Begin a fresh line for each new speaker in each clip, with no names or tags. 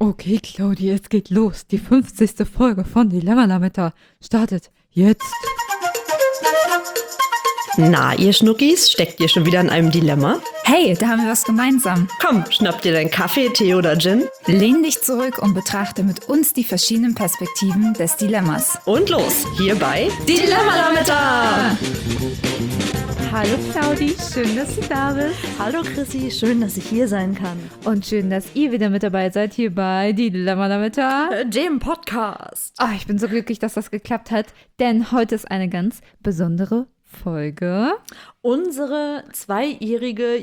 Okay, Claudia, es geht los. Die 50. Folge von Dilemma Lametta startet jetzt.
Na, ihr Schnuckis, steckt ihr schon wieder in einem Dilemma?
Hey, da haben wir was gemeinsam.
Komm, schnapp dir deinen Kaffee, Tee oder Gin.
Lehn dich zurück und betrachte mit uns die verschiedenen Perspektiven des Dilemmas.
Und los, hier bei Dilemma Lametta!
Hallo Claudi, schön, dass du da bist.
Hallo Chrissy, schön, dass ich hier sein kann.
Und schön, dass ihr wieder mit dabei seid hier bei Dilemma Lametta.
Dem Podcast.
Oh, ich bin so glücklich, dass das geklappt hat, denn heute ist eine ganz besondere Folge.
Unsere 2-jährige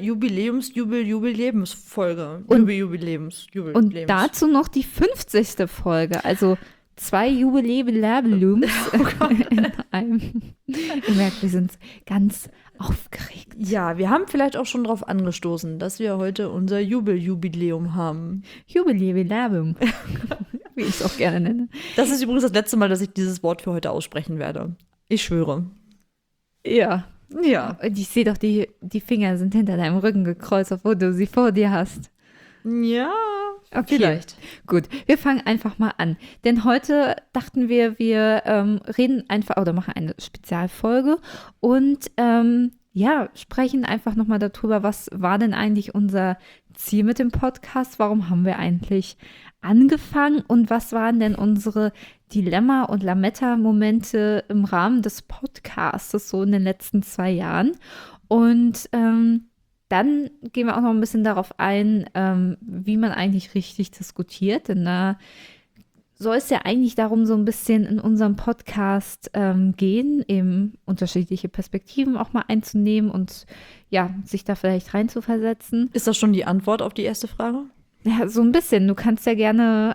Jubiläumsfolge.
Und dazu noch die 50. Folge, also 2 Jubiläumslabelums in einem. Ihr merkt, wir sind ganz aufgeregt.
Ja, wir haben vielleicht auch schon darauf angestoßen, dass wir heute unser Jubiläum haben.
Jubiläum, wie ich es auch gerne nenne.
Das ist übrigens das letzte Mal, dass ich dieses Wort für heute aussprechen werde. Ich schwöre.
Ja.
Ja.
Und ich sehe doch, die Finger sind hinter deinem Rücken gekreuzt, obwohl du sie vor dir hast.
Ja,
okay.
Vielleicht.
Gut, wir fangen einfach mal an. Denn heute dachten wir reden einfach oder machen eine Spezialfolge und sprechen einfach nochmal darüber, was war denn eigentlich unser Ziel mit dem Podcast? Warum haben wir eigentlich angefangen und was waren denn unsere Dilemma- und Lametta-Momente im Rahmen des Podcasts so in den letzten 2 Jahren? Und dann gehen wir auch noch ein bisschen darauf ein, wie man eigentlich richtig diskutiert, denn da soll es ja eigentlich darum, so ein bisschen in unserem Podcast gehen, eben unterschiedliche Perspektiven auch mal einzunehmen und ja, sich da vielleicht reinzuversetzen.
Ist das schon die Antwort auf die erste Frage?
Ja, so ein bisschen. Du kannst ja gerne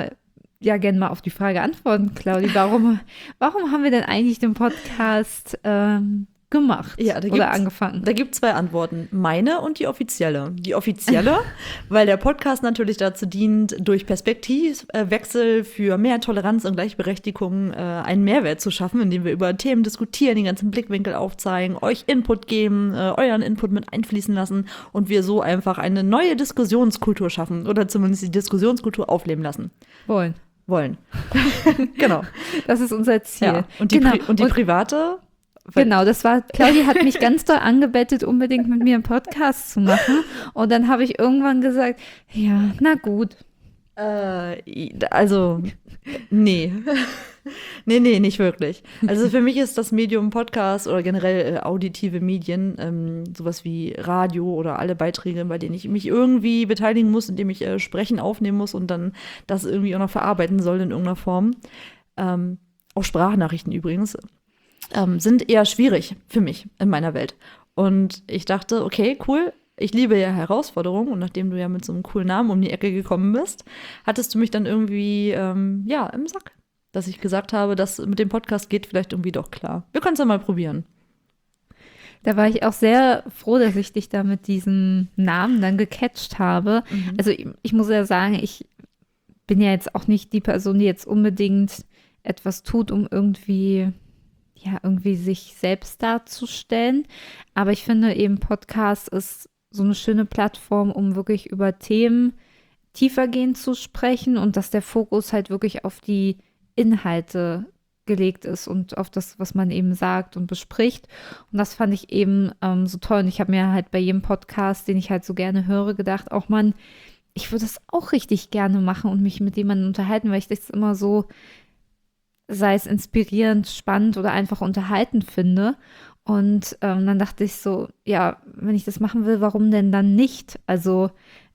mal auf die Frage antworten, Claudi. Warum haben wir denn eigentlich den Podcast gemacht oder angefangen?
Da gibt es 2 Antworten. Meine und die offizielle. Die offizielle, weil der Podcast natürlich dazu dient, durch Perspektivwechsel für mehr Toleranz und Gleichberechtigung einen Mehrwert zu schaffen, indem wir über Themen diskutieren, die ganzen Blickwinkel aufzeigen, euch Input geben, euren Input mit einfließen lassen und wir so einfach eine neue Diskussionskultur schaffen oder zumindest die Diskussionskultur aufleben lassen.
Wollen.
Genau.
Das ist unser Ziel.
Ja. Und die private?
Genau, Claudi hat mich ganz doll angebettet, unbedingt mit mir einen Podcast zu machen. Und dann habe ich irgendwann gesagt, ja, na gut.
Also, nee. Nee, nicht wirklich. Also für mich ist das Medium Podcast oder generell auditive Medien, sowas wie Radio oder alle Beiträge, bei denen ich mich irgendwie beteiligen muss, indem ich Sprechen aufnehmen muss und dann das irgendwie auch noch verarbeiten soll in irgendeiner Form. Auch Sprachnachrichten übrigens. Sind eher schwierig für mich in meiner Welt. Und ich dachte, okay, cool, ich liebe ja Herausforderungen und nachdem du ja mit so einem coolen Namen um die Ecke gekommen bist, hattest du mich dann irgendwie, im Sack, dass ich gesagt habe, das mit dem Podcast geht vielleicht irgendwie doch klar. Wir können es ja mal probieren.
Da war ich auch sehr froh, dass ich dich da mit diesem Namen dann gecatcht habe. Mhm. Also ich muss ja sagen, ich bin ja jetzt auch nicht die Person, die jetzt unbedingt etwas tut, um irgendwie sich selbst darzustellen. Aber ich finde eben, Podcast ist so eine schöne Plattform, um wirklich über Themen tiefergehend zu sprechen und dass der Fokus halt wirklich auf die Inhalte gelegt ist und auf das, was man eben sagt und bespricht. Und das fand ich eben so toll. Und ich habe mir halt bei jedem Podcast, den ich halt so gerne höre, gedacht, auch Mann, ich würde das auch richtig gerne machen und mich mit jemandem unterhalten, weil ich das immer so, sei es inspirierend, spannend oder einfach unterhaltend finde. Und dann dachte ich so, ja, wenn ich das machen will, warum denn dann nicht? Also,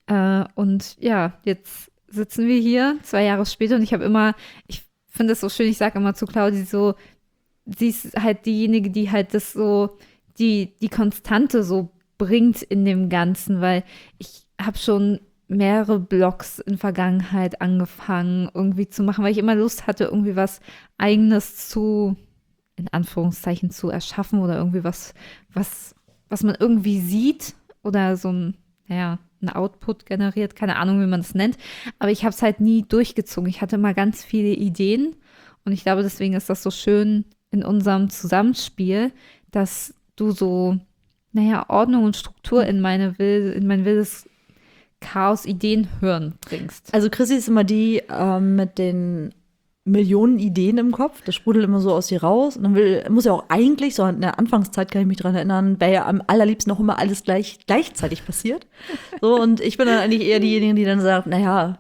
jetzt sitzen wir hier 2 Jahre später und ich finde das so schön, ich sage immer zu Claudi so, sie ist halt diejenige, die halt das so, die Konstante so bringt in dem Ganzen, weil ich habe schon mehrere Blogs in Vergangenheit angefangen irgendwie zu machen, weil ich immer Lust hatte, irgendwie was Eigenes in Anführungszeichen zu erschaffen oder irgendwie was man irgendwie sieht oder so ein Output generiert, keine Ahnung, wie man es nennt, aber ich habe es halt nie durchgezogen. Ich hatte mal ganz viele Ideen und ich glaube, deswegen ist das so schön in unserem Zusammenspiel, dass du so, Ordnung und Struktur in mein wildes Chaos-Ideen-Hirn bringst.
Also Chrissy ist immer die mit den Millionen Ideen im Kopf. Das sprudelt immer so aus ihr raus. Und dann muss ja auch eigentlich, so in der Anfangszeit kann ich mich dran erinnern, wäre ja am allerliebsten noch immer alles gleichzeitig passiert. So, und ich bin dann eigentlich eher diejenige, die dann sagt, naja,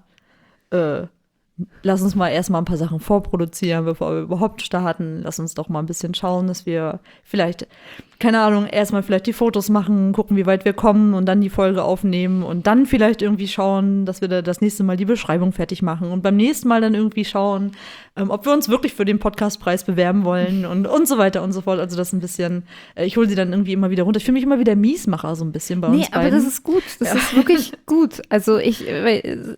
lass uns mal erstmal ein paar Sachen vorproduzieren, bevor wir überhaupt starten. Lass uns doch mal ein bisschen schauen, dass wir vielleicht, keine Ahnung, erstmal vielleicht die Fotos machen, gucken, wie weit wir kommen und dann die Folge aufnehmen und dann vielleicht irgendwie schauen, dass wir da das nächste Mal die Beschreibung fertig machen und beim nächsten Mal dann irgendwie schauen, ob wir uns wirklich für den Podcastpreis bewerben wollen und so weiter und so fort. Also das ein bisschen, ich hole sie dann irgendwie immer wieder runter. Ich fühle mich immer wie der Miesmacher so ein bisschen bei uns beiden.
Nee, aber das ist gut. Das ist wirklich gut. Also ich habe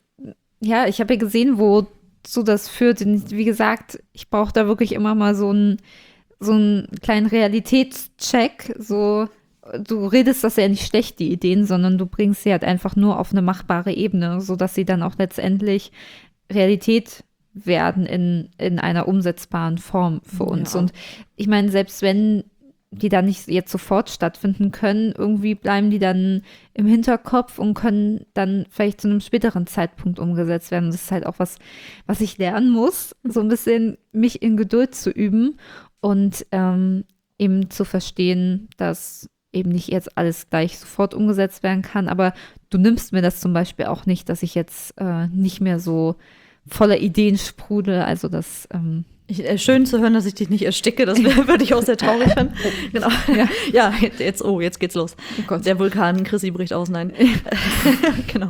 ja gesehen, wozu das führt. Und wie gesagt, ich brauche da wirklich immer mal so einen kleinen Realitätscheck. So, du redest das ja nicht schlecht, die Ideen, sondern du bringst sie halt einfach nur auf eine machbare Ebene, sodass sie dann auch letztendlich Realität werden in einer umsetzbaren Form für uns.
Ja.
Und ich meine, selbst wenn die dann nicht jetzt sofort stattfinden können, irgendwie bleiben die dann im Hinterkopf und können dann vielleicht zu einem späteren Zeitpunkt umgesetzt werden. Und das ist halt auch was ich lernen muss, so ein bisschen mich in Geduld zu üben und eben zu verstehen, dass eben nicht jetzt alles gleich sofort umgesetzt werden kann. Aber du nimmst mir das zum Beispiel auch nicht, dass ich jetzt nicht mehr so voller Ideen sprudel. Also das
schön zu hören, dass ich dich nicht ersticke, das würde ich auch sehr traurig finden. Genau. Ja, jetzt geht's los.
Oh Gott.
Der Vulkan, Chrissy bricht aus, nein. Genau.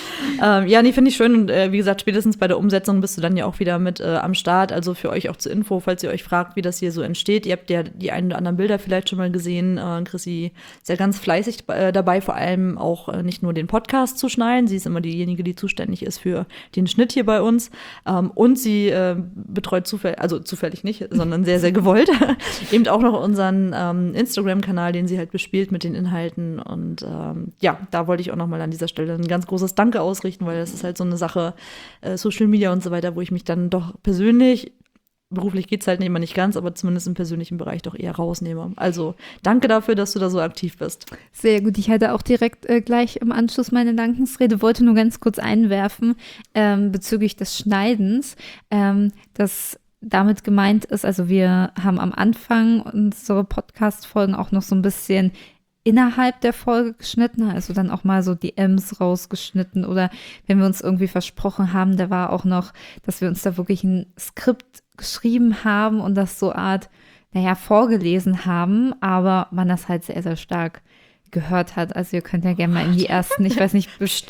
Ja, nee, finde ich schön. Und wie gesagt, spätestens bei der Umsetzung bist du dann ja auch wieder mit am Start. Also für euch auch zur Info, falls ihr euch fragt, wie das hier so entsteht. Ihr habt ja die ein oder anderen Bilder vielleicht schon mal gesehen. Chrissy ist ja ganz fleißig dabei, vor allem auch nicht nur den Podcast zu schneiden. Sie ist immer diejenige, die zuständig ist für den Schnitt hier bei uns. Und sie betreut zufällig nicht, sondern sehr, sehr gewollt, eben auch noch unseren Instagram-Kanal, den sie halt bespielt mit den Inhalten. Und da wollte ich auch noch mal an dieser Stelle ein ganz großes Danke ausrichten, weil das ist halt so eine Sache, Social Media und so weiter, wo ich mich dann doch persönlich, beruflich geht's halt immer nicht ganz, aber zumindest im persönlichen Bereich doch eher rausnehme. Also danke dafür, dass du da so aktiv bist.
Sehr gut. Ich hatte auch direkt gleich im Anschluss meine Dankesrede, wollte nur ganz kurz einwerfen bezüglich des Schneidens, dass damit gemeint ist, also wir haben am Anfang unsere Podcast-Folgen auch noch so ein bisschen innerhalb der Folge geschnitten, also dann auch mal so die M's rausgeschnitten oder wenn wir uns irgendwie versprochen haben, da war auch noch, dass wir uns da wirklich ein Skript geschrieben haben und das so vorgelesen haben, aber man das halt sehr, sehr stark gehört hat. Also ihr könnt ja gerne mal in die ersten, ich weiß nicht,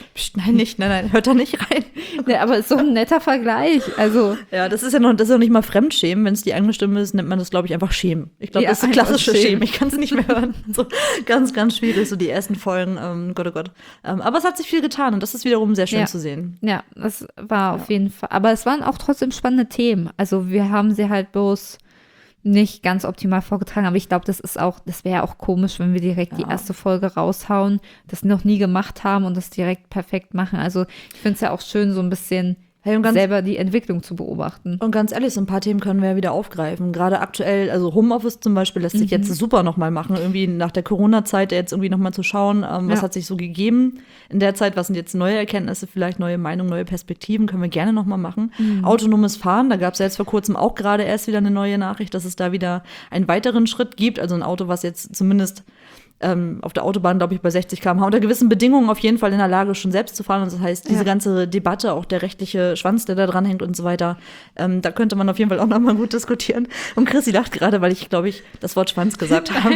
nein, hört da nicht rein.
Ja, aber ist so ein netter Vergleich. Also
ja, das ist ja noch nicht mal Fremdschämen. Wenn es die eigene Stimme ist, nennt man das, glaube ich, einfach Schämen. Ich glaube, das ist klassische Schämen. Ich kann es nicht mehr hören. So ganz, ganz schwierig, so die ersten Folgen. Gott, oh Gott. Aber es hat sich viel getan und das ist wiederum sehr schön zu sehen.
Ja, das war auf jeden Fall. Aber es waren auch trotzdem spannende Themen. Also wir haben sie halt bloß nicht ganz optimal vorgetragen, aber ich glaube, das wäre ja auch komisch, wenn wir direkt die erste Folge raushauen, das noch nie gemacht haben und das direkt perfekt machen. Also ich finde es ja auch schön, so ein bisschen selber die Entwicklung zu beobachten. Und
ganz ehrlich, so ein paar Themen können wir ja wieder aufgreifen. Gerade aktuell, also Homeoffice zum Beispiel lässt sich jetzt super nochmal machen. Irgendwie nach der Corona-Zeit jetzt irgendwie nochmal zu schauen, was hat sich so gegeben in der Zeit, was sind jetzt neue Erkenntnisse, vielleicht neue Meinungen, neue Perspektiven, können wir gerne nochmal machen. Autonomes Fahren, da gab es ja jetzt vor kurzem auch gerade erst wieder eine neue Nachricht, dass es da wieder einen weiteren Schritt gibt. Also ein Auto, was jetzt zumindest auf der Autobahn, glaube ich, bei 60 km/h unter gewissen Bedingungen auf jeden Fall in der Lage, schon selbst zu fahren. Und das heißt, diese ganze Debatte, auch der rechtliche Schwanz, der da dran hängt und so weiter, da könnte man auf jeden Fall auch nochmal gut diskutieren. Und Chrissy lacht gerade, weil ich, glaube ich, das Wort Schwanz gesagt habe.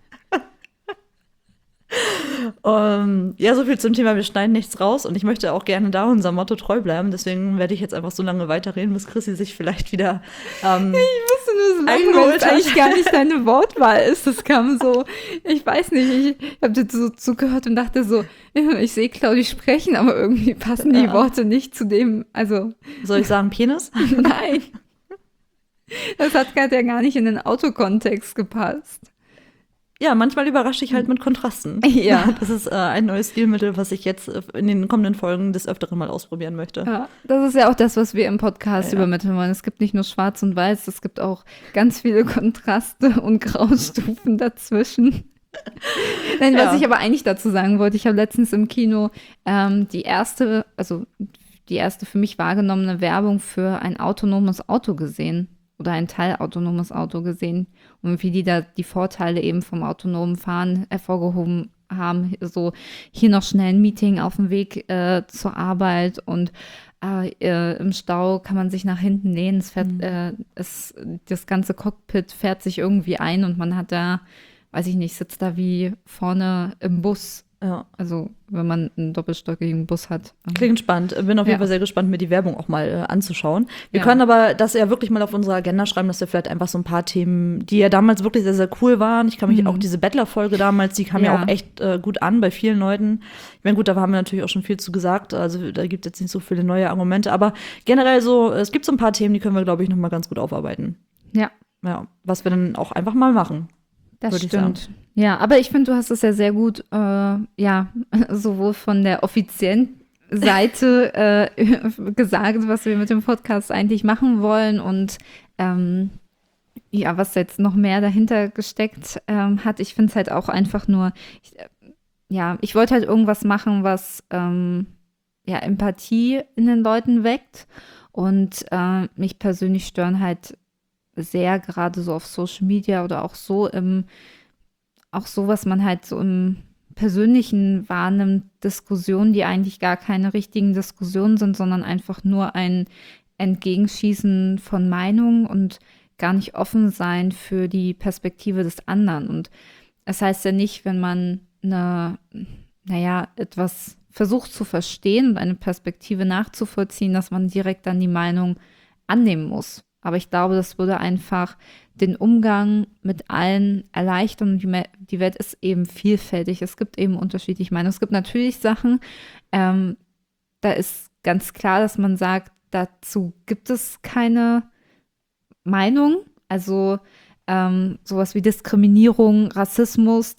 So viel zum Thema, wir schneiden nichts raus und ich möchte auch gerne da unserem Motto treu bleiben, deswegen werde ich jetzt einfach so lange weiterreden, bis Chrissy sich vielleicht wieder
ich musste nur so lange, weil es eigentlich gar nicht deine Wortwahl ist, das kam so, ich weiß nicht, ich habe dir so zugehört und dachte so, ich sehe Claudi sprechen, aber irgendwie passen die Worte nicht zu dem, also.
Soll ich sagen Penis?
Nein. Das hat gerade ja gar nicht in den Autokontext gepasst.
Ja, manchmal überrasche ich halt mit Kontrasten.
Ja.
Das ist ein neues Stilmittel, was ich jetzt in den kommenden Folgen des Öfteren mal ausprobieren möchte.
Ja, das ist ja auch das, was wir im Podcast übermitteln wollen. Es gibt nicht nur Schwarz und Weiß, es gibt auch ganz viele Kontraste und Graustufen dazwischen. Nein, was ich aber eigentlich dazu sagen wollte, ich habe letztens im Kino die erste für mich wahrgenommene Werbung für ein autonomes Auto gesehen oder ein teilautonomes Auto gesehen und wie die da die Vorteile eben vom autonomen Fahren hervorgehoben haben, so hier noch schnell ein Meeting auf dem Weg zur Arbeit und im Stau kann man sich nach hinten lehnen, das ganze Cockpit fährt sich irgendwie ein und man hat da, weiß ich nicht, sitzt da wie vorne im Bus.
Ja.
Also wenn man einen doppelstöckigen Bus hat.
Klingt spannend. Bin auf jeden Fall sehr gespannt, mir die Werbung auch mal anzuschauen. Wir
Ja.
können aber das ja wirklich mal auf unsere Agenda schreiben, dass wir vielleicht einfach so ein paar Themen, die ja damals wirklich sehr, sehr cool waren. Ich kann mich auch diese Bettler-Folge damals, die kam ja auch echt gut an bei vielen Leuten. Ich meine, gut, da haben wir natürlich auch schon viel zu gesagt. Also da gibt es jetzt nicht so viele neue Argumente. Aber generell so, es gibt so ein paar Themen, die können wir, glaube ich, noch mal ganz gut aufarbeiten.
Ja.
Ja, was wir dann auch einfach mal machen.
Das
würde ich
stimmt. Ja, aber ich finde, du hast es ja sehr gut, sowohl von der offiziellen Seite gesagt, was wir mit dem Podcast eigentlich machen wollen und was jetzt noch mehr dahinter gesteckt hat. Ich finde es halt auch einfach nur, ich wollte halt irgendwas machen, was Empathie in den Leuten weckt und mich persönlich stören halt sehr gerade so auf Social Media oder auch so was man halt so im Persönlichen wahrnimmt, Diskussionen, die eigentlich gar keine richtigen Diskussionen sind, sondern einfach nur ein Entgegenschießen von Meinungen und gar nicht offen sein für die Perspektive des anderen. Und es heißt ja nicht, wenn man etwas versucht zu verstehen und eine Perspektive nachzuvollziehen, dass man direkt dann die Meinung annehmen muss. Aber ich glaube, das würde einfach den Umgang mit allen erleichtern. Und die Welt ist eben vielfältig. Es gibt eben unterschiedliche Meinungen. Es gibt natürlich Sachen, da ist ganz klar, dass man sagt, dazu gibt es keine Meinung. Also sowas wie Diskriminierung, Rassismus,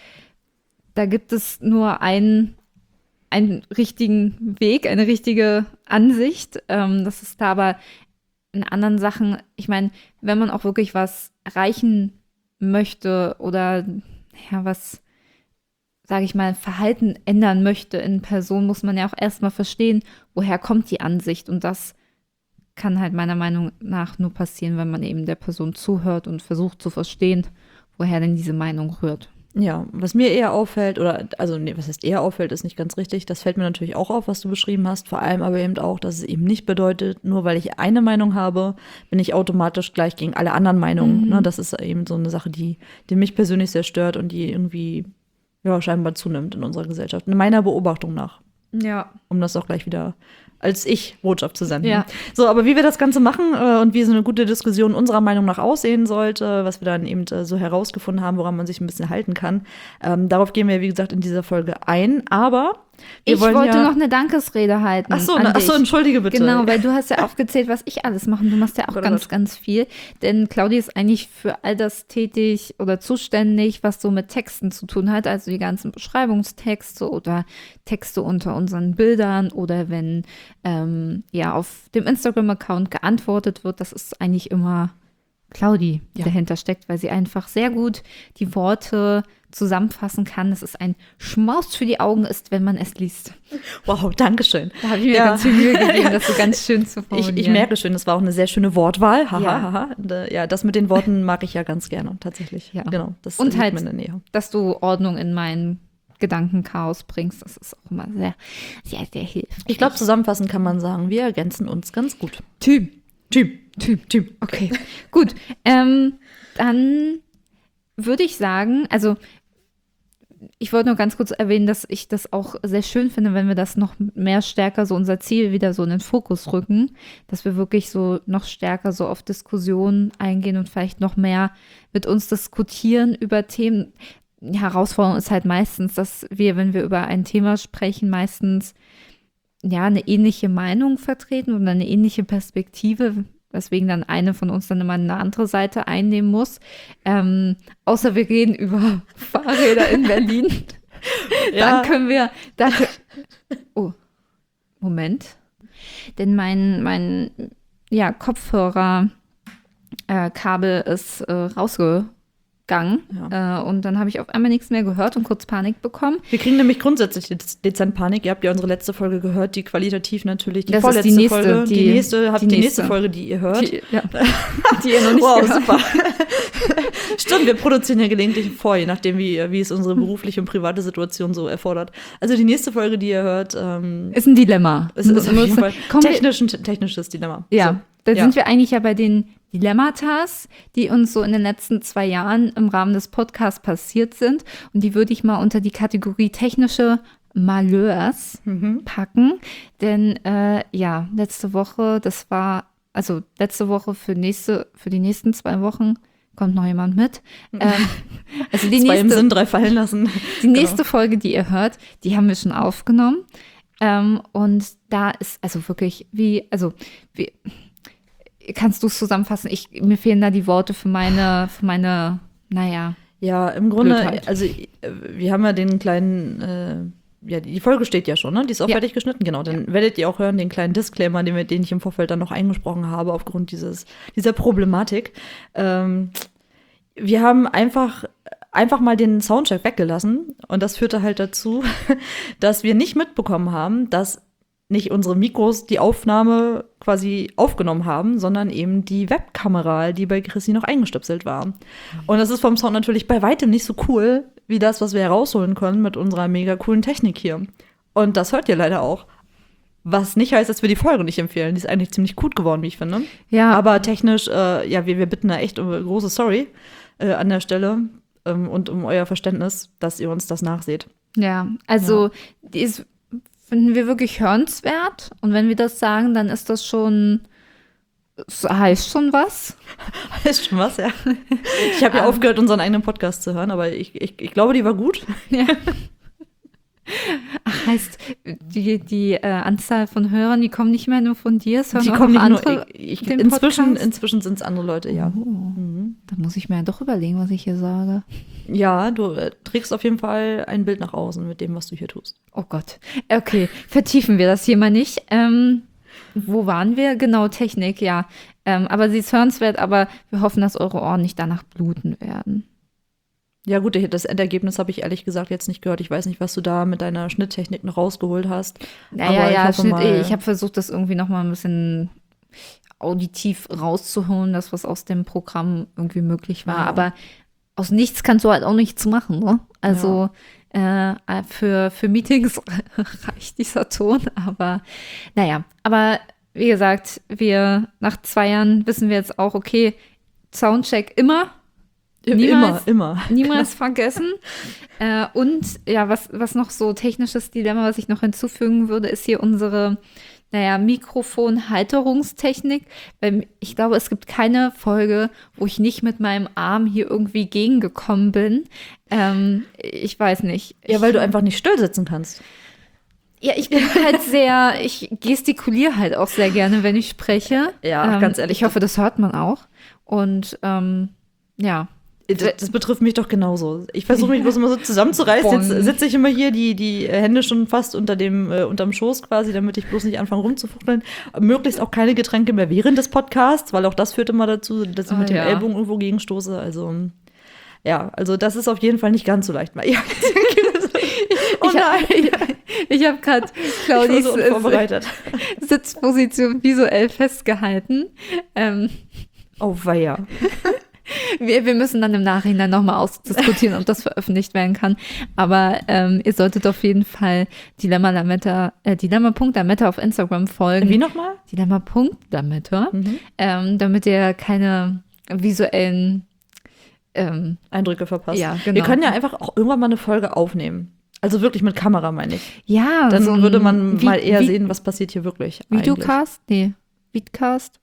da gibt es nur einen richtigen Weg, eine richtige Ansicht. Das ist da aber in anderen Sachen, ich meine, wenn man auch wirklich was erreichen möchte oder was, sage ich mal, Verhalten ändern möchte in Person, muss man ja auch erstmal verstehen, woher kommt die Ansicht. Und das kann halt meiner Meinung nach nur passieren, wenn man eben der Person zuhört und versucht zu verstehen, woher denn diese Meinung rührt.
Ja, was mir eher auffällt, was heißt eher auffällt, ist nicht ganz richtig. Das fällt mir natürlich auch auf, was du beschrieben hast. Vor allem aber eben auch, dass es eben nicht bedeutet, nur weil ich eine Meinung habe, bin ich automatisch gleich gegen alle anderen Meinungen. Ne? Das ist eben so eine Sache, die mich persönlich sehr stört und die irgendwie scheinbar zunimmt in unserer Gesellschaft. In meiner Beobachtung nach.
Ja.
Um das auch gleich wieder als Ich-Botschaft zu senden.
Ja.
So, aber wie wir das Ganze machen und wie so eine gute Diskussion unserer Meinung nach aussehen sollte, was wir dann eben so herausgefunden haben, woran man sich ein bisschen halten kann, darauf gehen wir, wie gesagt, in dieser Folge ein. Aber
ich wollte noch eine Dankesrede halten.
Ach so, entschuldige bitte.
Genau, weil du hast ja aufgezählt, was ich alles mache. Du machst ja auch ganz viel. Denn Claudia ist eigentlich für all das tätig oder zuständig, was so mit Texten zu tun hat. Also die ganzen Beschreibungstexte oder Texte unter unseren Bildern oder wenn auf dem Instagram-Account geantwortet wird. Das ist eigentlich immer Claudi, die dahinter steckt, weil sie einfach sehr gut die Worte zusammenfassen kann, dass es ein Schmaus für die Augen ist, wenn man es liest.
Wow, danke schön.
Da habe ich mir ganz viel Mühe gegeben, das so ganz schön zu formulieren.
Ich merke schon, das war auch eine sehr schöne Wortwahl. Haha. Ja, das mit den Worten mag ich ja ganz gerne, tatsächlich.
Ja.
Genau, das
und halt,
mir in der Nähe.
Dass du Ordnung in meinen Gedankenchaos bringst, das ist auch immer sehr, sehr, sehr hilfreich.
Ich glaube, zusammenfassend kann man sagen, wir ergänzen uns ganz gut.
Team.
Okay.
Gut. Dann würde ich sagen, also ich wollte nur ganz kurz erwähnen, dass ich das auch sehr schön finde, wenn wir das noch mehr stärker, so unser Ziel wieder so in den Fokus rücken, dass wir wirklich so noch stärker so auf Diskussionen eingehen und vielleicht noch mehr mit uns diskutieren über Themen. Die Herausforderung ist halt meistens, dass wir, wenn wir über ein Thema sprechen, meistens eine ähnliche Meinung vertreten oder eine ähnliche Perspektive, weswegen dann eine von uns dann immer eine andere Seite einnehmen muss. Außer wir reden über Fahrräder in Berlin. Dann können wir, Moment. Denn mein Kopfhörer Kabel ist rausgeflogen Gang.
Ja.
Und dann habe ich auf einmal nichts mehr gehört und kurz Panik bekommen.
Wir kriegen nämlich grundsätzlich dezent Panik. Ihr habt ja unsere letzte Folge gehört, die qualitativ natürlich die
Das ist
vorletzte
die nächste,
Folge.
die
Die nächste
nächste.
Folge, die ihr hört.
Die ihr noch nicht
Wow,
gehört
super. Stimmt, wir produzieren ja gelegentlich vor, je nachdem, wie es unsere berufliche und private Situation so erfordert. Also die nächste Folge, die ihr hört,
ist ein Dilemma.
ist auf jeden Fall
Kommen wir-
technisches Dilemma.
Ja,
So.
da
Ja.
sind wir eigentlich ja bei den Dilemmatas, die uns so in den letzten 2 Jahren im Rahmen des Podcasts passiert sind. Und die würde ich mal unter die Kategorie technische Malheurs packen. Denn letzte Woche, letzte Woche für die nächsten 2 Wochen kommt noch jemand mit. Also die
2 im
nächste,
Sinn, 3 fallen lassen.
die nächste Folge, die ihr hört, die haben wir schon aufgenommen. Und da ist also wirklich wie kannst du es zusammenfassen? Mir fehlen da die Worte für meine, naja.
Ja, im Grunde,
Blödheit.
also wir haben ja den kleinen, die Folge steht ja schon, ne? Die ist auch
Ja.
fertig geschnitten, genau. Dann werdet ihr auch hören, den kleinen Disclaimer, den ich im Vorfeld dann noch eingesprochen habe, aufgrund dieser Problematik. Wir haben einfach mal den Soundcheck weggelassen und das führte halt dazu, dass wir nicht mitbekommen haben, dass nicht unsere Mikros die Aufnahme quasi aufgenommen haben, sondern eben die Webkamera, die bei Chrissy noch eingestöpselt war. Und das ist vom Sound natürlich bei weitem nicht so cool, wie das, was wir herausholen können mit unserer mega coolen Technik hier. Und das hört ihr leider auch. Was nicht heißt, dass wir die Folge nicht empfehlen. Die ist eigentlich ziemlich gut geworden, wie ich finde.
Ja.
Aber technisch, wir bitten da echt um eine große Sorry an der Stelle und um euer Verständnis, dass ihr uns das nachseht.
Ja, also die ist, finden wir wirklich hörenswert. Und wenn wir das sagen, dann ist das schon, das heißt schon was.
Ist schon was, ja. Ich habe ja aufgehört, unseren eigenen Podcast zu hören, aber ich glaube, die war gut.
Ja. Ach, heißt, die Anzahl von Hörern, die kommen nicht mehr nur von dir, sondern
Die
auch
kommen
noch
nicht
andere.
nur,
den Podcast?
inzwischen sind es andere Leute, ja.
Da muss ich mir ja doch überlegen, was ich hier sage.
Ja, du trägst auf jeden Fall ein Bild nach außen mit dem, was du hier tust.
Oh Gott. Okay, vertiefen wir das hier mal nicht. Wo waren wir? Genau, Technik, ja. Aber sie ist hörenswert, aber wir hoffen, dass eure Ohren nicht danach bluten werden.
Ja gut, das Endergebnis habe ich ehrlich gesagt jetzt nicht gehört. Ich weiß nicht, was du da mit deiner Schnitttechnik noch rausgeholt hast. Aber ich hoffe mal-
ich habe versucht, das irgendwie noch mal ein bisschen auditiv rauszuholen, das, was aus dem Programm irgendwie möglich war.
Ja.
Aber aus nichts kannst du halt auch nichts machen, ne? Also für Meetings reicht dieser Ton, aber naja. Aber wie gesagt, nach 2 Jahren wissen wir jetzt auch, okay, Soundcheck immer.
Immer.
Niemals vergessen. Und ja, was noch so technisches Dilemma, was ich noch hinzufügen würde, ist hier unsere, Mikrofon-Halterungstechnik. Weil ich glaube, es gibt keine Folge, wo ich nicht mit meinem Arm hier irgendwie gegengekommen bin. Ich weiß nicht.
Ja, weil du einfach nicht still sitzen kannst.
Ja, ich bin halt ich gestikuliere halt auch sehr gerne, wenn ich spreche.
Ja, ganz ehrlich.
Ich hoffe, das hört man auch. Und ja.
Das betrifft mich doch genauso. Ich versuche mich bloß immer so zusammenzureißen. Jetzt sitze ich immer hier, die Hände schon fast unterm Schoß quasi, damit ich bloß nicht anfange rumzufuchteln. Möglichst auch keine Getränke mehr während des Podcasts, weil auch das führt immer dazu, dass ich mit dem Ellbogen irgendwo gegenstoße. Also ja, also das ist auf jeden Fall nicht ganz so leicht. Ja. Oh nein.
Ich habe gerade
Ich war
Claudis
so unvorbereitet.
Sitzposition visuell festgehalten.
Oh weia.
Wir müssen dann im Nachhinein nochmal ausdiskutieren, ob das veröffentlicht werden kann. Aber ihr solltet auf jeden Fall Dilemma.lametta auf Instagram folgen.
Wie nochmal?
Dilemma.lametta, damit ihr keine visuellen
Eindrücke verpasst.
Ja, genau.
Wir können ja einfach auch irgendwann mal eine Folge aufnehmen. Also wirklich mit Kamera, meine ich.
Ja,
Dann
so ein
würde man mal eher sehen, was passiert hier wirklich.
Videocast? Nee, Vidcast?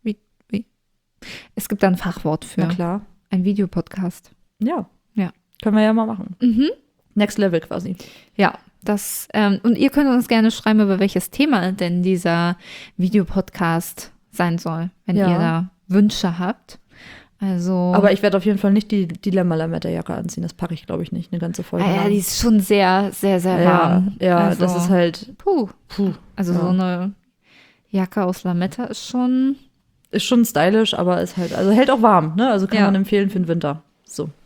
Es gibt da ein Fachwort für.
Na klar.
Ein Videopodcast.
Ja.
Ja.
Können wir ja mal machen.
Mhm.
Next Level quasi.
Ja, und ihr könnt uns gerne schreiben, über welches Thema denn dieser Videopodcast sein soll, wenn
Ja.
ihr da Wünsche habt. Also.
Aber ich werde auf jeden Fall nicht die Dilemma-Lametta-Jacke anziehen. Das packe ich, glaube ich, nicht eine ganze Folge
ja,
lang.
die ist schon sehr, sehr, sehr
ja,
warm.
ja,
Also,
das ist halt,
Puh. Also
Ja.
so eine Jacke aus Lametta ist schon.
ist schon stylisch, aber ist halt, also hält auch warm, ne? Also kann
Ja.
man empfehlen für den Winter. So.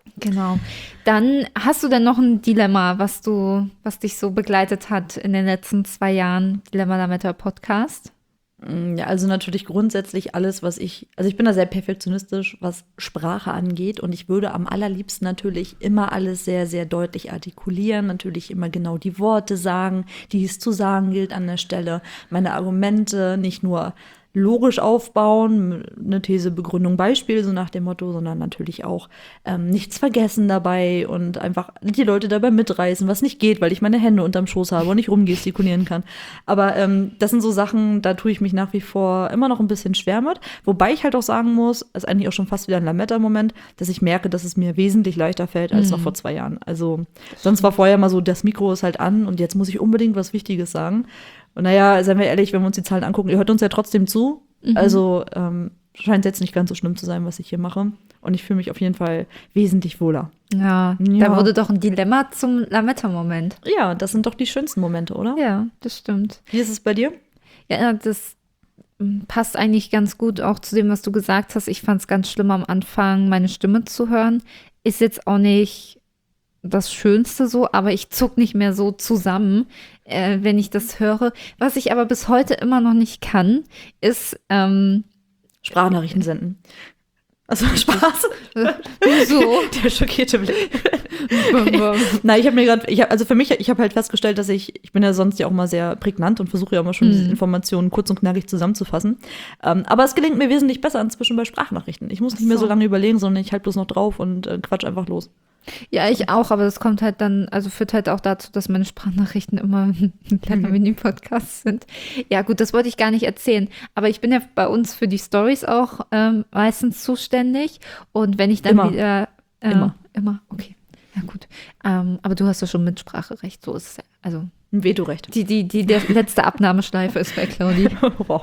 Genau. Dann hast du denn noch ein Dilemma, was dich so begleitet hat in den letzten 2 Jahren, Dilemma Lametta Podcast?
Ja, also natürlich grundsätzlich alles, also ich bin da sehr perfektionistisch, was Sprache angeht, und ich würde am allerliebsten natürlich immer alles sehr, sehr deutlich artikulieren, natürlich immer genau die Worte sagen, die es zu sagen gilt an der Stelle, meine Argumente nicht nur logisch aufbauen, eine These, Begründung, Beispiel, so nach dem Motto, sondern natürlich auch nichts vergessen dabei und einfach die Leute dabei mitreißen, was nicht geht, weil ich meine Hände unterm Schoß habe und nicht rumgestikulieren kann. Aber das sind so Sachen, da tue ich mich nach wie vor immer noch ein bisschen schwer mit. Wobei ich halt auch sagen muss, ist eigentlich auch schon fast wieder ein Lametta-Moment, dass ich merke, dass es mir wesentlich leichter fällt als noch vor 2 Jahren. Also sonst war vorher mal so, das Mikro ist halt an und jetzt muss ich unbedingt was Wichtiges sagen. Und naja, seien wir ehrlich, wenn wir uns die Zahlen angucken, ihr hört uns ja trotzdem zu. Also scheint es jetzt nicht ganz so schlimm zu sein, was ich hier mache. Und ich fühle mich auf jeden Fall wesentlich wohler.
Ja, da wurde doch ein Dilemma zum Lametta-Moment.
Ja, das sind doch die schönsten Momente, oder?
Ja, das stimmt.
Wie ist es bei dir?
Ja, das passt eigentlich ganz gut auch zu dem, was du gesagt hast. Ich fand es ganz schlimm am Anfang, meine Stimme zu hören. Ist jetzt auch nicht das Schönste so, aber ich zuck nicht mehr so zusammen, wenn ich das höre. Was ich aber bis heute immer noch nicht kann, ist
Sprachnachrichten senden. Also Spaß.
So.
Der schockierte Blick. Nein, ich habe halt festgestellt, dass ich bin ja sonst ja auch mal sehr prägnant und versuche ja immer schon diese Informationen kurz und knackig zusammenzufassen. Aber es gelingt mir wesentlich besser inzwischen bei Sprachnachrichten. Ich muss nicht mehr so lange überlegen, sondern ich halte bloß noch drauf und quatsch einfach los.
Ja, ich auch, aber das kommt halt dann, also führt halt auch dazu, dass meine Sprachnachrichten immer ein kleiner Mini-Podcast sind. Ja, gut, das wollte ich gar nicht erzählen, aber ich bin ja bei uns für die Stories auch meistens zuständig, und wenn ich dann wieder immer, okay, ja gut, aber du hast ja schon Mitspracherecht, so ist es ja, also
ein Vetorecht.
Die letzte Abnahmeschleife ist bei Claudi.
Wow.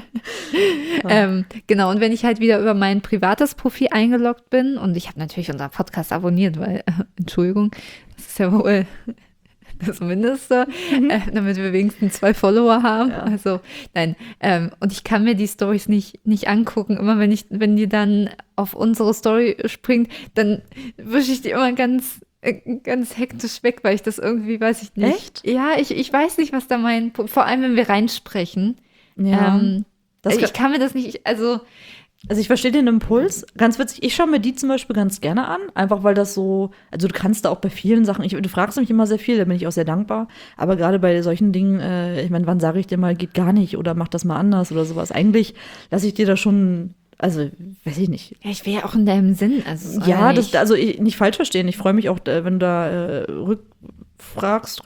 Genau, und wenn ich halt wieder über mein privates Profil eingeloggt bin, und ich habe natürlich unseren Podcast abonniert, weil, Entschuldigung, das ist ja wohl das Mindeste, damit wir wenigstens 2 Follower haben. Ja. Also, nein, und ich kann mir die Storys nicht angucken. Immer wenn die dann auf unsere Story springt, dann wische ich die immer ganz hektisch weg, weil ich das irgendwie, weiß ich nicht.
Echt?
Ja, ich weiß nicht, was da vor allem, wenn wir reinsprechen.
Ja.
Ich kann mir das nicht, also
ich verstehe den Impuls. Ganz witzig, ich schaue mir die zum Beispiel ganz gerne an, einfach weil das so, also du kannst da auch bei vielen Sachen, du fragst mich immer sehr viel, da bin ich auch sehr dankbar, aber gerade bei solchen Dingen, ich meine, wann sage ich dir mal, geht gar nicht oder mach das mal anders oder sowas. Eigentlich lasse ich dir da schon, also, weiß ich nicht.
Ja, ich wäre ja auch in deinem Sinn. Also
ja, nicht falsch verstehen. Ich freue mich auch, wenn du da rückfragst.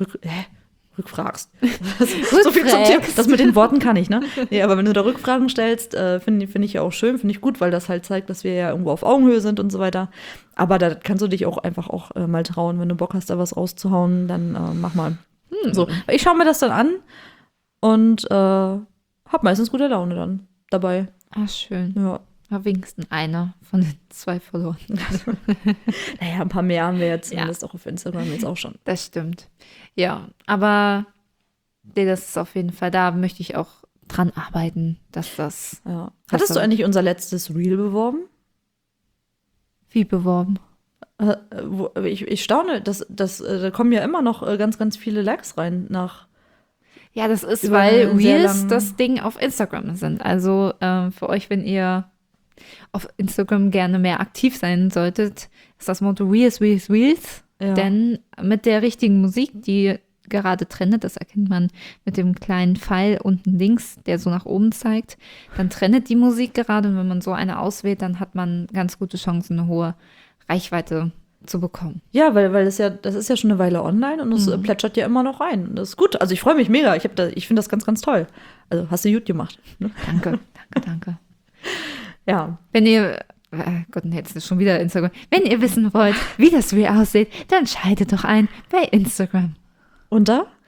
So viel zum Thema. Das mit den Worten kann ich, ne? Nee, aber wenn du da Rückfragen stellst, finde ich ja auch schön, finde ich gut, weil das halt zeigt, dass wir ja irgendwo auf Augenhöhe sind und so weiter. Aber da kannst du dich auch einfach auch mal trauen, wenn du Bock hast, da was rauszuhauen, dann mach mal. So, ich schaue mir das dann an und hab meistens gute Laune dann dabei.
Ach, schön.
Ja.
Aber wenigstens einer von den 2 verloren.
Naja, ein paar mehr haben wir jetzt zumindest auch auf Instagram jetzt auch schon.
Das stimmt. Ja, aber das ist auf jeden Fall, da möchte ich auch dran arbeiten, dass das.
Ja. Hattest du eigentlich unser letztes Reel beworben?
Wie beworben?
Ich staune, da kommen ja immer noch ganz, ganz viele Likes rein nach.
Ja, das ist, weil Reels das Ding auf Instagram sind. Also für euch, wenn ihr auf Instagram gerne mehr aktiv sein solltet, ist das Motto Reels, Reels, Reels. Ja. Denn mit der richtigen Musik, die gerade trendet, das erkennt man mit dem kleinen Pfeil unten links, der so nach oben zeigt, dann trendet die Musik gerade, und wenn man so eine auswählt, dann hat man ganz gute Chancen, eine hohe Reichweite zu bekommen.
Ja, weil das ist ja schon eine Weile online und es plätschert ja immer noch rein. Das ist gut. Also ich freue mich mega. Ich finde das ganz, ganz toll. Also hast du gut gemacht. Ne?
Danke.
Ja.
Wenn ihr, Gott, jetzt ist schon wieder Instagram. Wenn ihr wissen wollt, wie das Reel aussieht, dann schaltet doch ein bei Instagram.
Und da?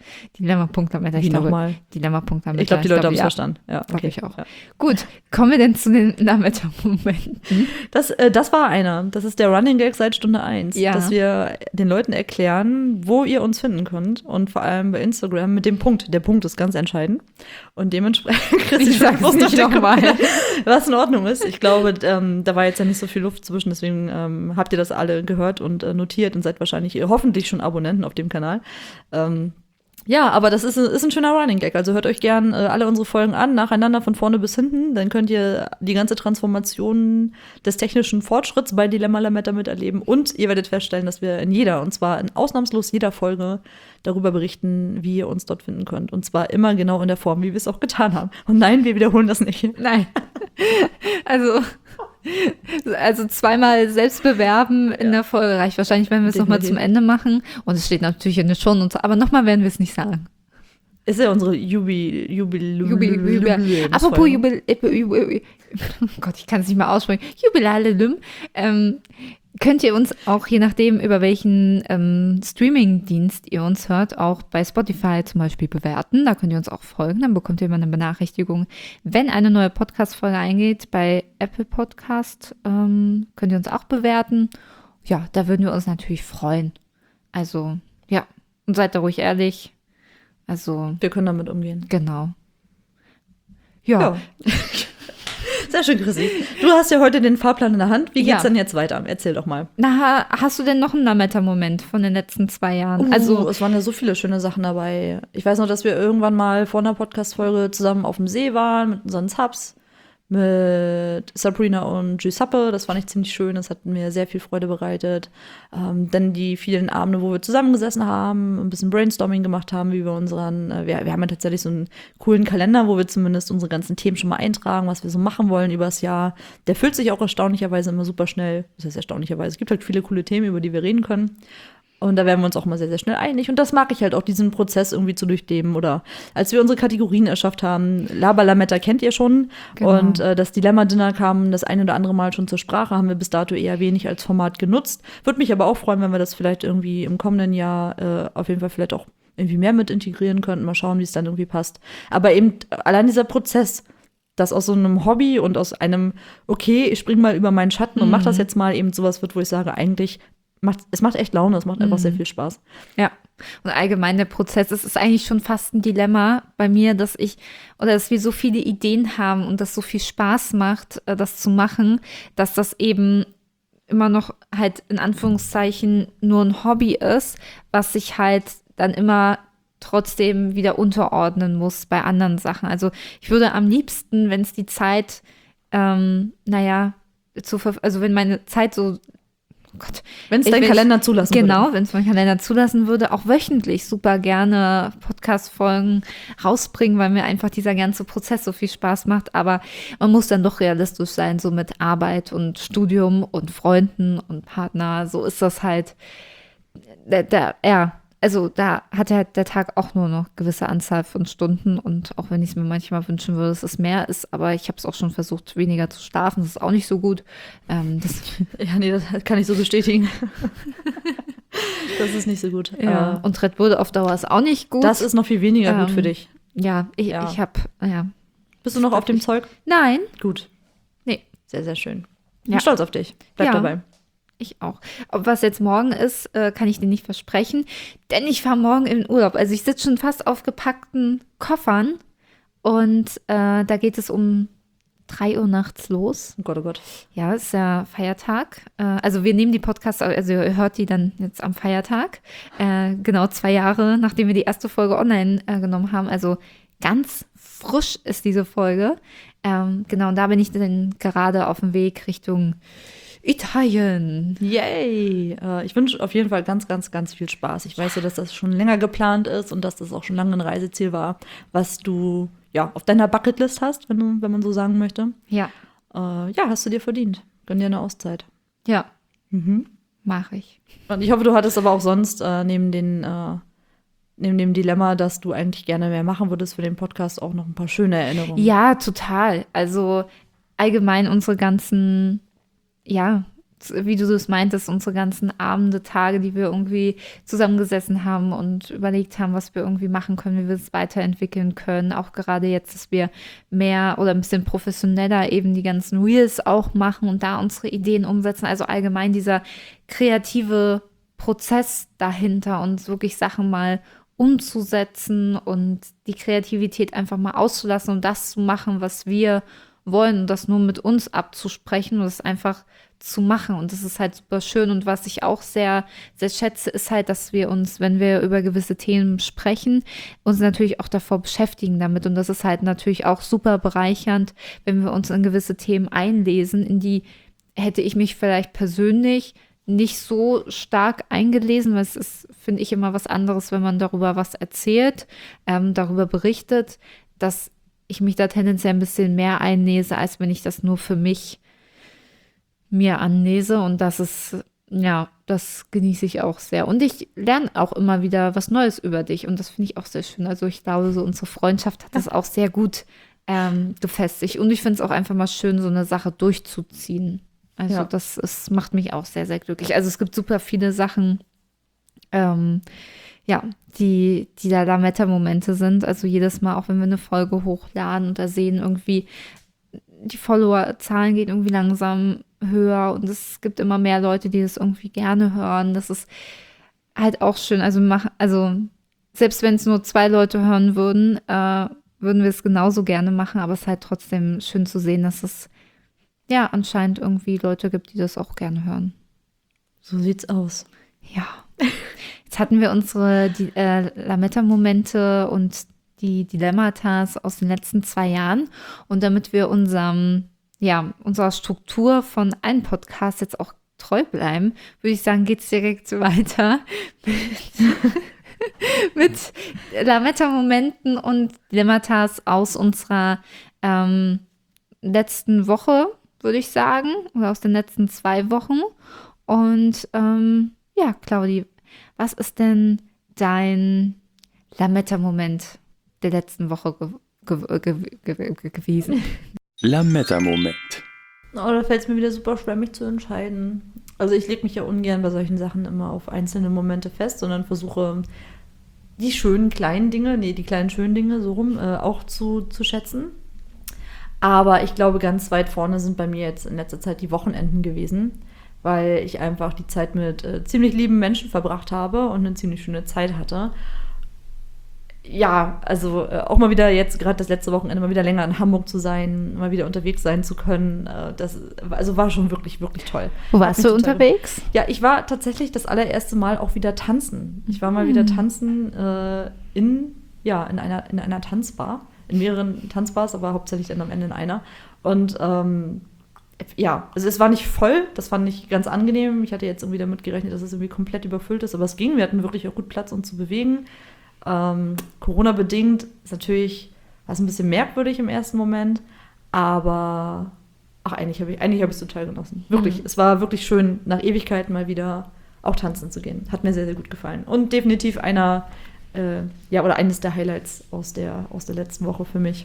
Dilemma.lametta.
Wie nochmal?
Dilemma.lametta.
Ich glaube, die Leute haben es
ja.
verstanden. Ja,
Glaube ich auch.
Ja.
Gut, kommen wir denn zu den Lametta-Momenten?
Das war einer. Das ist der Running Gag seit Stunde 1.
Ja.
Dass wir den Leuten erklären, wo ihr uns finden könnt. Und vor allem bei Instagram mit dem Punkt. Der Punkt ist ganz entscheidend. Und dementsprechend, Chris,
Ich sag's nicht nochmal.
was in Ordnung ist. Ich glaube, da war jetzt ja nicht so viel Luft zwischen. Deswegen habt ihr das alle gehört und notiert und seid wahrscheinlich hoffentlich schon Abonnenten auf dem Kanal. Ja, aber das ist ein schöner Running Gag. Also hört euch gern alle unsere Folgen an, nacheinander von vorne bis hinten. Dann könnt ihr die ganze Transformation des technischen Fortschritts bei Dilemma Lametta miterleben. Und ihr werdet feststellen, dass wir und zwar in ausnahmslos jeder Folge darüber berichten, wie ihr uns dort finden könnt. Und zwar immer genau in der Form, wie wir es auch getan haben. Und nein, wir wiederholen das nicht.
Nein. Also zweimal selbst bewerben in der Folge reicht wahrscheinlich, wenn wir es nochmal zum Ende machen. Und es steht natürlich in den Shownotes, aber nochmal werden wir es nicht sagen.
Ist ja unsere
Apropos oh Gott, ich kann es nicht mal aussprechen. Jubiläum. Könnt ihr uns auch, je nachdem, über welchen Streaming-Dienst ihr uns hört, auch bei Spotify zum Beispiel bewerten. Da könnt ihr uns auch folgen. Dann bekommt ihr immer eine Benachrichtigung, wenn eine neue Podcast-Folge eingeht. Bei Apple Podcast könnt ihr uns auch bewerten. Ja, da würden wir uns natürlich freuen. Also, ja. Und seid da ruhig ehrlich. Also,
wir können damit umgehen.
Genau. Ja.
Sehr schön, Chrissy. Du hast ja heute den Fahrplan in der Hand. Wie geht's denn jetzt weiter? Erzähl doch mal.
Na, hast du denn noch einen Lametta-Moment von den letzten 2 Jahren?
Also, es waren ja so viele schöne Sachen dabei. Ich weiß noch, dass wir irgendwann mal vor einer Podcast-Folge zusammen auf dem See waren mit unseren Subs, mit Sabrina und Giuseppe. Das fand ich ziemlich schön. Das hat mir sehr viel Freude bereitet. Dann die vielen Abende, wo wir zusammengesessen haben, ein bisschen Brainstorming gemacht haben, wie wir wir haben ja tatsächlich so einen coolen Kalender, wo wir zumindest unsere ganzen Themen schon mal eintragen, was wir so machen wollen übers Jahr. Der füllt sich auch erstaunlicherweise immer super schnell. Das heißt erstaunlicherweise. Es gibt halt viele coole Themen, über die wir reden können. Und da werden wir uns auch mal sehr, sehr schnell einig. Und das mag ich halt auch, diesen Prozess irgendwie zu durchleben. Oder als wir unsere Kategorien erschafft haben, Laber Lametta kennt ihr schon. Genau. Und das Dilemma-Dinner kam das ein oder andere Mal schon zur Sprache, haben wir bis dato eher wenig als Format genutzt. Würde mich aber auch freuen, wenn wir das vielleicht irgendwie im kommenden Jahr auf jeden Fall vielleicht auch irgendwie mehr mit integrieren könnten. Mal schauen, wie es dann irgendwie passt. Aber eben allein dieser Prozess, dass aus so einem Hobby und aus einem, okay, ich spring mal über meinen Schatten und mach das jetzt mal, eben sowas wird, wo ich sage, eigentlich es macht echt Laune, es macht einfach sehr viel Spaß.
Ja, und allgemein der Prozess, es ist eigentlich schon fast ein Dilemma bei mir, dass wir so viele Ideen haben und das so viel Spaß macht, das zu machen, dass das eben immer noch halt in Anführungszeichen nur ein Hobby ist, was sich halt dann immer trotzdem wieder unterordnen muss bei anderen Sachen. Also ich würde am liebsten, wenn es die Zeit, wenn meine Zeit so Gott.
Wenn es dein Kalender zulassen würde.
Genau, wenn es mein Kalender zulassen würde, auch wöchentlich super gerne Podcast-Folgen rausbringen, weil mir einfach dieser ganze Prozess so viel Spaß macht. Aber man muss dann doch realistisch sein, so mit Arbeit und Studium und Freunden und Partner. So ist das halt. Also da hat ja der Tag auch nur noch gewisse Anzahl von Stunden und auch wenn ich es mir manchmal wünschen würde, dass es mehr ist, aber ich habe es auch schon versucht, weniger zu schlafen, das ist auch nicht so gut.
Das kann ich so bestätigen. Das ist nicht so gut.
Ja. Und Red Bull auf Dauer ist auch nicht gut.
Das ist noch viel weniger gut für dich.
Ja, ich habe,
Bist du noch auf dem Zeug?
Nein.
Gut.
Nee.
Sehr, sehr schön. Ich bin stolz auf dich. Bleib dabei.
Ich auch. Aber was jetzt morgen ist, kann ich dir nicht versprechen, denn ich fahre morgen in den Urlaub. Also ich sitze schon fast auf gepackten Koffern und da geht es um 3 Uhr nachts los.
Oh Gott, oh Gott.
Ja, ist ja Feiertag. Also wir nehmen die Podcasts, also ihr hört die dann jetzt am Feiertag. Genau 2 Jahre, nachdem wir die erste Folge online genommen haben. Also ganz frisch ist diese Folge. Genau, und da bin ich dann gerade auf dem Weg Richtung Italien.
Yay! Ich wünsche auf jeden Fall ganz, ganz, ganz viel Spaß. Ich weiß ja, dass das schon länger geplant ist und dass das auch schon lange ein Reiseziel war, was du auf deiner Bucketlist hast, wenn man so sagen möchte.
Ja.
Hast du dir verdient. Gönn dir eine Auszeit.
Ja. Mach ich.
Und ich hoffe, du hattest aber auch sonst neben dem Dilemma, dass du eigentlich gerne mehr machen würdest für den Podcast, auch noch ein paar schöne Erinnerungen.
Ja, total. Also allgemein unsere ganzen wie du es meintest, unsere ganzen Abende, Tage, die wir irgendwie zusammengesessen haben und überlegt haben, was wir irgendwie machen können, wie wir es weiterentwickeln können. Auch gerade jetzt, dass wir mehr oder ein bisschen professioneller eben die ganzen Reels auch machen und da unsere Ideen umsetzen. Also allgemein dieser kreative Prozess dahinter und wirklich Sachen mal umzusetzen und die Kreativität einfach mal auszulassen und das zu machen, was wir wollen und das nur mit uns abzusprechen und das einfach zu machen. Und das ist halt super schön. Und was ich auch sehr, sehr schätze, ist halt, dass wir uns, wenn wir über gewisse Themen sprechen, uns natürlich auch davor beschäftigen damit. Und das ist halt natürlich auch super bereichernd, wenn wir uns in gewisse Themen einlesen, in die hätte ich mich vielleicht persönlich nicht so stark eingelesen, weil es ist, finde ich, immer was anderes, wenn man darüber was erzählt, darüber berichtet, dass ich mich da tendenziell ein bisschen mehr einlese, als wenn ich das nur für mich mir anlese. Und das ist, ja, das genieße ich auch sehr. Und ich lerne auch immer wieder was Neues über dich. Und das finde ich auch sehr schön. Also ich glaube, so unsere Freundschaft hat das auch sehr gut gefestigt. Und ich finde es auch einfach mal schön, so eine Sache durchzuziehen. Also das macht mich auch sehr, sehr glücklich. Also es gibt super viele Sachen, die da Lametta-Momente sind. Also jedes Mal, auch wenn wir eine Folge hochladen und da sehen irgendwie, die Follower-Zahlen gehen irgendwie langsam höher und es gibt immer mehr Leute, die das irgendwie gerne hören. Das ist halt auch schön. Also selbst wenn es nur 2 Leute hören würden, würden wir es genauso gerne machen, aber es ist halt trotzdem schön zu sehen, dass es ja anscheinend irgendwie Leute gibt, die das auch gerne hören.
So sieht's aus.
Ja. Jetzt hatten wir unsere Lametta-Momente und die Dilemmatas aus den letzten 2 Jahren. Und damit wir unserer Struktur von einem Podcast jetzt auch treu bleiben, würde ich sagen, geht es direkt weiter mit Lametta-Momenten und Dilemmatas aus unserer letzten Woche, würde ich sagen, oder aus den letzten 2 Wochen. Und Claudi, was ist denn dein Lametta-Moment der letzten Woche gewesen?
Lametta-Moment.
Oh, da fällt es mir wieder super schwer, mich zu entscheiden. Also ich lege mich ja ungern bei solchen Sachen immer auf einzelne Momente fest, sondern versuche die schönen kleinen Dinge, die kleinen schönen Dinge so rum auch zu schätzen. Aber ich glaube, ganz weit vorne sind bei mir jetzt in letzter Zeit die Wochenenden gewesen, weil ich einfach die Zeit mit ziemlich lieben Menschen verbracht habe und eine ziemlich schöne Zeit hatte. Ja, also auch mal wieder jetzt, gerade das letzte Wochenende, mal wieder länger in Hamburg zu sein, mal wieder unterwegs sein zu können, das war schon wirklich, wirklich toll.
Wo warst du unterwegs?
Ja, ich war tatsächlich das allererste Mal auch wieder tanzen. Ich war mal wieder tanzen in einer Tanzbar, in mehreren Tanzbars, aber hauptsächlich dann am Ende in einer. Und also es war nicht voll, das fand ich ganz angenehm. Ich hatte jetzt irgendwie damit gerechnet, dass es irgendwie komplett überfüllt ist, aber es ging. Wir hatten wirklich auch gut Platz, uns zu bewegen. Corona-bedingt ist natürlich was ein bisschen merkwürdig im ersten Moment, aber eigentlich habe ich es total genossen. Wirklich, es war wirklich schön, nach Ewigkeiten mal wieder auch tanzen zu gehen. Hat mir sehr, sehr gut gefallen. Und definitiv eines der Highlights aus der letzten Woche für mich.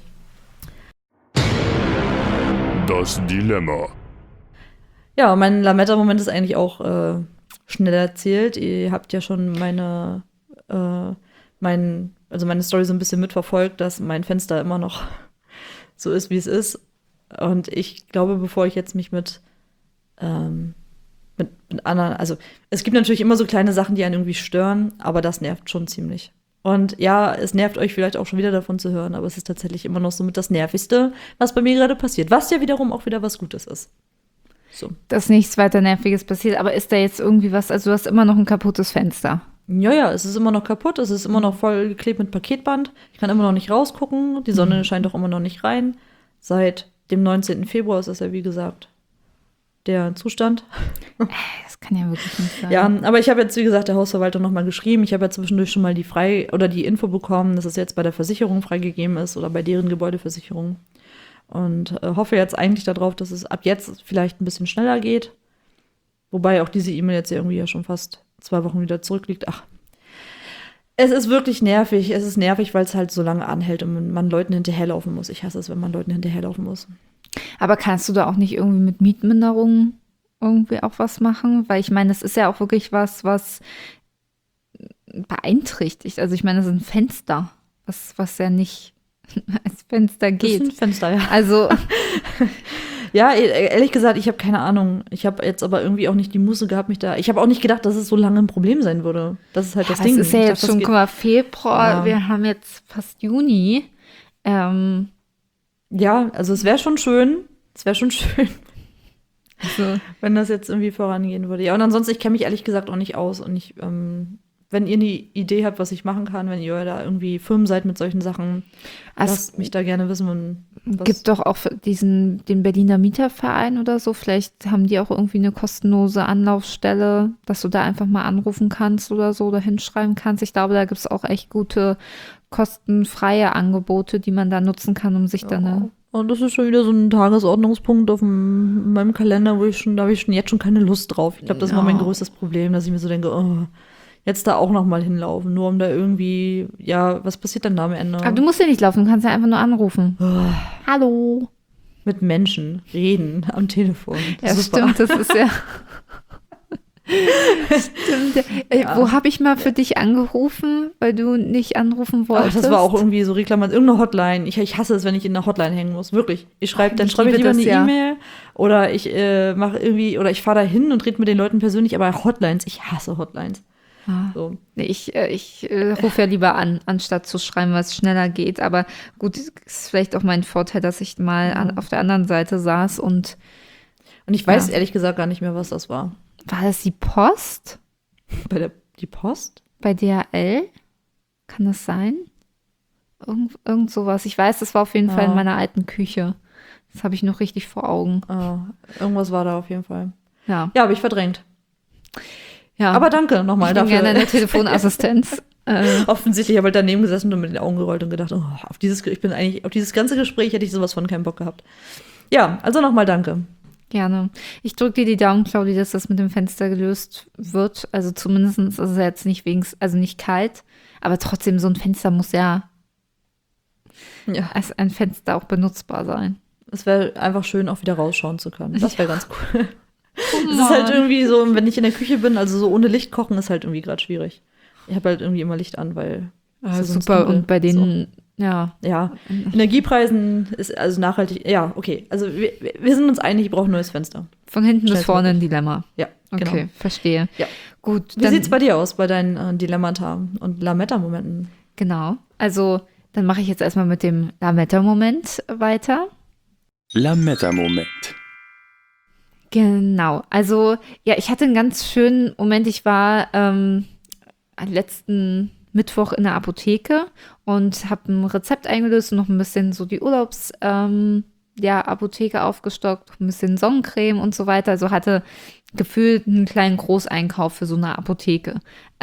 Das Dilemma.
Ja, mein Lametta-Moment ist eigentlich auch schnell erzählt. Ihr habt ja schon meine Story so ein bisschen mitverfolgt, dass mein Fenster immer noch so ist, wie es ist. Und ich glaube, bevor ich jetzt mich mit anderen, also es gibt natürlich immer so kleine Sachen, die einen irgendwie stören, aber das nervt schon ziemlich. Und ja, es nervt euch vielleicht auch schon wieder davon zu hören, aber es ist tatsächlich immer noch so mit das Nervigste, was bei mir gerade passiert, was ja wiederum auch wieder was Gutes ist. So.
Dass nichts weiter Nerviges passiert, aber ist da jetzt irgendwie was, also du hast immer noch ein kaputtes Fenster?
Ja, es ist immer noch kaputt, es ist immer noch voll geklebt mit Paketband, ich kann immer noch nicht rausgucken, die Sonne scheint auch immer noch nicht rein. Seit dem 19. Februar ist das ja, wie gesagt, der Zustand.
Das kann ja wirklich nicht sein.
Ja, aber ich habe jetzt, wie gesagt, der Hausverwaltung nochmal geschrieben. Ich habe ja zwischendurch schon mal die Info bekommen, dass es jetzt bei der Versicherung freigegeben ist oder bei deren Gebäudeversicherung. Und hoffe jetzt eigentlich darauf, dass es ab jetzt vielleicht ein bisschen schneller geht. Wobei auch diese E-Mail jetzt irgendwie ja schon fast 2 Wochen wieder zurückliegt. Ach, es ist wirklich nervig. Es ist nervig, weil es halt so lange anhält und man Leuten hinterherlaufen muss. Ich hasse es, wenn man Leuten hinterherlaufen muss.
Aber kannst du da auch nicht irgendwie mit Mietminderungen irgendwie auch was machen? Weil ich meine, das ist ja auch wirklich was beeinträchtigt. Also ich meine, das ist ein Fenster, was ja nicht als Fenster geht.
Das ist ein Fenster, ja.
Also
Ja, ehrlich gesagt, ich habe keine Ahnung. Ich habe jetzt aber irgendwie auch nicht die Muße gehabt, ich habe auch nicht gedacht, dass es so lange ein Problem sein würde. Das ist halt das Ding.
es ist ja
Ich
jetzt
dachte,
schon,
das
guck mal, Februar,
Ja.
wir haben jetzt fast Juni.
ja, also es wäre schon schön.
Also,
Wenn das jetzt irgendwie vorangehen würde. Ja, und ansonsten, ich kenne mich ehrlich gesagt auch nicht aus. Und wenn ihr eine Idee habt, was ich machen kann, wenn ihr da irgendwie firm seid mit solchen Sachen, lasst mich da gerne wissen.
gibt doch auch den Berliner Mieterverein oder so. Vielleicht haben die auch irgendwie eine kostenlose Anlaufstelle, dass du da einfach mal anrufen kannst oder so oder hinschreiben kannst. Ich glaube, da gibt es auch echt gute kostenfreie Angebote, die man da nutzen kann, um sich dann
Und das ist schon wieder so ein Tagesordnungspunkt auf meinem Kalender, da habe ich schon jetzt schon keine Lust drauf. Ich glaube, das ist immer mein größtes Problem, dass ich mir so denke, oh, jetzt da auch noch mal hinlaufen, nur um da irgendwie, ja, was passiert dann da am Ende?
Aber du musst ja nicht laufen, du kannst ja einfach nur anrufen. Hallo.
Mit Menschen reden am Telefon.
Ja,
Super.
stimmt, das ist ja. Stimmt. Wo habe ich mal für dich angerufen, weil du nicht anrufen
Ach,
wolltest?
das war auch irgendwie so Reklamation, irgendeine Hotline. Ich hasse es, wenn ich in einer Hotline hängen muss. Wirklich. Dann schreibe ich
liebe
lieber
das,
eine
ja.
E-Mail oder ich mache irgendwie, oder ich fahre da hin und rede mit den Leuten persönlich, aber Hotlines, ich hasse Hotlines.
Ah.
So.
Nee, ich rufe ja lieber an, anstatt zu schreiben, weil es schneller geht. Aber gut, ist vielleicht auch mein Vorteil, dass ich mal auf der anderen Seite saß und
Und ich weiß ehrlich gesagt gar nicht mehr, was das war.
war das die Post
Die Post?
bei DHL? Kann das sein? Irgend sowas. Ich weiß, das war auf jeden Fall in meiner alten Küche. Das habe ich noch richtig vor Augen.
Irgendwas war da auf jeden Fall.
Ja.
Ja, habe ich verdrängt.
Ja.
Aber danke nochmal
ich bin
dafür.
gerne eine Telefonassistenz.
Offensichtlich habe ich daneben gesessen und mit den Augen gerollt und gedacht, auf dieses ganze Gespräch hätte ich sowas von keinen Bock gehabt. Ja, also nochmal danke.
Gerne. Ich drücke dir die Daumen, Claudi, dass das mit dem Fenster gelöst wird. Also zumindest ist es jetzt nicht nicht kalt, aber trotzdem, so ein Fenster muss ja als ein Fenster auch benutzbar sein.
Es wäre einfach schön, auch wieder rausschauen zu können. Das wäre ganz cool. Es ist halt irgendwie so, wenn ich in der Küche bin, also so ohne Licht kochen, ist halt irgendwie gerade schwierig. Ich habe halt irgendwie immer Licht an, weil es ist sonst
Super,
dunkel.
und bei denen, ja.
Ja, Energiepreisen ist also nachhaltig. Ja, okay. Also wir sind uns einig, ich brauche ein neues Fenster.
Von hinten bis
Schnellstmöglich.
vorne ein Dilemma.
Ja,
Okay,
genau.
verstehe.
Ja.
Gut,
Wie sieht's bei dir aus, bei deinen Dilemmata und Lametta-Momenten?
Genau. Also, dann mache ich jetzt erstmal mit dem Lametta-Moment weiter.
Lametta-Moment.
Genau. Also, ja, ich hatte einen ganz schönen Moment. Ich war letzten Mittwoch in der Apotheke und habe ein Rezept eingelöst und noch ein bisschen so die Apotheke aufgestockt, ein bisschen Sonnencreme und so weiter. Also hatte gefühlt einen kleinen Großeinkauf für so eine Apotheke.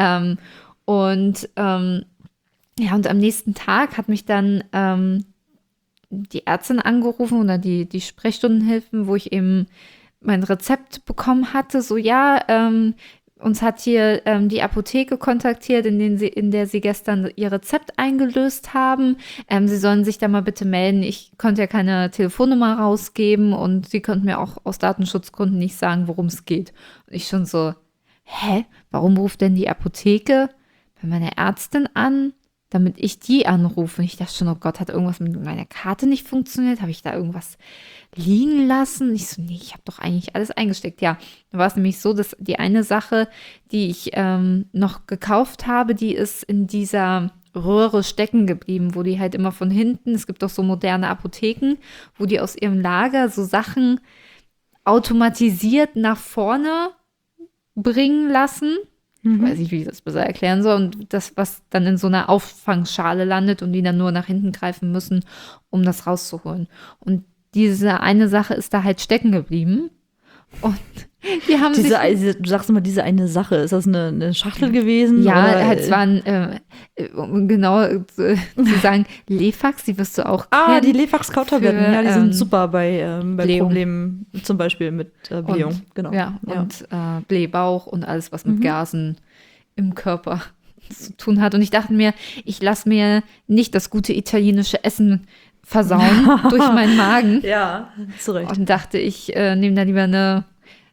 Und am nächsten Tag hat mich dann die Ärztin angerufen oder die Sprechstundenhilfen, wo ich eben mein Rezept bekommen hatte. So, ja, uns hat hier die Apotheke kontaktiert, in der sie gestern ihr Rezept eingelöst haben. Sie sollen sich da mal bitte melden. Ich konnte ja keine Telefonnummer rausgeben und sie konnten mir auch aus Datenschutzgründen nicht sagen, worum es geht. Und ich schon so, warum ruft denn die Apotheke bei meiner Ärztin an, damit ich die anrufe? Und ich dachte schon, oh Gott, hat irgendwas mit meiner Karte nicht funktioniert? Habe ich da irgendwas liegen lassen? Ich so, nee, ich habe doch eigentlich alles eingesteckt. Ja, da war es nämlich so, dass die eine Sache, die ich noch gekauft habe, die ist in dieser Röhre stecken geblieben, wo die halt immer von hinten, es gibt doch so moderne Apotheken, wo die aus ihrem Lager so Sachen automatisiert nach vorne bringen lassen. Ich weiß nicht, wie ich das besser erklären soll. Und das, was dann in so einer Auffangschale landet und die dann nur nach hinten greifen müssen, um das rauszuholen. Und diese eine Sache ist da halt stecken geblieben. Und die haben
du sagst immer, diese eine Sache. Ist das eine Schachtel gewesen?
Ja,
oder?
halt, es waren, um genau zu sagen, Lefax, die wirst du auch kennen.
Die Lefax-Kautabletten, ja, die sind super bei
Blähung.
Problemen, zum Beispiel mit Blähung. Genau.
Ja, und Blähbauch und alles, was mit Gasen im Körper zu tun hat. Und ich dachte mir, ich lasse mir nicht das gute italienische Essen versauen durch meinen Magen.
Ja, zu Recht.
Und dachte, ich nehme da lieber eine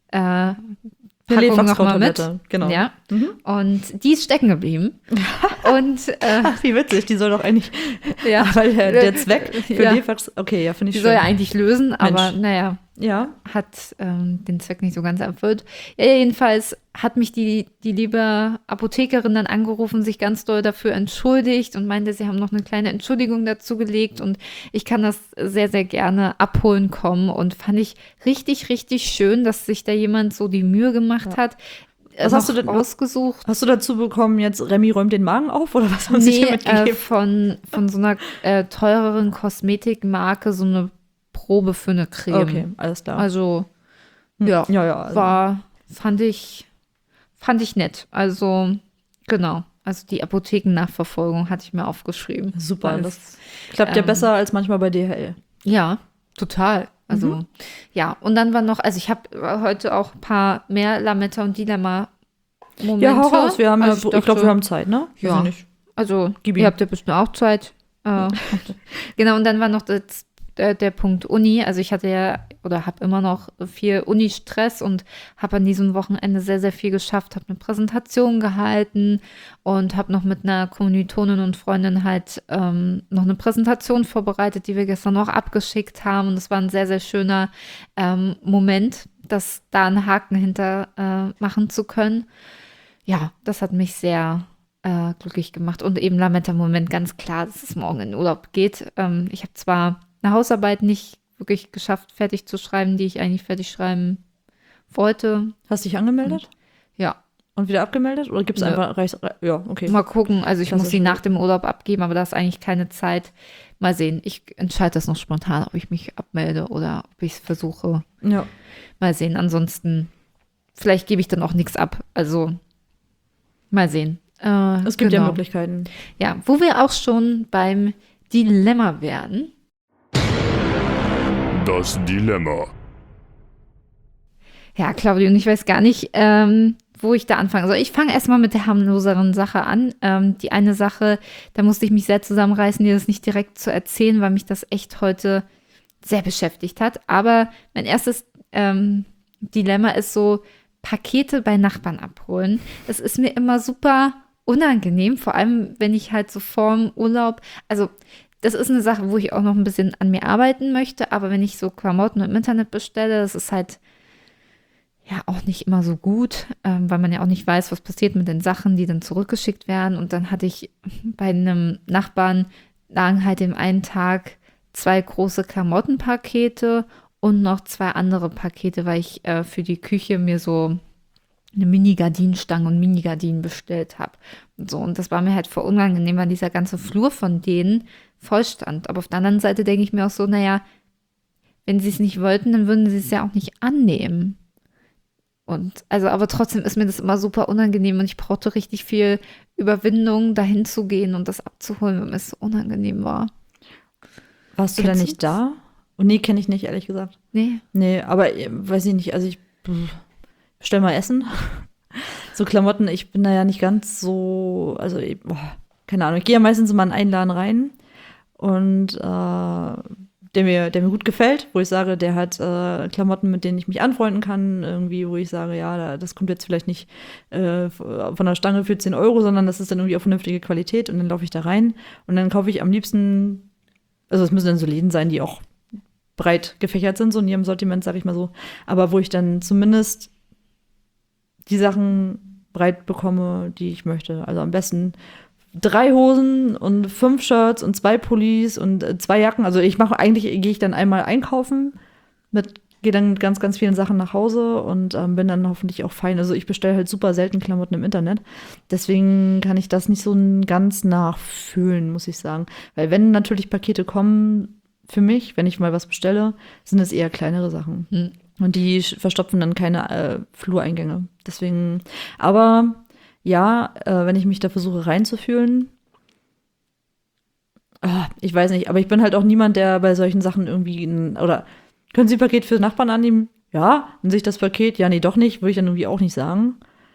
Packung noch mal mit.
Lefax-Tablette, genau.
Ja. Und die ist stecken geblieben. Und
Ach, wie witzig, die soll doch eigentlich,
ja,
weil der Zweck für
Ja.
Lefax, okay, ja, finde ich
die
schön.
soll ja eigentlich lösen, aber naja,
Ja,
hat den Zweck nicht so ganz erfüllt. Ja, jedenfalls hat mich die liebe Apothekerin dann angerufen, sich ganz doll dafür entschuldigt und meinte, sie haben noch eine kleine Entschuldigung dazu gelegt und ich kann das sehr, sehr gerne abholen kommen und fand ich richtig, richtig schön, dass sich da jemand so die Mühe gemacht hat.
Was hast du denn
ausgesucht?
Hast du dazu bekommen, jetzt Remy räumt den Magen auf oder was haben sie dir mitgegeben?
von so einer teureren Kosmetikmarke so eine Probe für eine Creme.
Okay, alles klar.
Also, ja,
also.
fand ich nett. Also, genau. Also die Apothekennachverfolgung hatte ich mir aufgeschrieben.
Super,
Weil
das klappt ja besser als manchmal bei DHL.
ja, total. Also, ja. Und dann war noch, also ich habe heute auch ein paar mehr Lametta und Dilemma-Momente.
Ja, hau raus, wir haben
Also
ich glaube, wir haben Zeit, ne? Weiß
ja.
ich nicht.
Also,
Gib ihm.
ihr habt ja bestimmt auch Zeit. Genau, und dann war noch der Punkt Uni. Also ich hatte ja oder habe immer noch viel Uni-Stress und habe an diesem Wochenende sehr, sehr viel geschafft, habe eine Präsentation gehalten und habe noch mit einer Kommilitonin und Freundin halt noch eine Präsentation vorbereitet, die wir gestern noch abgeschickt haben. Und es war ein sehr, sehr schöner Moment, das da einen Haken hinter machen zu können. Ja, das hat mich sehr glücklich gemacht. Und eben Lametta-Moment, ganz klar, dass es morgen in Urlaub geht. Ich habe zwar eine Hausarbeit nicht wirklich geschafft, fertig zu schreiben, die ich eigentlich fertig schreiben wollte.
Hast dich angemeldet?
Ja,
Und wieder abgemeldet? Oder gibt es
Nö.
einfach ja, okay.
mal gucken. Also ich
Das
muss
ist
sie
gut.
nach dem Urlaub abgeben, aber da ist eigentlich keine Zeit. Mal sehen. Ich entscheide das noch spontan, ob ich mich abmelde oder ob ich es versuche.
Ja.
Mal sehen. Ansonsten, vielleicht gebe ich dann auch nichts ab. Also, mal sehen.
Es gibt ja
genau.
Möglichkeiten.
Ja, wo wir auch schon beim Dilemma werden.
Das Dilemma.
Ja, Claudia, und ich weiß gar nicht, wo ich da anfangen soll. Ich fange erstmal mit der harmloseren Sache an. Die eine Sache, da musste ich mich sehr zusammenreißen, dir das nicht direkt zu erzählen, weil mich das echt heute sehr beschäftigt hat. Aber mein erstes Dilemma ist so, Pakete bei Nachbarn abholen. Das ist mir immer super unangenehm, vor allem wenn ich halt so vorm Urlaub, also das ist eine Sache, wo ich auch noch ein bisschen an mir arbeiten möchte, aber wenn ich so Klamotten im Internet bestelle, das ist halt ja auch nicht immer so gut, weil man ja auch nicht weiß, was passiert mit den Sachen, die dann zurückgeschickt werden. Und dann hatte ich bei einem Nachbarn, lagen halt im einen Tag 2 große Klamottenpakete und noch 2 andere Pakete, weil ich für die Küche mir so eine Mini-Gardinenstange und Mini-Gardinen bestellt habe. Und so, und das war mir halt voll unangenehm, weil dieser ganze Flur von denen voll stand. Aber auf der anderen Seite denke ich mir auch so, naja, wenn sie es nicht wollten, dann würden sie es ja auch nicht annehmen. Und also, aber trotzdem ist mir das immer super unangenehm und ich brauchte richtig viel Überwindung, dahin zu gehen und das abzuholen, wenn es so unangenehm war.
Warst du da
Kennst
nicht
du
da? Und nee, kenne ich nicht, ehrlich gesagt.
Nee.
Nee, aber weiß ich nicht, also ich bestell mal Essen. So Klamotten, ich bin da ja nicht ganz so, also keine Ahnung, ich gehe ja meistens immer in einen Laden rein und der mir gut gefällt, wo ich sage, der hat Klamotten, mit denen ich mich anfreunden kann, irgendwie, wo ich sage, ja, das kommt jetzt vielleicht nicht von der Stange für 10 €, sondern das ist dann irgendwie auch vernünftige Qualität und dann laufe ich da rein und dann kaufe ich am liebsten, also es müssen dann so Läden sein, die auch breit gefächert sind, so in ihrem Sortiment, sage ich mal so, aber wo ich dann zumindest die Sachen breit bekomme, die ich möchte. Also am besten 3 Hosen und 5 Shirts und 2 Pullis und 2 Jacken. Also gehe ich dann einmal einkaufen, gehe dann mit ganz, ganz vielen Sachen nach Hause und bin dann hoffentlich auch fein. Also ich bestelle halt super selten Klamotten im Internet. Deswegen kann ich das nicht so ganz nachfühlen, muss ich sagen. Weil wenn natürlich Pakete kommen für mich, wenn ich mal was bestelle, sind es eher kleinere Sachen.
Hm.
Und die verstopfen dann keine Flureingänge. Deswegen, aber ja, wenn ich mich da versuche reinzufühlen, ich weiß nicht, aber ich bin halt auch niemand, der bei solchen Sachen irgendwie, oder können Sie ein Paket für Nachbarn annehmen? Ja, und sich das Paket, ja, nee, doch nicht, würde ich dann irgendwie auch nicht sagen.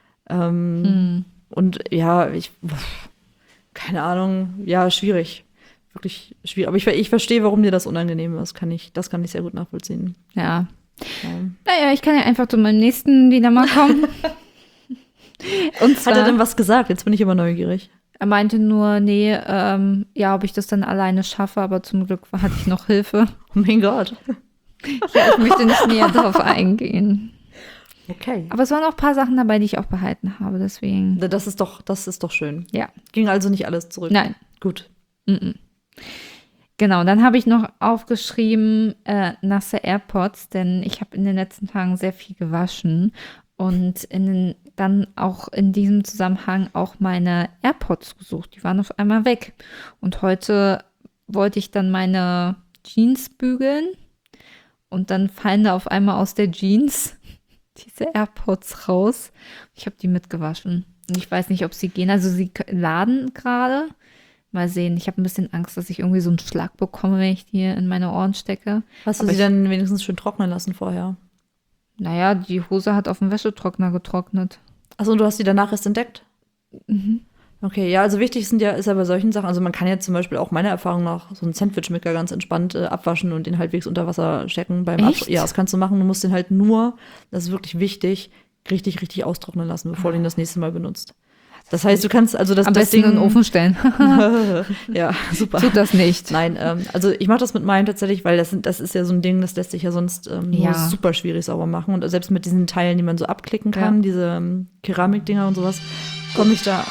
Und ja, keine Ahnung, ja, schwierig. Wirklich schwierig. Aber ich verstehe, warum dir das unangenehm ist. Das kann ich sehr gut nachvollziehen.
Ja, Naja, ich kann ja einfach zu meinem nächsten Dilemma kommen. Und zwar,
Hat er denn was gesagt? Jetzt bin ich immer neugierig.
er meinte nur, nee, ja, ob ich das dann alleine schaffe, aber zum Glück hatte ich noch Hilfe.
Oh mein Gott.
Ja, ich möchte nicht näher darauf eingehen.
Okay.
Aber es waren auch ein paar Sachen dabei, die ich auch behalten habe, deswegen.
Das ist doch schön.
Ja.
Ging also nicht alles zurück.
Nein.
Gut.
Genau, dann habe ich noch aufgeschrieben, nasse AirPods, denn ich habe in den letzten Tagen sehr viel gewaschen und dann auch in diesem Zusammenhang auch meine AirPods gesucht. Die waren auf einmal weg. Und heute wollte ich dann meine Jeans bügeln und dann fallen da auf einmal aus der Jeans diese AirPods raus. Ich habe die mitgewaschen. Und ich weiß nicht, ob sie gehen. Also sie laden gerade. Mal sehen. Ich habe ein bisschen Angst, dass ich irgendwie so einen Schlag bekomme, wenn ich die in meine Ohren stecke.
Hast du sie dann wenigstens schön trocknen lassen vorher?
Naja, die Hose hat auf dem Wäschetrockner getrocknet.
Achso, und du hast die danach erst entdeckt? Okay, ja, also wichtig ist ja bei solchen Sachen, also man kann jetzt zum Beispiel auch meiner Erfahrung nach so einen Sandwichmaker ganz entspannt abwaschen und den halbwegs unter Wasser stecken beim
Echt?
Ja, das kannst du machen. Du musst den halt nur, das ist wirklich wichtig, richtig austrocknen lassen, bevor du ihn das nächste Mal benutzt. Das heißt, du kannst also das
Am besten
Ding
in den Ofen stellen.
Ja, super.
Tut das nicht.
Nein, also ich mache das mit meinem tatsächlich, weil das ist ja so ein Ding, das lässt sich ja sonst nur super schwierig sauber machen. Und selbst mit diesen Teilen, die man so abklicken kann, diese Keramikdinger und sowas, komme ich da.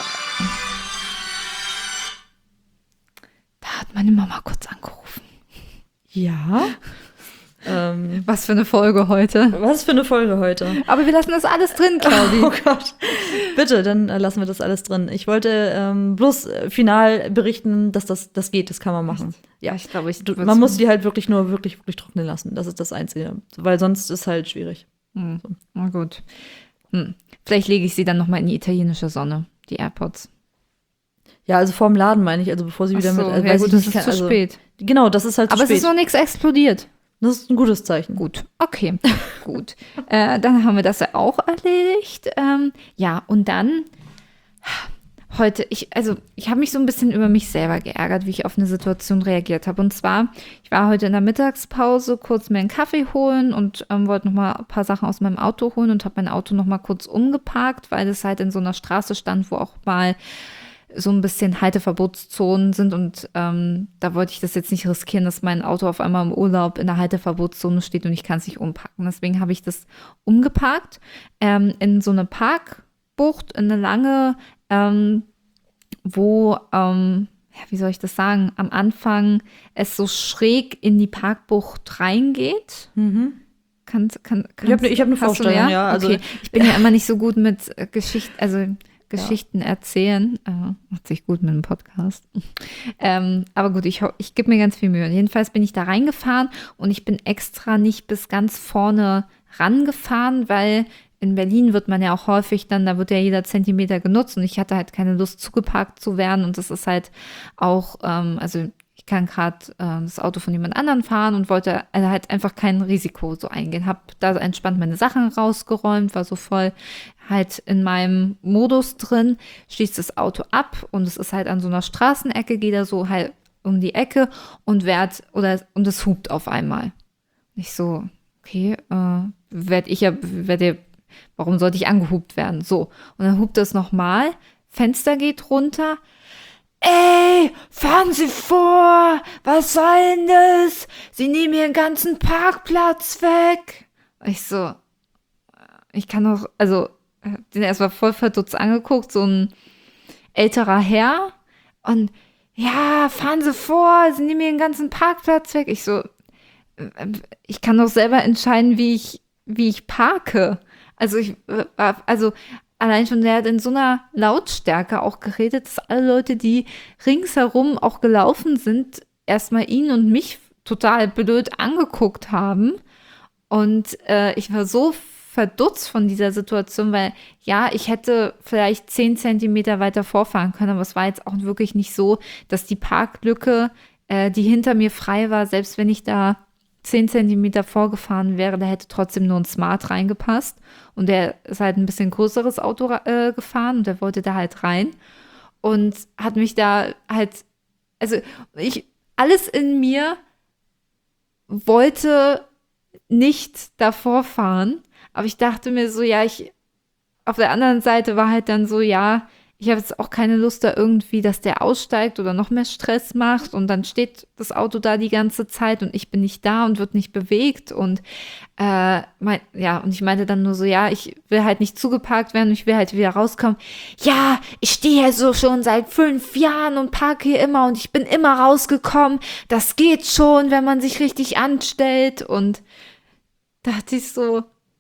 Da hat meine Mama kurz angerufen.
Ja.
Was für eine Folge heute.
Was für eine Folge heute.
Aber wir lassen das alles drin, Claudi.
Oh Gott. Bitte, dann lassen wir das alles drin. Ich wollte bloß final berichten, dass das geht, das kann man machen. Ja,
ich glaube,
man muss die halt wirklich nur wirklich trocknen lassen. Das ist das Einzige. Weil sonst ist halt schwierig.
Na gut. Vielleicht lege ich sie dann nochmal in die italienische Sonne, die AirPods.
Ja, also vorm Laden meine ich, also bevor sie wieder mit.
Ja gut, das ist zu spät.
Genau, das ist halt zu spät.
Aber es ist noch nichts explodiert.
Das ist ein gutes Zeichen.
Gut, okay, gut. Dann haben wir das ja auch erledigt. Ja, und dann heute, ich habe mich so ein bisschen über mich selber geärgert, wie ich auf eine Situation reagiert habe. Und zwar, ich war heute in der Mittagspause kurz mir einen Kaffee holen und wollte noch mal ein paar Sachen aus meinem Auto holen und habe mein Auto noch mal kurz umgeparkt, weil es halt in so einer Straße stand, wo auch mal so ein bisschen Halteverbotszonen sind und da wollte ich das jetzt nicht riskieren, dass mein Auto auf einmal im Urlaub in der Halteverbotszone steht und ich kann es nicht umparken. Deswegen habe ich das umgeparkt in so eine Parkbucht, in eine lange, wo, wie soll ich das sagen, am Anfang es so schräg in die Parkbucht reingeht.
Ich hab eine Vorstellung, ja. Also,
okay. Ich bin ja immer nicht so gut mit Geschichten erzählen. Macht sich gut mit einem Podcast. Aber gut, ich gebe mir ganz viel Mühe. Jedenfalls bin ich da reingefahren und ich bin extra nicht bis ganz vorne rangefahren, weil in Berlin wird man ja auch häufig dann, da wird ja jeder Zentimeter genutzt und ich hatte halt keine Lust, zugeparkt zu werden und das ist halt auch, ich kann gerade das Auto von jemand anderen fahren und wollte halt einfach kein Risiko so eingehen. Habe da entspannt meine Sachen rausgeräumt, war so voll halt in meinem Modus drin, schließt das Auto ab und es ist halt an so einer Straßenecke, geht da so halt um die Ecke und es hupt auf einmal. Ich so, okay, warum sollte ich angehupt werden? So, und dann hupt es nochmal, Fenster geht runter. Ey, fahren Sie vor! Was soll denn das? Sie nehmen Ihren ganzen Parkplatz weg! Ich so, ich kann doch, den erstmal voll verdutzt angeguckt, so ein älterer Herr. Und ja, fahren Sie vor, Sie nehmen Ihren ganzen Parkplatz weg. Ich so, ich kann doch selber entscheiden, wie ich parke. Allein schon, der hat in so einer Lautstärke auch geredet, dass alle Leute, die ringsherum auch gelaufen sind, erstmal ihn und mich total blöd angeguckt haben. Und ich war so verdutzt von dieser Situation, weil ja, ich hätte vielleicht 10 Zentimeter weiter vorfahren können, aber es war jetzt auch wirklich nicht so, dass die Parklücke, die hinter mir frei war, selbst wenn ich da 10 Zentimeter vorgefahren wäre, da hätte trotzdem nur ein Smart reingepasst. Und der ist halt ein bisschen größeres Auto gefahren und der wollte da halt rein und hat mich da halt, alles in mir wollte nicht davor fahren. Aber ich dachte mir so, ja, auf der anderen Seite war halt dann so, ja, ich habe jetzt auch keine Lust da irgendwie, dass der aussteigt oder noch mehr Stress macht und dann steht das Auto da die ganze Zeit und ich bin nicht da und wird nicht bewegt und und ich meinte dann nur so, ja, ich will halt nicht zugeparkt werden und ich will halt wieder rauskommen. Ja, ich stehe hier so schon seit 5 Jahren und parke hier immer und ich bin immer rausgekommen. Das geht schon, wenn man sich richtig anstellt und da dachte ich so,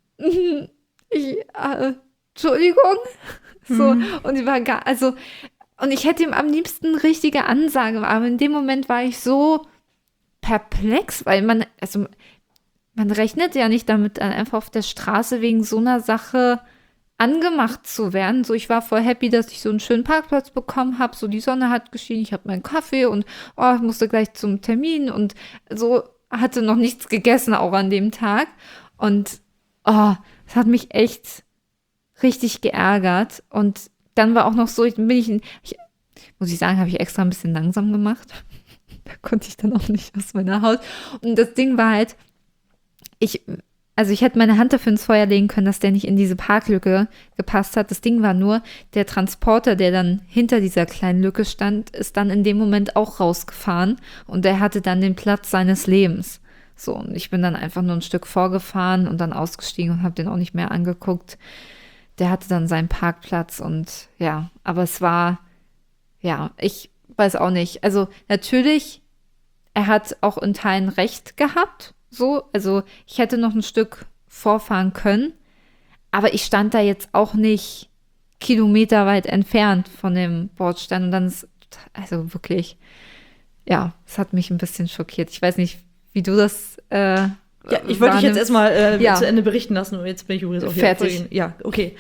Entschuldigung. So, und die war und ich hätte ihm am liebsten eine richtige Ansage, aber in dem Moment war ich so perplex, weil man rechnet ja nicht damit, dann einfach auf der Straße wegen so einer Sache angemacht zu werden. So, ich war voll happy, dass ich so einen schönen Parkplatz bekommen habe, so die Sonne hat geschienen, ich habe meinen Kaffee und ich musste gleich zum Termin und so hatte noch nichts gegessen auch an dem Tag und das hat mich echt richtig geärgert und dann war auch noch so, muss ich sagen, habe ich extra ein bisschen langsam gemacht. Da konnte ich dann auch nicht aus meiner Haut. Und das Ding war halt, ich hätte meine Hand dafür ins Feuer legen können, dass der nicht in diese Parklücke gepasst hat. Das Ding war nur, der Transporter, der dann hinter dieser kleinen Lücke stand, ist dann in dem Moment auch rausgefahren und der hatte dann den Platz seines Lebens. So, und ich bin dann einfach nur ein Stück vorgefahren und dann ausgestiegen und habe den auch nicht mehr angeguckt. Der hatte dann seinen Parkplatz und ja, aber es war, ja, ich weiß auch nicht. Also natürlich, er hat auch in Teilen recht gehabt, so. Also ich hätte noch ein Stück vorfahren können, aber ich stand da jetzt auch nicht kilometerweit entfernt von dem Bordstein und dann ist, also wirklich, ja, es hat mich ein bisschen schockiert. Ich weiß nicht, wie du das
ja, ich wollte dich jetzt erstmal zu Ende berichten lassen und jetzt bin ich übrigens auch
fertig.
Ja, okay.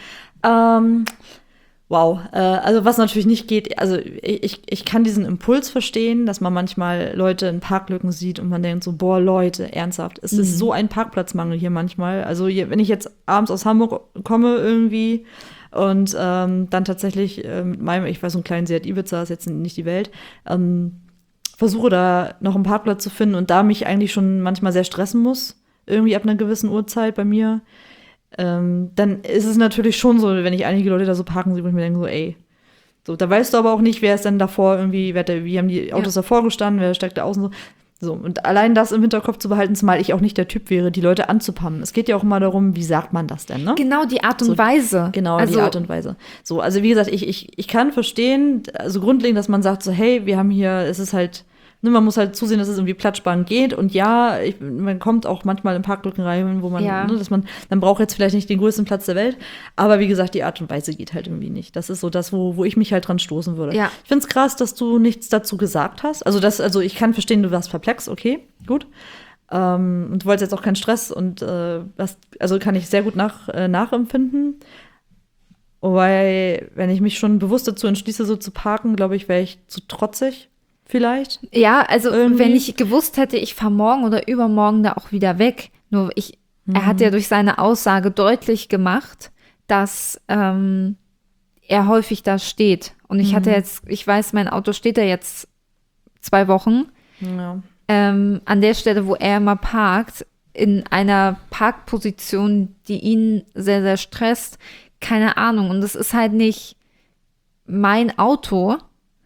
Wow. Also was natürlich nicht geht, also ich kann diesen Impuls verstehen, dass man manchmal Leute in Parklücken sieht und man denkt so, boah, Leute, ernsthaft, es ist so ein Parkplatzmangel hier manchmal. Also wenn ich jetzt abends aus Hamburg komme irgendwie und dann tatsächlich mit meinem, ich weiß, so einen kleinen Seat Ibiza, ist jetzt nicht die Welt, versuche da noch einen Parkplatz zu finden und da mich eigentlich schon manchmal sehr stressen muss, irgendwie ab einer gewissen Uhrzeit bei mir, dann ist es natürlich schon so, wenn ich einige Leute da so parken sehe, wo ich mir denke so, ey, so, da weißt du aber auch nicht, wer ist denn davor irgendwie, wie haben die Autos davor gestanden, wer steigt da außen so, und allein das im Hinterkopf zu behalten, zumal ich auch nicht der Typ wäre, die Leute anzupannen. Es geht ja auch immer darum, wie sagt man das denn, ne?
Genau, die Art und Weise.
Genau, die Art und Weise. So, also wie gesagt, ich kann verstehen, also grundlegend, dass man sagt so, hey, wir haben hier, es ist halt, ne, man muss halt zusehen, dass es irgendwie platzsparend geht und ja, man kommt auch manchmal in Parklücken rein, wo man, dass man, dann braucht jetzt vielleicht nicht den größten Platz der Welt, aber wie gesagt, die Art und Weise geht halt irgendwie nicht. Das ist so das, wo ich mich halt dran stoßen würde. Ja. Ich finde es krass, dass du nichts dazu gesagt hast. Also ich kann verstehen, du warst perplex, okay, gut. Und du wolltest jetzt auch keinen Stress und also kann ich sehr gut nachempfinden. Wobei, wenn ich mich schon bewusst dazu entschließe, so zu parken, glaube ich, wäre ich zu trotzig. Vielleicht?
Ja, also irgendwie. Wenn ich gewusst hätte, ich fahre morgen oder übermorgen da auch wieder weg. Nur er hat ja durch seine Aussage deutlich gemacht, dass er häufig da steht. Und ich ich weiß, mein Auto steht da jetzt 2 Wochen.
Ja.
An der Stelle, wo er immer parkt, in einer Parkposition, die ihn sehr, sehr stresst. Keine Ahnung. Und es ist halt nicht mein Auto.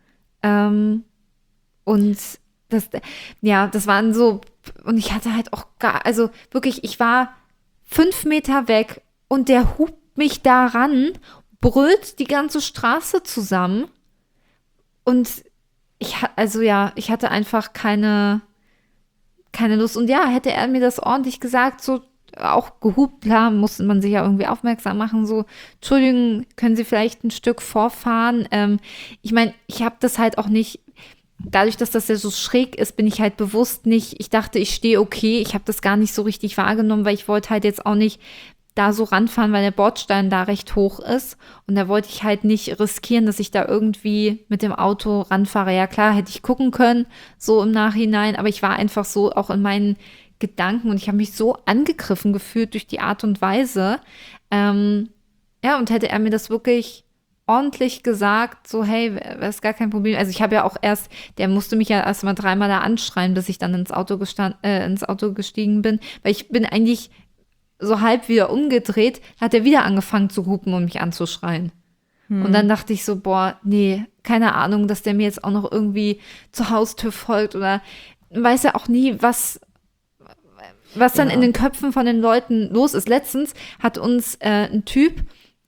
Und das waren so, und ich hatte halt auch also wirklich, ich war 5 Meter weg und der hupt mich da ran, brüllt die ganze Straße zusammen und ich hatte einfach keine Lust. Und ja, hätte er mir das ordentlich gesagt, so auch gehupt, klar, musste man sich ja irgendwie aufmerksam machen, so, Entschuldigung, können Sie vielleicht ein Stück vorfahren? Ich meine, ich habe das halt auch nicht. Dadurch, dass das ja so schräg ist, bin ich halt bewusst nicht, ich dachte, ich stehe okay, ich habe das gar nicht so richtig wahrgenommen, weil ich wollte halt jetzt auch nicht da so ranfahren, weil der Bordstein da recht hoch ist und da wollte ich halt nicht riskieren, dass ich da irgendwie mit dem Auto ranfahre. Ja klar, hätte ich gucken können, so im Nachhinein, aber ich war einfach so auch in meinen Gedanken und ich habe mich so angegriffen gefühlt durch die Art und Weise. Und hätte er mir das wirklich ordentlich gesagt, so hey, das ist gar kein Problem. Also ich habe ja auch der musste mich ja erst mal 3-mal da anschreien, bis ich dann ins Auto gestiegen bin, weil ich bin eigentlich so halb wieder umgedreht, hat er wieder angefangen zu hupen und mich anzuschreien. Und dann dachte ich so, boah, nee, keine Ahnung, dass der mir jetzt auch noch irgendwie zur Haustür folgt oder weiß ja auch nie, was dann in den Köpfen von den Leuten los ist. Letztens hat uns ein Typ,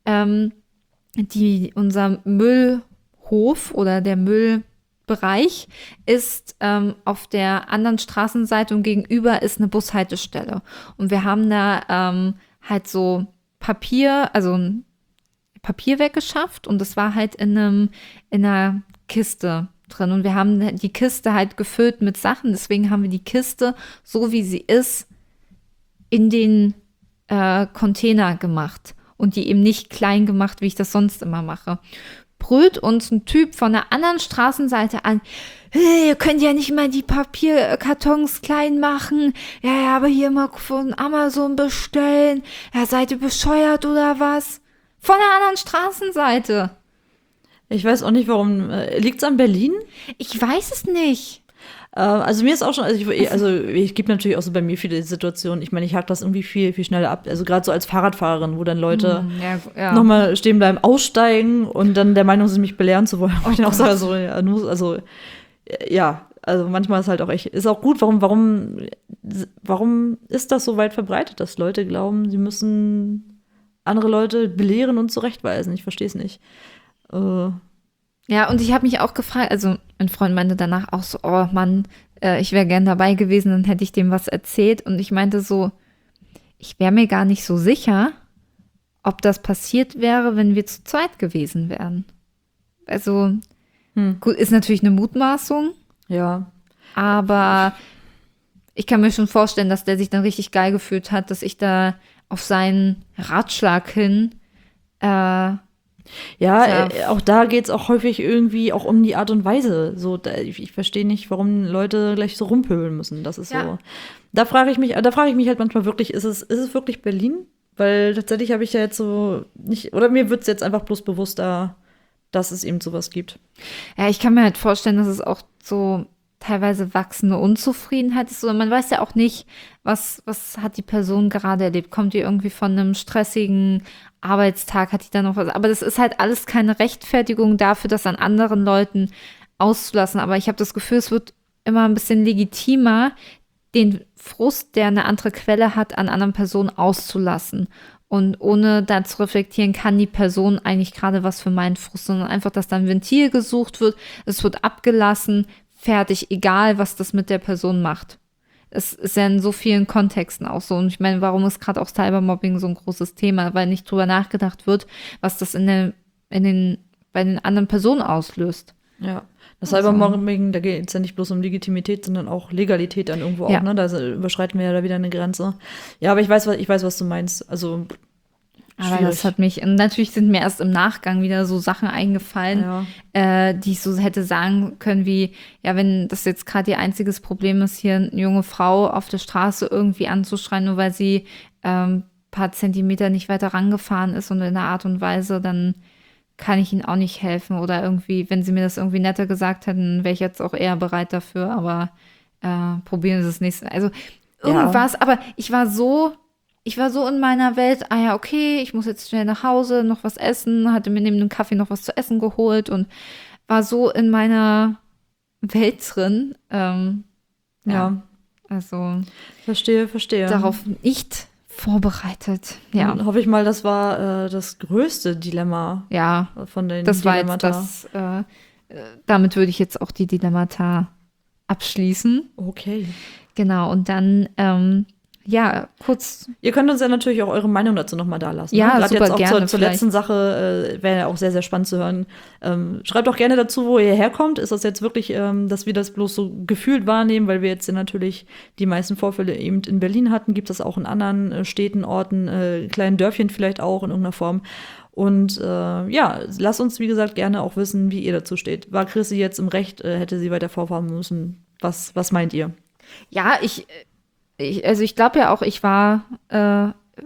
unser Müllhof oder der Müllbereich ist auf der anderen Straßenseite und gegenüber ist eine Bushaltestelle. Und wir haben da halt so Papier weggeschafft und das war halt in einer Kiste drin. Und wir haben die Kiste halt gefüllt mit Sachen. Deswegen haben wir die Kiste, so wie sie ist, in den Container gemacht. Und die eben nicht klein gemacht, wie ich das sonst immer mache. Brüllt uns ein Typ von der anderen Straßenseite an, hey, ihr könnt ja nicht mal die Papierkartons klein machen. Ja, aber hier mal von Amazon bestellen. Ja, seid ihr bescheuert oder was? Von der anderen Straßenseite.
Ich weiß auch nicht, warum. Liegt es an Berlin?
Ich weiß es nicht.
Also mir ist auch schon, ich gebe natürlich auch so bei mir viele Situationen. Ich meine, ich hack das irgendwie viel, viel schneller ab. Also gerade so als Fahrradfahrerin, wo dann Leute nochmal stehen bleiben, aussteigen und dann der Meinung sind, mich belehren zu wollen. Und ich dann auch sage so, also manchmal ist halt auch echt, ist auch gut, warum ist das so weit verbreitet, dass Leute glauben, sie müssen andere Leute belehren und zurechtweisen? Ich verstehe es nicht.
Ja, und ich habe mich auch gefragt, also ein Freund meinte danach auch so, oh Mann, ich wäre gern dabei gewesen, dann hätte ich dem was erzählt. Und ich meinte so, ich wäre mir gar nicht so sicher, ob das passiert wäre, wenn wir zu zweit gewesen wären. Also, gut, ist natürlich eine Mutmaßung.
Ja.
Aber ich kann mir schon vorstellen, dass der sich dann richtig geil gefühlt hat, dass ich da auf seinen Ratschlag hin
auch da geht es auch häufig irgendwie auch um die Art und Weise. So, ich verstehe nicht, warum Leute gleich so rumpöbeln müssen. Das ist so. Da frage ich mich halt manchmal wirklich, ist es wirklich Berlin? Weil tatsächlich habe ich ja jetzt so nicht, oder mir wird es jetzt einfach bloß bewusster, dass es eben sowas gibt.
Ja, ich kann mir halt vorstellen, dass es auch so teilweise wachsende Unzufriedenheit ist. Oder man weiß ja auch nicht, was hat die Person gerade erlebt. Kommt die irgendwie von einem stressigen Arbeitstag, hat die da noch was? Aber das ist halt alles keine Rechtfertigung dafür, das an anderen Leuten auszulassen. Aber ich habe das Gefühl, es wird immer ein bisschen legitimer, den Frust, der eine andere Quelle hat, an anderen Personen auszulassen. Und ohne da zu reflektieren, kann die Person eigentlich gerade was für meinen Frust, sondern einfach, dass da ein Ventil gesucht wird, es wird abgelassen, fertig, egal was das mit der Person macht. Es ist ja in so vielen Kontexten auch so. Und ich meine, warum ist gerade auch Cybermobbing so ein großes Thema? Weil nicht drüber nachgedacht wird, was das bei den anderen Personen auslöst.
Ja, das Cybermobbing, da geht es ja nicht bloß um Legitimität, sondern auch Legalität dann irgendwo auch, ne? Da überschreiten wir ja da wieder eine Grenze. Ja, aber ich weiß, was du meinst. Also
aber das hat mich, und natürlich sind mir erst im Nachgang wieder so Sachen eingefallen, die ich so hätte sagen können wie, ja, wenn das jetzt gerade ihr einziges Problem ist, hier eine junge Frau auf der Straße irgendwie anzuschreien, nur weil sie paar Zentimeter nicht weiter rangefahren ist und in einer Art und Weise, dann kann ich ihnen auch nicht helfen. Oder irgendwie, wenn sie mir das irgendwie netter gesagt hätten, wäre ich jetzt auch eher bereit dafür, aber probieren Sie es nicht. Also irgendwas, aber ich war so in meiner Welt, okay, ich muss jetzt schnell nach Hause, noch was essen, hatte mir neben dem Kaffee noch was zu essen geholt und war so in meiner Welt drin. Also
verstehe.
Darauf nicht vorbereitet. Ja.
Dann hoffe ich mal, das war das größte Dilemma von den
das
Dilemmata.
War jetzt damit würde ich jetzt auch die Dilemmata abschließen.
Okay.
Genau, und dann kurz.
Ihr könnt uns ja natürlich auch eure Meinung dazu nochmal da lassen.
Ja,
ne?
super
jetzt auch
gerne.
Zur letzten Sache wäre ja auch sehr, sehr spannend zu hören. Schreibt auch gerne dazu, wo ihr herkommt. Ist das jetzt wirklich, dass wir das bloß so gefühlt wahrnehmen, weil wir jetzt ja natürlich die meisten Vorfälle eben in Berlin hatten. Gibt es das auch in anderen Städten, Orten, kleinen Dörfchen vielleicht auch in irgendeiner Form. Und lasst uns, wie gesagt, gerne auch wissen, wie ihr dazu steht. War Chrissy jetzt im Recht, hätte sie weiter vorfahren müssen? Was meint ihr?
Ja, ich glaube ja auch, ich war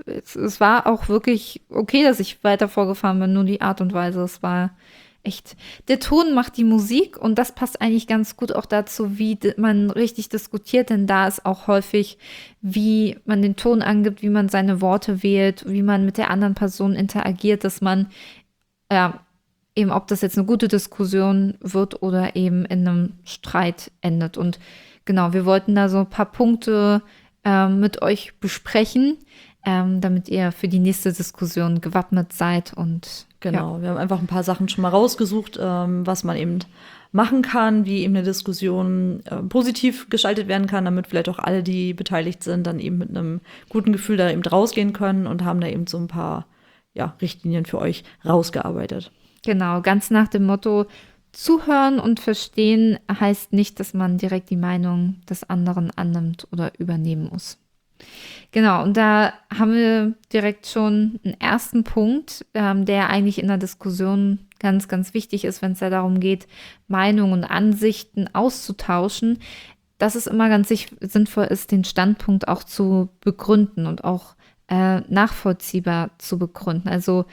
es war auch wirklich okay, dass ich weiter vorgefahren bin, nur die Art und Weise, es war echt, der Ton macht die Musik und das passt eigentlich ganz gut auch dazu, wie man richtig diskutiert, denn da ist auch häufig, wie man den Ton angibt, wie man seine Worte wählt, wie man mit der anderen Person interagiert, dass man, ja, eben ob das jetzt eine gute Diskussion wird oder eben in einem Streit endet. Und genau, wir wollten da so ein paar Punkte mit euch besprechen, damit ihr für die nächste Diskussion gewappnet seid. Und
Genau, wir haben einfach ein paar Sachen schon mal rausgesucht, was man eben machen kann, wie eben eine Diskussion positiv gestaltet werden kann, damit vielleicht auch alle, die beteiligt sind, dann eben mit einem guten Gefühl da eben rausgehen können und haben da eben so ein paar Richtlinien für euch rausgearbeitet.
Genau, ganz nach dem Motto, zuhören und verstehen heißt nicht, dass man direkt die Meinung des anderen annimmt oder übernehmen muss. Genau, und da haben wir direkt schon einen ersten Punkt, der eigentlich in der Diskussion ganz, ganz wichtig ist, wenn es ja darum geht, Meinungen und Ansichten auszutauschen, dass es immer ganz sinnvoll ist, den Standpunkt auch zu begründen und auch nachvollziehbar zu begründen. Also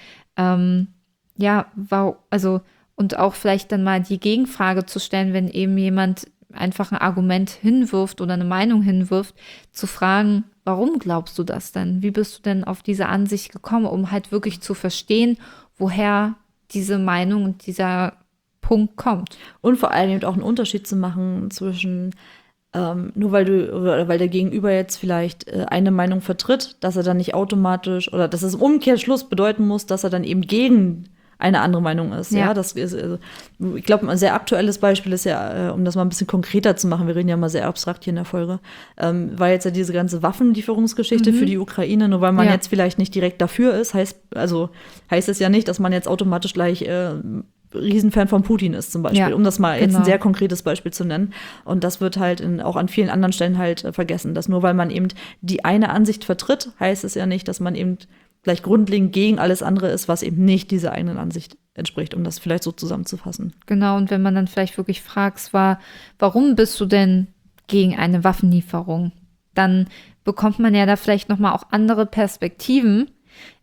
und auch vielleicht dann mal die Gegenfrage zu stellen, wenn eben jemand einfach ein Argument hinwirft oder eine Meinung hinwirft, zu fragen, warum glaubst du das denn? Wie bist du denn auf diese Ansicht gekommen, um halt wirklich zu verstehen, woher diese Meinung und dieser Punkt kommt?
Und vor allem eben auch einen Unterschied zu machen zwischen nur weil der Gegenüber jetzt vielleicht eine Meinung vertritt, dass er dann nicht automatisch oder dass es im Umkehrschluss bedeuten muss, dass er dann eben gegen eine andere Meinung ist. Ja, das ist, ich glaube, ein sehr aktuelles Beispiel ist ja, um das mal ein bisschen konkreter zu machen, wir reden ja mal sehr abstrakt hier in der Folge, war jetzt ja diese ganze Waffenlieferungsgeschichte für die Ukraine, nur weil man jetzt vielleicht nicht direkt dafür ist, heißt es ja nicht, dass man jetzt automatisch gleich Riesenfan von Putin ist zum Beispiel, um das mal jetzt ein sehr konkretes Beispiel zu nennen. Und das wird halt auch an vielen anderen Stellen halt vergessen, dass nur weil man eben die eine Ansicht vertritt, heißt es ja nicht, dass man eben gleich grundlegend gegen alles andere ist, was eben nicht dieser eigenen Ansicht entspricht, um das vielleicht so zusammenzufassen.
Genau, und wenn man dann vielleicht wirklich fragt, warum bist du denn gegen eine Waffenlieferung? Dann bekommt man ja da vielleicht nochmal auch andere Perspektiven,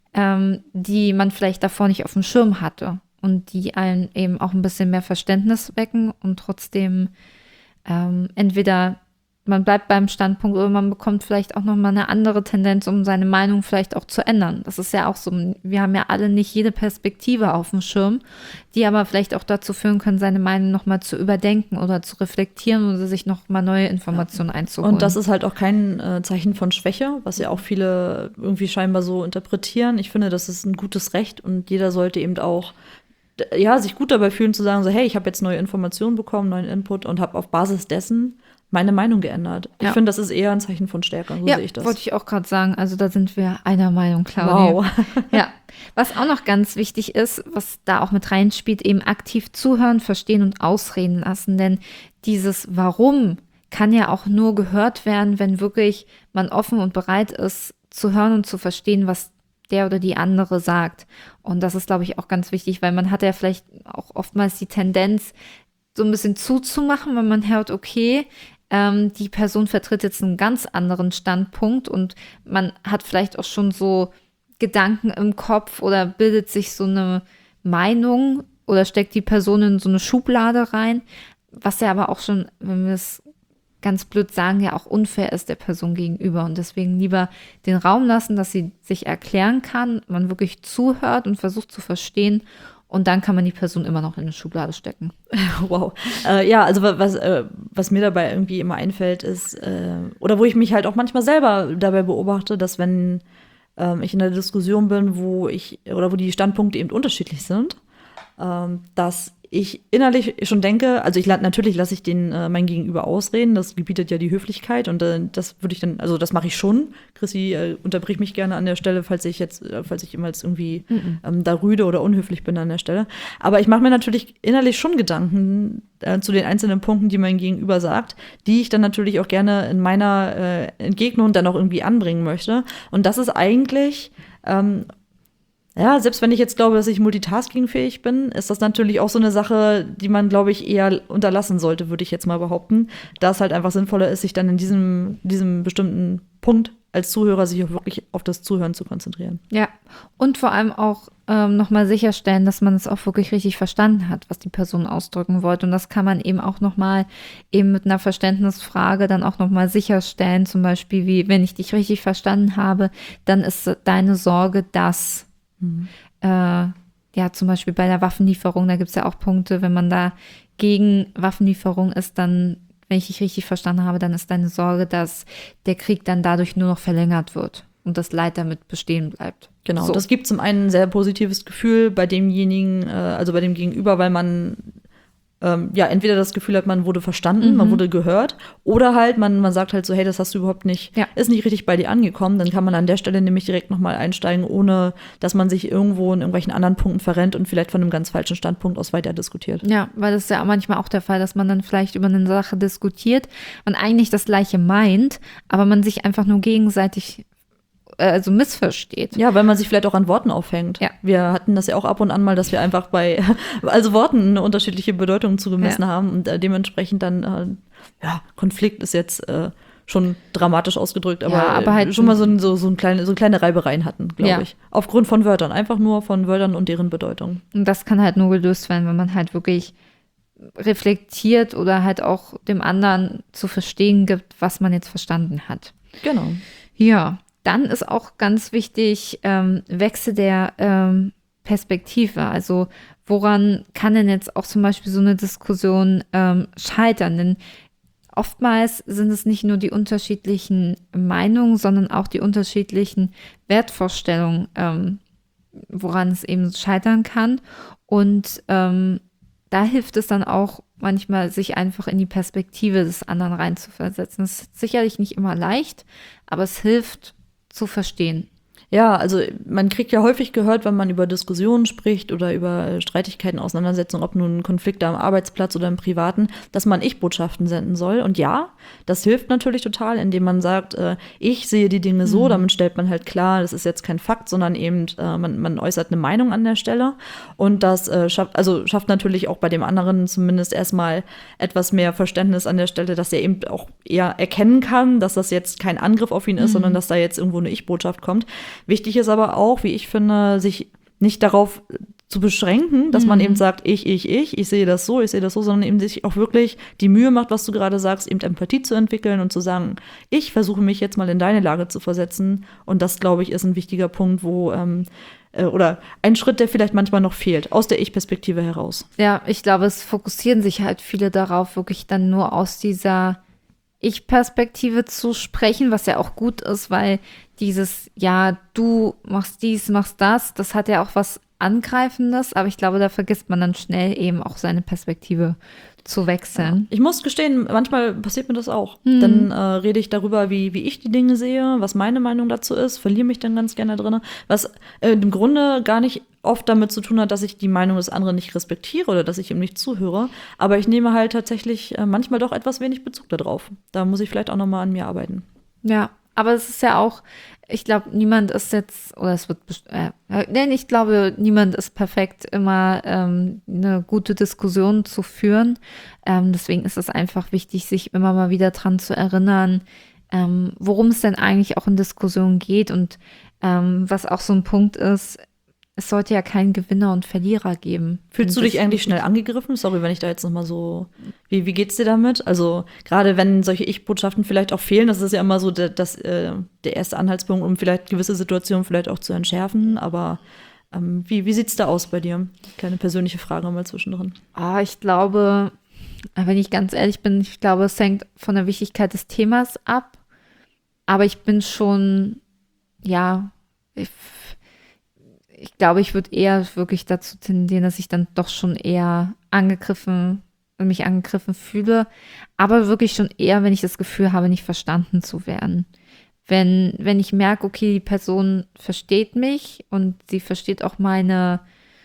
die man vielleicht davor nicht auf dem Schirm hatte und die einen eben auch ein bisschen mehr Verständnis wecken und trotzdem entweder man bleibt beim Standpunkt oder man bekommt vielleicht auch nochmal eine andere Tendenz, um seine Meinung vielleicht auch zu ändern. Das ist ja auch so, wir haben ja alle nicht jede Perspektive auf dem Schirm, die aber vielleicht auch dazu führen können, seine Meinung nochmal zu überdenken oder zu reflektieren oder sich nochmal neue Informationen einzuholen.
Und das ist halt auch kein Zeichen von Schwäche, was ja auch viele irgendwie scheinbar so interpretieren. Ich finde, das ist ein gutes Recht und jeder sollte eben auch sich gut dabei fühlen zu sagen, so hey, ich habe jetzt neue Informationen bekommen, neuen Input und habe auf Basis dessen meine Meinung geändert. Ich finde, das ist eher ein Zeichen von Stärke, so sehe ich das.
Wollte ich auch gerade sagen. Also da sind wir einer Meinung, Claudia.
Wow.
Ja, was auch noch ganz wichtig ist, was da auch mit reinspielt, eben aktiv zuhören, verstehen und ausreden lassen. Denn dieses Warum kann ja auch nur gehört werden, wenn wirklich man offen und bereit ist, zu hören und zu verstehen, was der oder die andere sagt. Und das ist, glaube ich, auch ganz wichtig, weil man hat ja vielleicht auch oftmals die Tendenz, so ein bisschen zuzumachen, wenn man hört, okay, die Person vertritt jetzt einen ganz anderen Standpunkt und man hat vielleicht auch schon so Gedanken im Kopf oder bildet sich so eine Meinung oder steckt die Person in so eine Schublade rein, was ja aber auch schon, wenn wir es ganz blöd sagen, ja auch unfair ist der Person gegenüber und deswegen lieber den Raum lassen, dass sie sich erklären kann, man wirklich zuhört und versucht zu verstehen. Und dann kann man die Person immer noch in eine Schublade stecken.
Wow. Also was mir dabei irgendwie immer einfällt, ist, oder wo ich mich halt auch manchmal selber dabei beobachte, dass wenn ich in einer Diskussion bin, wo die Standpunkte eben unterschiedlich sind, dass ich innerlich schon denke, also natürlich lasse ich mein Gegenüber ausreden, das gebietet ja die Höflichkeit und das würde ich dann, also das mache ich schon. Chrissy unterbricht mich gerne an der Stelle, falls ich jemals irgendwie da rüde oder unhöflich bin an der Stelle. Aber ich mache mir natürlich innerlich schon Gedanken zu den einzelnen Punkten, die mein Gegenüber sagt, die ich dann natürlich auch gerne in meiner Entgegnung dann auch irgendwie anbringen möchte. Und das ist eigentlich Ja, selbst wenn ich jetzt glaube, dass ich multitaskingfähig bin, ist das natürlich auch so eine Sache, die man, glaube ich, eher unterlassen sollte, würde ich jetzt mal behaupten. Da es halt einfach sinnvoller ist, sich dann in diesem bestimmten Punkt als Zuhörer sich auch wirklich auf das Zuhören zu konzentrieren.
Ja, und vor allem auch nochmal sicherstellen, dass man es auch wirklich richtig verstanden hat, was die Person ausdrücken wollte. Und das kann man eben auch nochmal eben mit einer Verständnisfrage dann auch nochmal sicherstellen. Zum Beispiel wie, wenn ich dich richtig verstanden habe, dann ist deine Sorge, dass ja, zum Beispiel bei der Waffenlieferung, da gibt es ja auch Punkte, wenn man da gegen Waffenlieferung ist, dann, wenn ich dich richtig verstanden habe, dann ist deine Sorge, dass der Krieg dann dadurch nur noch verlängert wird und das Leid damit bestehen bleibt.
Genau,
So.
das gibt zum einen ein sehr positives Gefühl bei demjenigen, also bei dem Gegenüber, weil man ja entweder das Gefühl hat, man wurde verstanden, man wurde gehört, oder halt man sagt halt so, hey, das hast du überhaupt nicht, ist nicht richtig bei dir angekommen. Dann kann man an der Stelle nämlich direkt nochmal einsteigen, ohne dass man sich irgendwo in irgendwelchen anderen Punkten verrennt und vielleicht von einem ganz falschen Standpunkt aus weiter diskutiert.
Ja, weil das ist ja manchmal auch der Fall, dass man dann vielleicht über eine Sache diskutiert, man eigentlich das Gleiche meint, aber man sich einfach nur gegenseitig also missversteht.
Ja, weil man sich vielleicht auch an Worten aufhängt.
Ja.
Wir hatten das ja auch ab und an mal, dass wir einfach bei Worten eine unterschiedliche Bedeutung zugemessen haben und dementsprechend dann, Konflikt ist jetzt schon dramatisch ausgedrückt, aber
halt
schon mal so kleine Reibereien hatten, glaube ich. Aufgrund von Wörtern, einfach nur von Wörtern und deren Bedeutung.
Und das kann halt nur gelöst werden, wenn man halt wirklich reflektiert oder halt auch dem anderen zu verstehen gibt, was man jetzt verstanden hat.
Genau.
Ja, dann ist auch ganz wichtig, Wechsel der Perspektive. Also woran kann denn jetzt auch zum Beispiel so eine Diskussion scheitern? Denn oftmals sind es nicht nur die unterschiedlichen Meinungen, sondern auch die unterschiedlichen Wertvorstellungen, woran es eben scheitern kann. Und da hilft es dann auch manchmal, sich einfach in die Perspektive des anderen reinzuversetzen. Das ist sicherlich nicht immer leicht, aber es hilft zu verstehen.
Ja, also man kriegt ja häufig gehört, wenn man über Diskussionen spricht oder über Streitigkeiten, Auseinandersetzungen, ob nun Konflikte am Arbeitsplatz oder im Privaten, dass man Ich-Botschaften senden soll. Und ja, das hilft natürlich total, indem man sagt, ich sehe die Dinge so, damit stellt man halt klar, das ist jetzt kein Fakt, sondern eben man äußert eine Meinung an der Stelle. Und das schafft natürlich auch bei dem anderen zumindest erstmal etwas mehr Verständnis an der Stelle, dass er eben auch eher erkennen kann, dass das jetzt kein Angriff auf ihn ist, sondern dass da jetzt irgendwo eine Ich-Botschaft kommt. Wichtig ist aber auch, wie ich finde, sich nicht darauf zu beschränken, dass man eben sagt, ich sehe das so, sondern eben sich auch wirklich die Mühe macht, was du gerade sagst, eben Empathie zu entwickeln und zu sagen, ich versuche mich jetzt mal in deine Lage zu versetzen. Und das, glaube ich, ist ein wichtiger Punkt, wo oder ein Schritt, der vielleicht manchmal noch fehlt, aus der Ich-Perspektive heraus.
Ja, ich glaube, es fokussieren sich halt viele darauf, wirklich dann nur aus dieser Ich-Perspektive zu sprechen, was ja auch gut ist, weil dieses, ja, du machst dies, machst das, das hat ja auch was Angreifendes, aber ich glaube, da vergisst man dann schnell eben auch seine Perspektive zu wechseln.
Ja. Ich muss gestehen, manchmal passiert mir das auch. Dann rede ich darüber, wie ich die Dinge sehe, was meine Meinung dazu ist, verliere mich dann ganz gerne drin, was im Grunde gar nicht oft damit zu tun hat, dass ich die Meinung des anderen nicht respektiere oder dass ich ihm nicht zuhöre, aber ich nehme halt tatsächlich manchmal doch etwas wenig Bezug darauf. Da muss ich vielleicht auch nochmal an mir arbeiten.
Ja, aber es ist ja auch, ich glaube, niemand ist jetzt, oder es wird, ich glaube, niemand ist perfekt, immer eine gute Diskussion zu führen. Deswegen ist es einfach wichtig, sich immer mal wieder dran zu erinnern, worum es denn eigentlich auch in Diskussionen geht und was auch so ein Punkt ist, es sollte ja keinen Gewinner und Verlierer geben.
Fühlst du dich eigentlich schnell angegriffen? Sorry, wenn ich da jetzt nochmal so, wie geht's dir damit? Also gerade wenn solche Ich-Botschaften vielleicht auch fehlen, das ist ja immer so der erste Anhaltspunkt, um vielleicht gewisse Situationen vielleicht auch zu entschärfen, aber wie sieht's da aus bei dir? Kleine persönliche Frage mal zwischendrin.
Ich glaube, wenn ich ganz ehrlich bin, ich glaube, es hängt von der Wichtigkeit des Themas ab, aber ich bin schon, ja, ich glaube, ich würde eher wirklich dazu tendieren, dass ich dann doch schon eher mich angegriffen fühle, aber wirklich schon eher, wenn ich das Gefühl habe, nicht verstanden zu werden. Wenn ich merke, okay, die Person versteht mich und sie versteht auch meine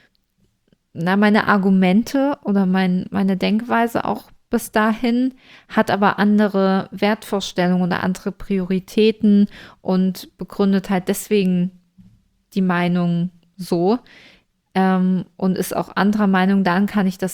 Argumente oder meine Denkweise auch bis dahin, hat aber andere Wertvorstellungen oder andere Prioritäten und begründet halt deswegen die Meinung so und ist auch anderer Meinung, dann kann ich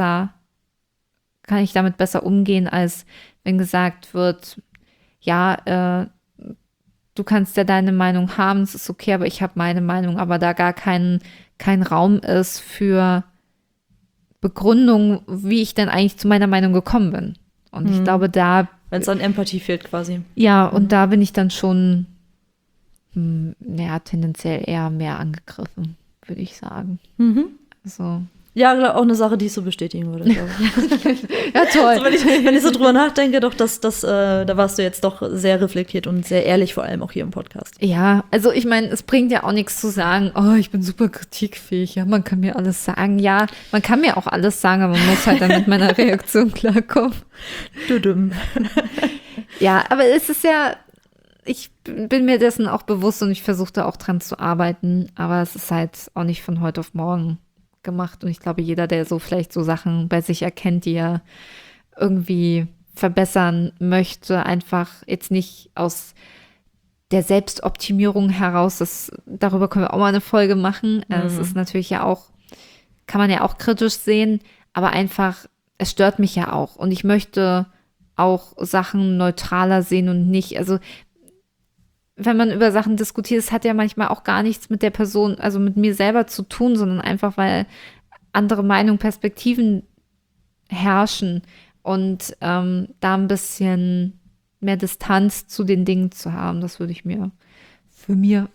damit besser umgehen, als wenn gesagt wird, ja, du kannst ja deine Meinung haben, es ist okay, aber ich habe meine Meinung, aber da gar kein Raum ist für Begründung, wie ich denn eigentlich zu meiner Meinung gekommen bin. Und ich glaube, da
Wenn es an Empathie fehlt quasi.
ja, und da bin ich dann schon tendenziell eher mehr angegriffen, würde ich sagen. Also,
Ja, auch eine Sache, die ich so bestätigen würde, glaube ich.
ja, toll.
Also wenn ich so drüber nachdenke, doch, da warst du jetzt doch sehr reflektiert und sehr ehrlich, vor allem auch hier im Podcast.
Ja, also ich meine, es bringt ja auch nichts zu sagen, oh, ich bin super kritikfähig, ja, man kann mir alles sagen. Ja, man kann mir auch alles sagen, aber man muss halt dann mit meiner Reaktion klarkommen.
Düdüm.
Ja, aber es ist ja, ich bin mir dessen auch bewusst und ich versuche da auch dran zu arbeiten, aber es ist halt auch nicht von heute auf morgen gemacht und ich glaube, jeder, der so vielleicht so Sachen bei sich erkennt, die er irgendwie verbessern möchte, einfach jetzt nicht aus der Selbstoptimierung heraus, darüber können wir auch mal eine Folge machen. Es ist natürlich ja auch, kann man ja auch kritisch sehen, aber einfach, es stört mich ja auch und ich möchte auch Sachen neutraler sehen und nicht, also wenn man über Sachen diskutiert, es hat ja manchmal auch gar nichts mit der Person, also mit mir selber zu tun, sondern einfach, weil andere Meinungen, Perspektiven herrschen und da ein bisschen mehr Distanz zu den Dingen zu haben, das würde ich mir für mir.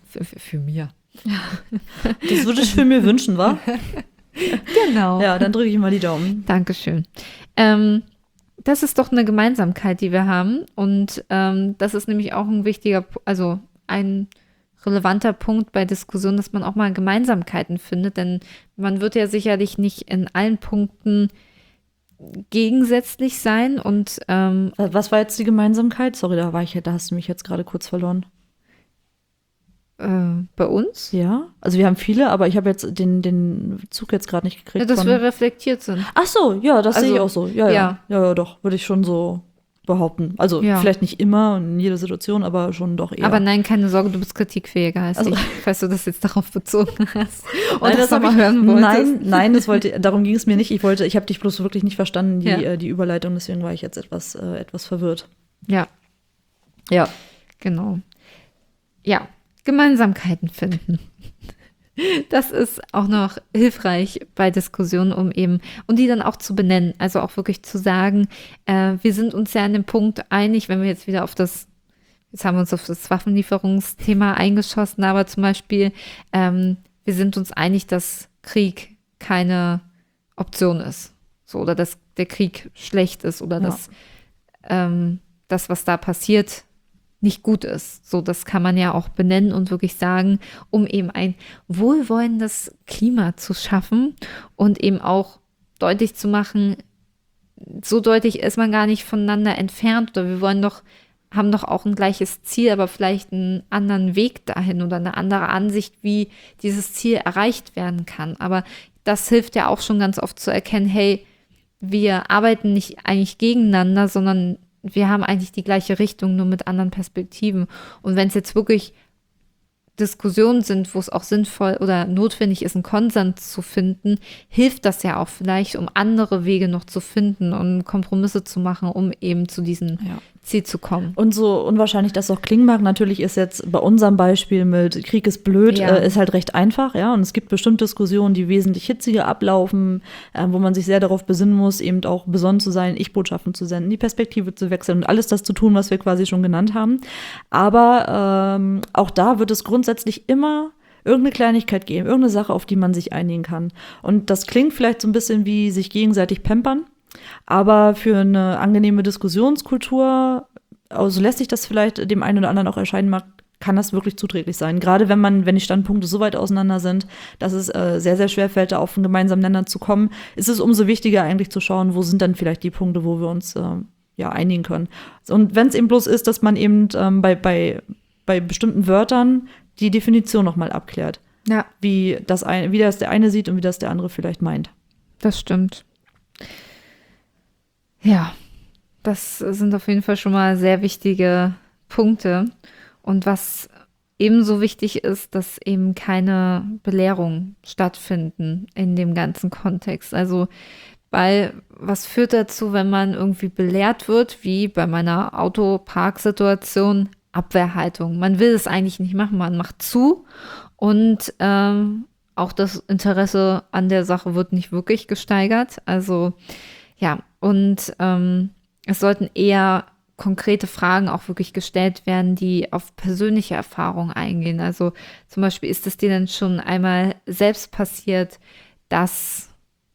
Das würde ich für mir wünschen, wa?
Genau.
Ja, dann drücke ich mal die Daumen.
Dankeschön. Das ist doch eine Gemeinsamkeit, die wir haben. Und das ist nämlich auch ein ein relevanter Punkt bei Diskussionen, dass man auch mal Gemeinsamkeiten findet. Denn man wird ja sicherlich nicht in allen Punkten gegensätzlich sein. Und
Was war jetzt die Gemeinsamkeit? Sorry, da hast du mich jetzt gerade kurz verloren.
bei uns?
Ja, also wir haben viele, aber ich habe jetzt den Zug jetzt gerade nicht gekriegt.
Ja, dass wir reflektiert sind.
Ach so, ja, das
Also,
sehe ich auch so. Ja,
ja.
doch, würde ich schon so behaupten. Also
Ja.
vielleicht nicht immer und in jeder Situation, aber schon doch eher.
Aber nein, keine Sorge, du bist kritikfähiger als ich, falls du das jetzt darauf bezogen hast. Und
Nein,
das
hab
nochmal hören wolltest.
Nein, darum ging es mir nicht. Ich habe dich bloß wirklich nicht verstanden,
Ja.
die Überleitung, deswegen war ich jetzt etwas verwirrt.
Ja,
Ja.
genau. Ja, Gemeinsamkeiten finden. Das ist auch noch hilfreich bei Diskussionen, und die dann auch zu benennen. Also auch wirklich zu sagen, wir sind uns ja an dem Punkt einig, wenn wir jetzt wieder jetzt haben wir uns auf das Waffenlieferungsthema eingeschossen, aber zum Beispiel, wir sind uns einig, dass Krieg keine Option ist. So, oder dass der Krieg schlecht ist oder dass das, was da passiert, nicht gut ist. So, das kann man ja auch benennen und wirklich sagen, um eben ein wohlwollendes Klima zu schaffen und eben auch deutlich zu machen, so deutlich ist man gar nicht voneinander entfernt oder wir haben doch auch ein gleiches Ziel, aber vielleicht einen anderen Weg dahin oder eine andere Ansicht, wie dieses Ziel erreicht werden kann. Aber das hilft ja auch schon ganz oft zu erkennen, hey, wir arbeiten nicht eigentlich gegeneinander, sondern wir haben eigentlich die gleiche Richtung, nur mit anderen Perspektiven. Und wenn es jetzt wirklich Diskussionen sind, wo es auch sinnvoll oder notwendig ist, einen Konsens zu finden, hilft das ja auch vielleicht, um andere Wege noch zu finden und Kompromisse zu machen, um eben zu diesem Ziel zu kommen.
Und so unwahrscheinlich das auch klingen mag, natürlich ist jetzt bei unserem Beispiel mit Krieg ist blöd, ist halt recht einfach, ja. Und es gibt bestimmt Diskussionen, die wesentlich hitziger ablaufen, wo man sich sehr darauf besinnen muss, eben auch besonnen zu sein, Ich-Botschaften zu senden, die Perspektive zu wechseln und alles das zu tun, was wir quasi schon genannt haben. Aber auch da wird es grundsätzlich immer irgendeine Kleinigkeit geben, irgendeine Sache, auf die man sich einigen kann. Und das klingt vielleicht so ein bisschen wie sich gegenseitig pampern. Aber für eine angenehme Diskussionskultur, also lässt sich das vielleicht dem einen oder anderen auch erscheinen mag, kann das wirklich zuträglich sein. Gerade wenn die Standpunkte so weit auseinander sind, dass es sehr, sehr schwer fällt, da auf einen gemeinsamen Nenner zu kommen, ist es umso wichtiger eigentlich zu schauen, wo sind dann vielleicht die Punkte, wo wir uns einigen können. Und wenn es eben bloß ist, dass man eben bei bestimmten Wörtern die Definition nochmal abklärt.
Ja.
Wie das der eine sieht und wie das der andere vielleicht meint.
Das stimmt. Ja, das sind auf jeden Fall schon mal sehr wichtige Punkte. Und was ebenso wichtig ist, dass eben keine Belehrungen stattfinden in dem ganzen Kontext. Also, weil was führt dazu, wenn man irgendwie belehrt wird, wie bei meiner Autoparksituation, Abwehrhaltung. Man will es eigentlich nicht machen, man macht zu und auch das Interesse an der Sache wird nicht wirklich gesteigert. Also ja, und es sollten eher konkrete Fragen auch wirklich gestellt werden, die auf persönliche Erfahrungen eingehen. Also zum Beispiel, ist es dir denn schon einmal selbst passiert, dass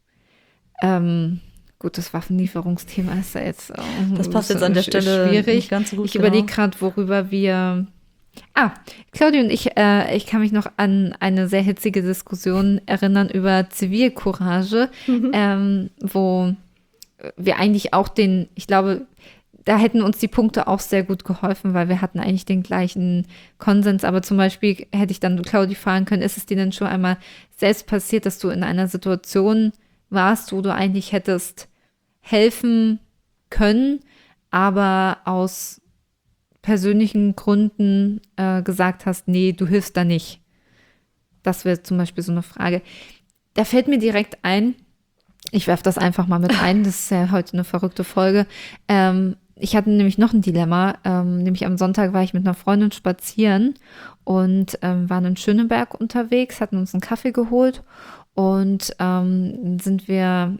gut, das Waffenlieferungsthema ist ja jetzt
das passt jetzt an der Stelle
schwierig.
Nicht ganz so gut.
Ich überlege gerade, worüber wir Claudia und ich kann mich noch an eine sehr hitzige Diskussion erinnern über Zivilcourage, wo wir eigentlich auch ich glaube, da hätten uns die Punkte auch sehr gut geholfen, weil wir hatten eigentlich den gleichen Konsens. Aber zum Beispiel hätte ich dann Claudia fragen können, ist es dir denn schon einmal selbst passiert, dass du in einer Situation warst, wo du eigentlich hättest helfen können, aber aus persönlichen Gründen gesagt hast, nee, du hilfst da nicht. Das wäre zum Beispiel so eine Frage. Da fällt mir direkt ein, ich werfe das einfach mal mit ein, das ist ja heute eine verrückte Folge. Ich hatte nämlich noch ein Dilemma, nämlich am Sonntag war ich mit einer Freundin spazieren und waren in Schöneberg unterwegs, hatten uns einen Kaffee geholt und sind wir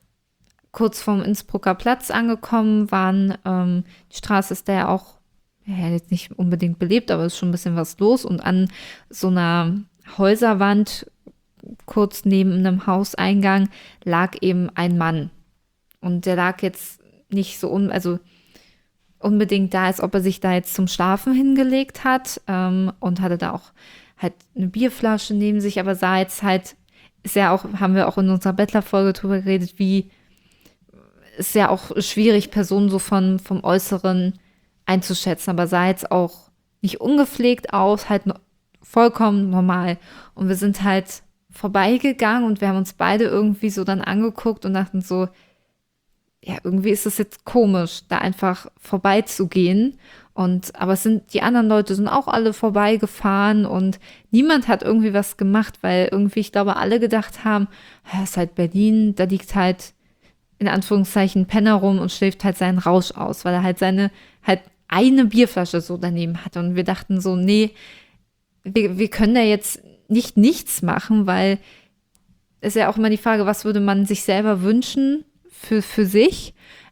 kurz vorm Innsbrucker Platz angekommen, die Straße ist da ja auch jetzt nicht unbedingt belebt, aber es ist schon ein bisschen was los und an so einer Häuserwand kurz neben einem Hauseingang lag eben ein Mann und der lag jetzt nicht so unbedingt da, als ob er sich da jetzt zum Schlafen hingelegt hat und hatte da auch halt eine Bierflasche neben sich, aber sah jetzt halt, haben wir auch in unserer Bettlerfolge drüber geredet, wie ist ja auch schwierig, Personen so vom Äußeren einzuschätzen, aber sah jetzt auch nicht ungepflegt aus, halt vollkommen normal. Und wir sind halt vorbeigegangen und wir haben uns beide irgendwie so dann angeguckt und dachten so, ja, irgendwie ist es jetzt komisch, da einfach vorbeizugehen. Aber die anderen Leute sind auch alle vorbeigefahren und niemand hat irgendwie was gemacht, weil irgendwie, ich glaube, alle gedacht haben, ja, ist halt Berlin, da liegt halt in Anführungszeichen Penner rum und schläft halt seinen Rausch aus, weil er halt eine Bierflasche so daneben hatte. Und wir dachten so, nee, wir können da jetzt nicht nichts machen, weil es ja auch immer die Frage, was würde man sich selber wünschen für sich?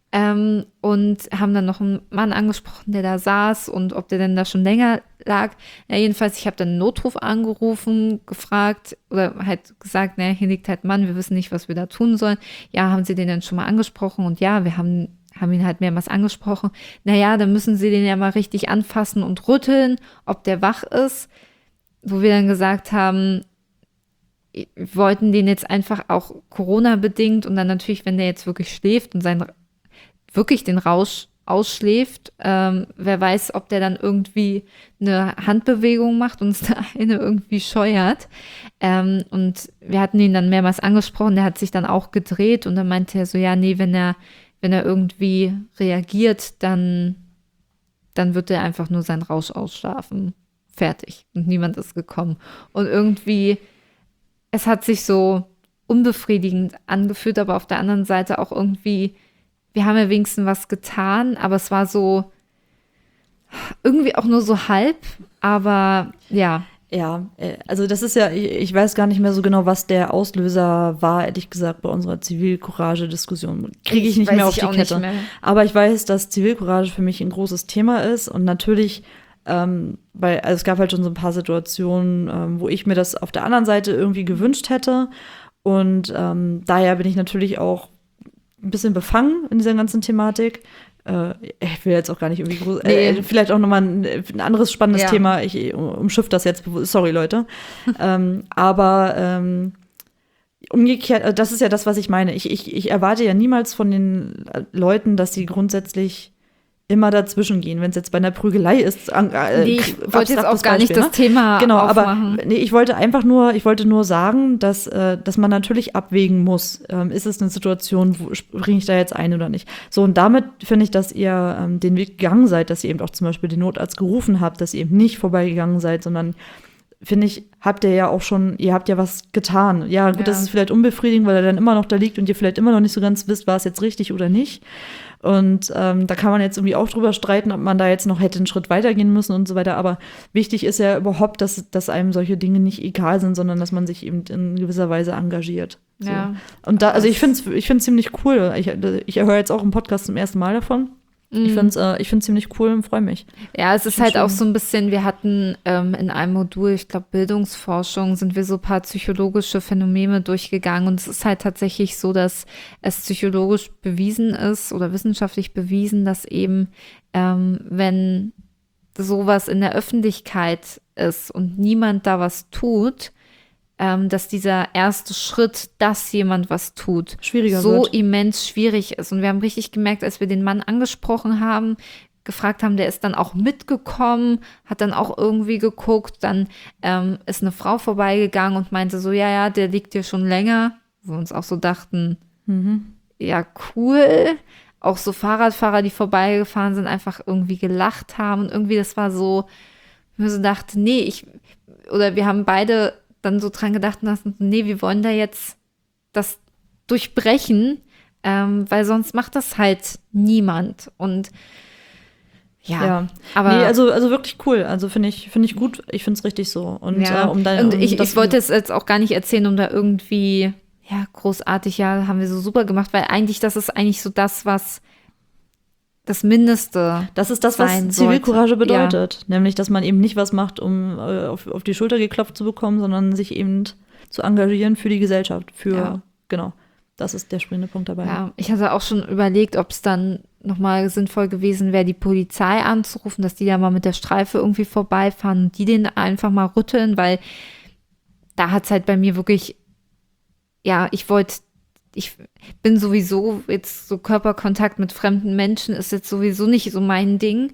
Und haben dann noch einen Mann angesprochen, der da saß und ob der denn da schon länger lag. Ja, jedenfalls, ich habe dann einen Notruf angerufen, gefragt oder halt gesagt, naja, hier liegt halt ein Mann, wir wissen nicht, was wir da tun sollen. Ja, haben Sie den denn schon mal angesprochen? Und ja, wir haben ihn halt mehrmals angesprochen. Naja, dann müssen Sie den ja mal richtig anfassen und rütteln, ob der wach ist. Wo wir dann gesagt haben, wir wollten den jetzt einfach auch Corona-bedingt und dann natürlich, wenn der jetzt wirklich schläft und wirklich den Rausch ausschläft, wer weiß, ob der dann irgendwie eine Handbewegung macht und uns da eine irgendwie scheuert. Und wir hatten ihn dann mehrmals angesprochen, der hat sich dann auch gedreht und dann meinte er so, ja, nee, wenn er irgendwie reagiert, dann wird er einfach nur seinen Rausch ausschlafen. Fertig. Und niemand ist gekommen. Und irgendwie, es hat sich so unbefriedigend angefühlt, aber auf der anderen Seite auch irgendwie, wir haben ja wenigstens was getan, aber es war so irgendwie auch nur so halb, aber ja.
Ja, also das ist ja, ich weiß gar nicht mehr so genau, was der Auslöser war, ehrlich gesagt, bei unserer Zivilcourage-Diskussion. Kriege ich nicht mehr auf die Kette. Aber ich weiß, dass Zivilcourage für mich ein großes Thema ist und natürlich, weil es gab halt schon so ein paar Situationen, wo ich mir das auf der anderen Seite irgendwie gewünscht hätte und daher bin ich natürlich auch ein bisschen befangen in dieser ganzen Thematik. Ich will jetzt auch gar nicht irgendwie groß, vielleicht auch nochmal ein anderes spannendes Thema. Ich umschiff das jetzt bewusst. Sorry, Leute. Aber umgekehrt, das ist ja das, was ich meine. Ich erwarte ja niemals von den Leuten, dass sie grundsätzlich immer dazwischen gehen, wenn es jetzt bei einer Prügelei ist.
Ich wollte jetzt auch gar nicht das Thema
genau,
aufmachen.
Aber ich wollte nur sagen, dass man natürlich abwägen muss, ist es eine Situation, wo springe ich da jetzt ein oder nicht. So, und damit finde ich, dass ihr den Weg gegangen seid, dass ihr eben auch zum Beispiel den Notarzt gerufen habt, dass ihr eben nicht vorbeigegangen seid, sondern finde ich, ihr habt ja was getan. Ja, gut, das ist vielleicht unbefriedigend, weil er dann immer noch da liegt und ihr vielleicht immer noch nicht so ganz wisst, war es jetzt richtig oder nicht. Und da kann man jetzt irgendwie auch drüber streiten, ob man da jetzt noch hätte einen Schritt weitergehen müssen und so weiter. Aber wichtig ist ja überhaupt, dass einem solche Dinge nicht egal sind, sondern dass man sich eben in gewisser Weise engagiert. So.
Ja.
Und also ich finde es ziemlich cool. Ich höre jetzt auch im Podcast zum ersten Mal davon. Ich finde es ziemlich cool und freue mich.
Ja, es ist halt auch so ein bisschen, wir hatten in einem Modul, ich glaube Bildungsforschung, sind wir so ein paar psychologische Phänomene durchgegangen und es ist halt tatsächlich so, dass es psychologisch bewiesen ist oder wissenschaftlich bewiesen, dass eben, wenn sowas in der Öffentlichkeit ist und niemand da was tut, dass dieser erste Schritt, dass jemand was tut,
schwieriger
so
wird.
Immens schwierig ist. Und wir haben richtig gemerkt, als wir den Mann angesprochen haben, gefragt haben, der ist dann auch mitgekommen, hat dann auch irgendwie geguckt, dann ist eine Frau vorbeigegangen und meinte so, ja, der liegt hier schon länger. Wo wir uns auch so dachten, ja, cool. Auch so Fahrradfahrer, die vorbeigefahren sind, einfach irgendwie gelacht haben und irgendwie das war so, wir so dachten, wir haben beide dann so dran gedacht und dachten, nee, wir wollen da jetzt das durchbrechen, weil sonst macht das halt niemand. Und ja. Aber
nee, also wirklich cool. Also finde ich gut. Ich finde es richtig so. Und,
ich wollte es jetzt auch gar nicht erzählen, um da irgendwie, ja, großartig, ja, haben wir so super gemacht, weil eigentlich, das ist eigentlich so das, was das Mindeste.
Das ist das, was Zivilcourage bedeutet. Ja. Nämlich, dass man eben nicht was macht, um auf die Schulter geklopft zu bekommen, sondern sich eben zu engagieren für die Gesellschaft. Genau. Das ist der springende Punkt dabei.
Ja, ich hatte auch schon überlegt, ob es dann nochmal sinnvoll gewesen wäre, die Polizei anzurufen, dass die da mal mit der Streife irgendwie vorbeifahren und die den einfach mal rütteln, weil da hat es halt bei mir wirklich, ja, ich bin sowieso jetzt so Körperkontakt mit fremden Menschen ist jetzt sowieso nicht so mein Ding.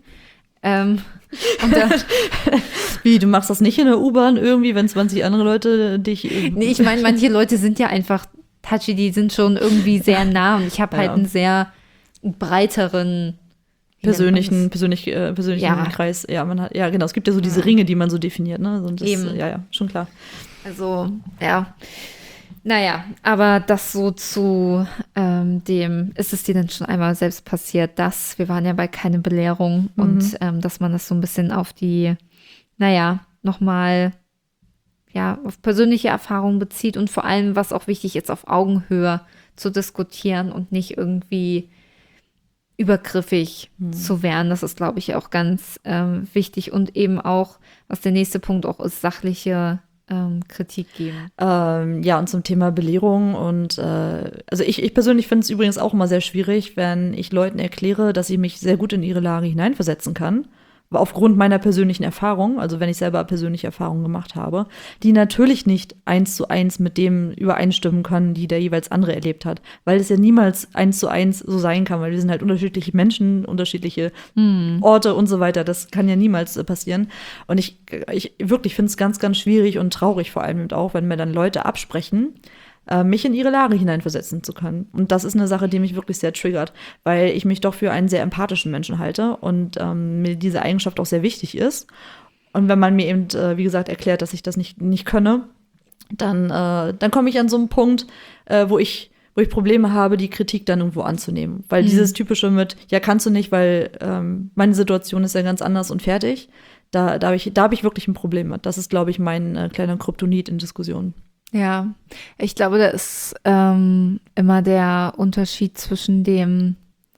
Wie, du machst das nicht in der U-Bahn irgendwie, wenn 20 andere Leute dich...
Nee, ich meine, manche Leute sind ja einfach touchy, die sind schon irgendwie sehr nah und ich habe halt einen sehr breiteren
persönlichen Kreis. Ja, genau, es gibt ja so diese Ringe, die man so definiert, ne? Und das,
eben.
Ja, schon klar.
Also, ja. Naja, aber das so zu dem, ist es dir denn schon einmal selbst passiert, dass, wir waren ja bei keine Belehrung und dass man das so ein bisschen auf die, nochmal, auf persönliche Erfahrungen bezieht und vor allem, was auch wichtig ist, auf Augenhöhe zu diskutieren und nicht irgendwie übergriffig zu werden. Das ist, glaube ich, auch ganz wichtig und eben auch, was der nächste Punkt auch ist, sachliche Kritik geben.
Und zum Thema Belehrung und also ich persönlich finde es übrigens auch immer sehr schwierig, wenn ich Leuten erkläre, dass ich mich sehr gut in ihre Lage hineinversetzen kann, aufgrund meiner persönlichen Erfahrung, also wenn ich selber persönliche Erfahrungen gemacht habe, die natürlich nicht 1:1 mit dem übereinstimmen können, die der jeweils andere erlebt hat, weil es ja niemals 1:1 so sein kann, weil wir sind halt unterschiedliche Menschen, unterschiedliche Orte und so weiter, das kann ja niemals passieren und ich wirklich finde es ganz, ganz schwierig und traurig vor allem eben auch, wenn mir dann Leute absprechen, mich in ihre Lage hineinversetzen zu können. Und das ist eine Sache, die mich wirklich sehr triggert, weil ich mich doch für einen sehr empathischen Menschen halte und mir diese Eigenschaft auch sehr wichtig ist. Und wenn man mir eben, wie gesagt, erklärt, dass ich das nicht könne, dann komme ich an so einen Punkt, wo ich Probleme habe, die Kritik dann irgendwo anzunehmen. Weil dieses Typische mit, ja, kannst du nicht, weil meine Situation ist ja ganz anders und fertig, da hab ich wirklich ein Problem mit. Das ist, glaube ich, mein kleiner Kryptonit in Diskussionen.
Ja, ich glaube, da ist immer der Unterschied zwischen dem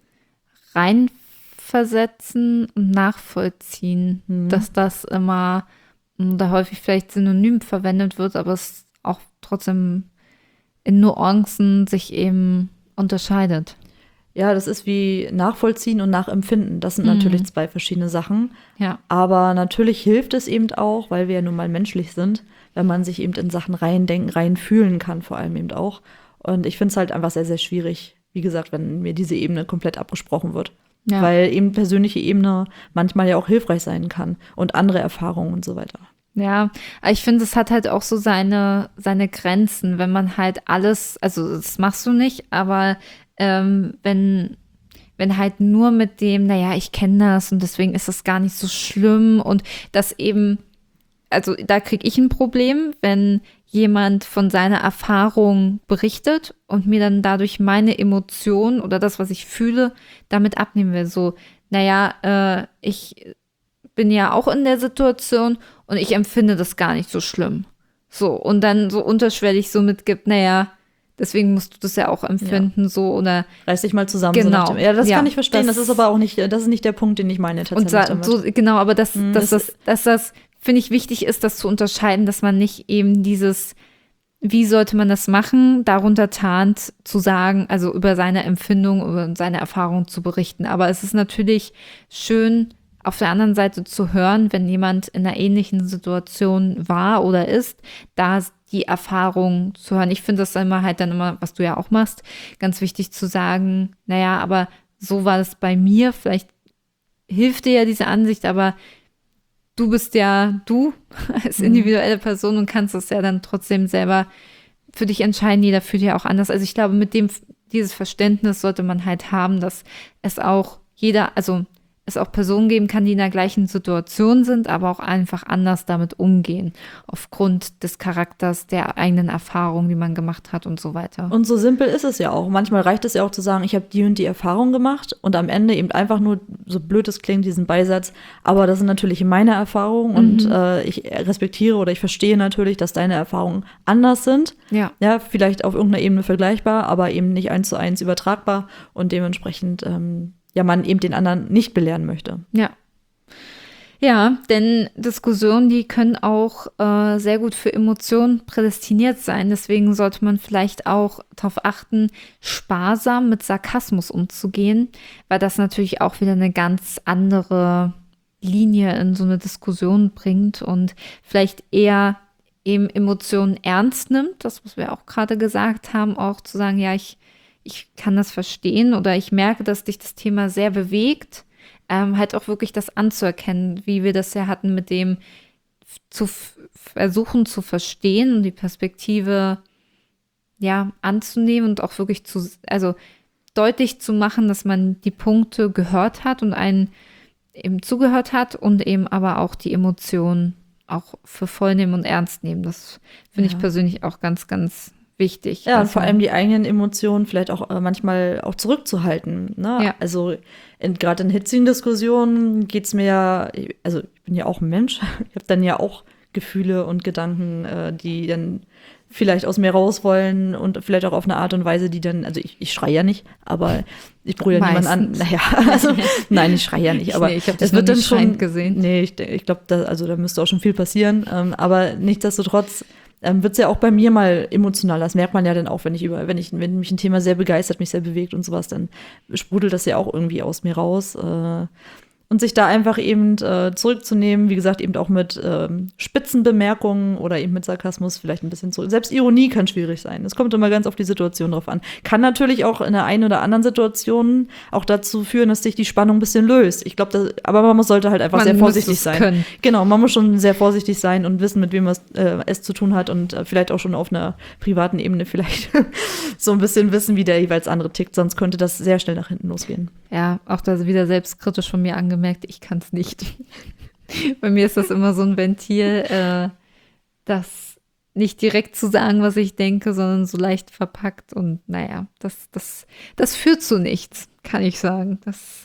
Reinversetzen und Nachvollziehen, dass das immer da häufig vielleicht synonym verwendet wird, aber es auch trotzdem in Nuancen sich eben unterscheidet.
Ja, das ist wie Nachvollziehen und Nachempfinden. Das sind natürlich zwei verschiedene Sachen.
Ja.
Aber natürlich hilft es eben auch, weil wir ja nun mal menschlich sind, wenn man sich eben in Sachen reindenken, reinfühlen kann, vor allem eben auch. Und ich finde es halt einfach sehr, sehr schwierig, wie gesagt, wenn mir diese Ebene komplett abgesprochen wird.
Ja.
Weil eben persönliche Ebene manchmal ja auch hilfreich sein kann und andere Erfahrungen und so weiter.
Ja, aber ich finde, es hat halt auch so seine Grenzen, wenn man halt alles, also das machst du nicht, aber wenn halt nur mit dem, naja, ich kenne das und deswegen ist das gar nicht so schlimm und das eben, also da kriege ich ein Problem, wenn jemand von seiner Erfahrung berichtet und mir dann dadurch meine Emotionen oder das, was ich fühle, damit abnehmen will. So, naja, ich bin ja auch in der Situation und ich empfinde das gar nicht so schlimm. So, und dann so unterschwellig so mitgibt, naja, deswegen musst du das ja auch empfinden, so, oder.
Reiß dich mal zusammen.
Genau.
So nach dem, ja, das
Ja,
kann ich verstehen. Das ist aber auch nicht, das ist nicht der Punkt, den ich meine tatsächlich damit.
So, genau, aber dass das, finde ich, wichtig ist, das zu unterscheiden, dass man nicht eben dieses, wie sollte man das machen, darunter tarnt, zu sagen, also über seine Empfindung, über seine Erfahrung zu berichten. Aber es ist natürlich schön, auf der anderen Seite zu hören, wenn jemand in einer ähnlichen Situation war oder ist, da die Erfahrung zu hören. Ich finde das immer halt dann immer, was du ja auch machst, ganz wichtig zu sagen, naja, aber so war das bei mir, vielleicht hilft dir ja diese Ansicht, aber du bist ja du als individuelle Person und kannst das ja dann trotzdem selber für dich entscheiden. Jeder fühlt ja auch anders. Also ich glaube, mit dieses Verständnis sollte man halt haben, dass es auch es auch Personen geben kann, die in der gleichen Situation sind, aber auch einfach anders damit umgehen, aufgrund des Charakters, der eigenen Erfahrungen, die man gemacht hat und so weiter.
Und so simpel ist es ja auch. Manchmal reicht es ja auch zu sagen, ich habe die und die Erfahrung gemacht und am Ende eben einfach nur, so blöd es klingt, diesen Beisatz, aber das sind natürlich meine Erfahrungen und ich respektiere oder ich verstehe natürlich, dass deine Erfahrungen anders sind.
Ja.
Ja, vielleicht auf irgendeiner Ebene vergleichbar, aber eben nicht 1:1 übertragbar und dementsprechend man eben den anderen nicht belehren möchte.
Ja. Ja, denn Diskussionen, die können auch sehr gut für Emotionen prädestiniert sein. Deswegen sollte man vielleicht auch darauf achten, sparsam mit Sarkasmus umzugehen, weil das natürlich auch wieder eine ganz andere Linie in so eine Diskussion bringt und vielleicht eher eben Emotionen ernst nimmt, das, was wir auch gerade gesagt haben, auch zu sagen, ja, ich kann das verstehen oder ich merke, dass dich das Thema sehr bewegt, halt auch wirklich das anzuerkennen, wie wir das ja hatten, mit dem zu versuchen zu verstehen und die Perspektive anzunehmen und auch wirklich also deutlich zu machen, dass man die Punkte gehört hat und einen eben zugehört hat und eben aber auch die Emotionen auch für voll nehmen und ernst nehmen. Das finde ich persönlich auch ganz, ganz wichtig.
Ja, und vor allem die eigenen Emotionen vielleicht auch manchmal auch zurückzuhalten. Ne?
Ja.
Also gerade in hitzigen Diskussionen geht es mir also ich bin ja auch ein Mensch, ich habe dann ja auch Gefühle und Gedanken, die dann vielleicht aus mir raus wollen und vielleicht auch auf eine Art und Weise, die dann, also ich schreie ja nicht, aber ich brülle ja niemanden an. Naja, also nein, ich schreie ja nicht, aber
ich habe
es
das
wird dann
schon
schon
gesehen.
Nee, ich glaube, da müsste auch schon viel passieren, aber nichtsdestotrotz wird es ja auch bei mir mal emotional. Das merkt man ja dann auch, wenn mich ein Thema sehr begeistert, mich sehr bewegt und sowas, dann sprudelt das ja auch irgendwie aus mir raus. Und sich da einfach eben zurückzunehmen, wie gesagt, eben auch mit Spitzenbemerkungen oder eben mit Sarkasmus vielleicht ein bisschen zurück. Selbst Ironie kann schwierig sein. Es kommt immer ganz auf die Situation drauf an. Kann natürlich auch in der einen oder anderen Situation auch dazu führen, dass sich die Spannung ein bisschen löst. Ich glaube, aber man sollte halt einfach sehr vorsichtig sein.
Können.
Genau, man muss schon sehr vorsichtig sein und wissen, mit wem man es zu tun hat und vielleicht auch schon auf einer privaten Ebene vielleicht so ein bisschen wissen, wie der jeweils andere tickt. Sonst könnte das sehr schnell nach hinten losgehen.
Ja, auch da wieder selbstkritisch von mir angemerkt, ich kann es nicht. Bei mir ist das immer so ein Ventil, das nicht direkt zu sagen, was ich denke, sondern so leicht verpackt. Und naja, das führt zu nichts, kann ich sagen.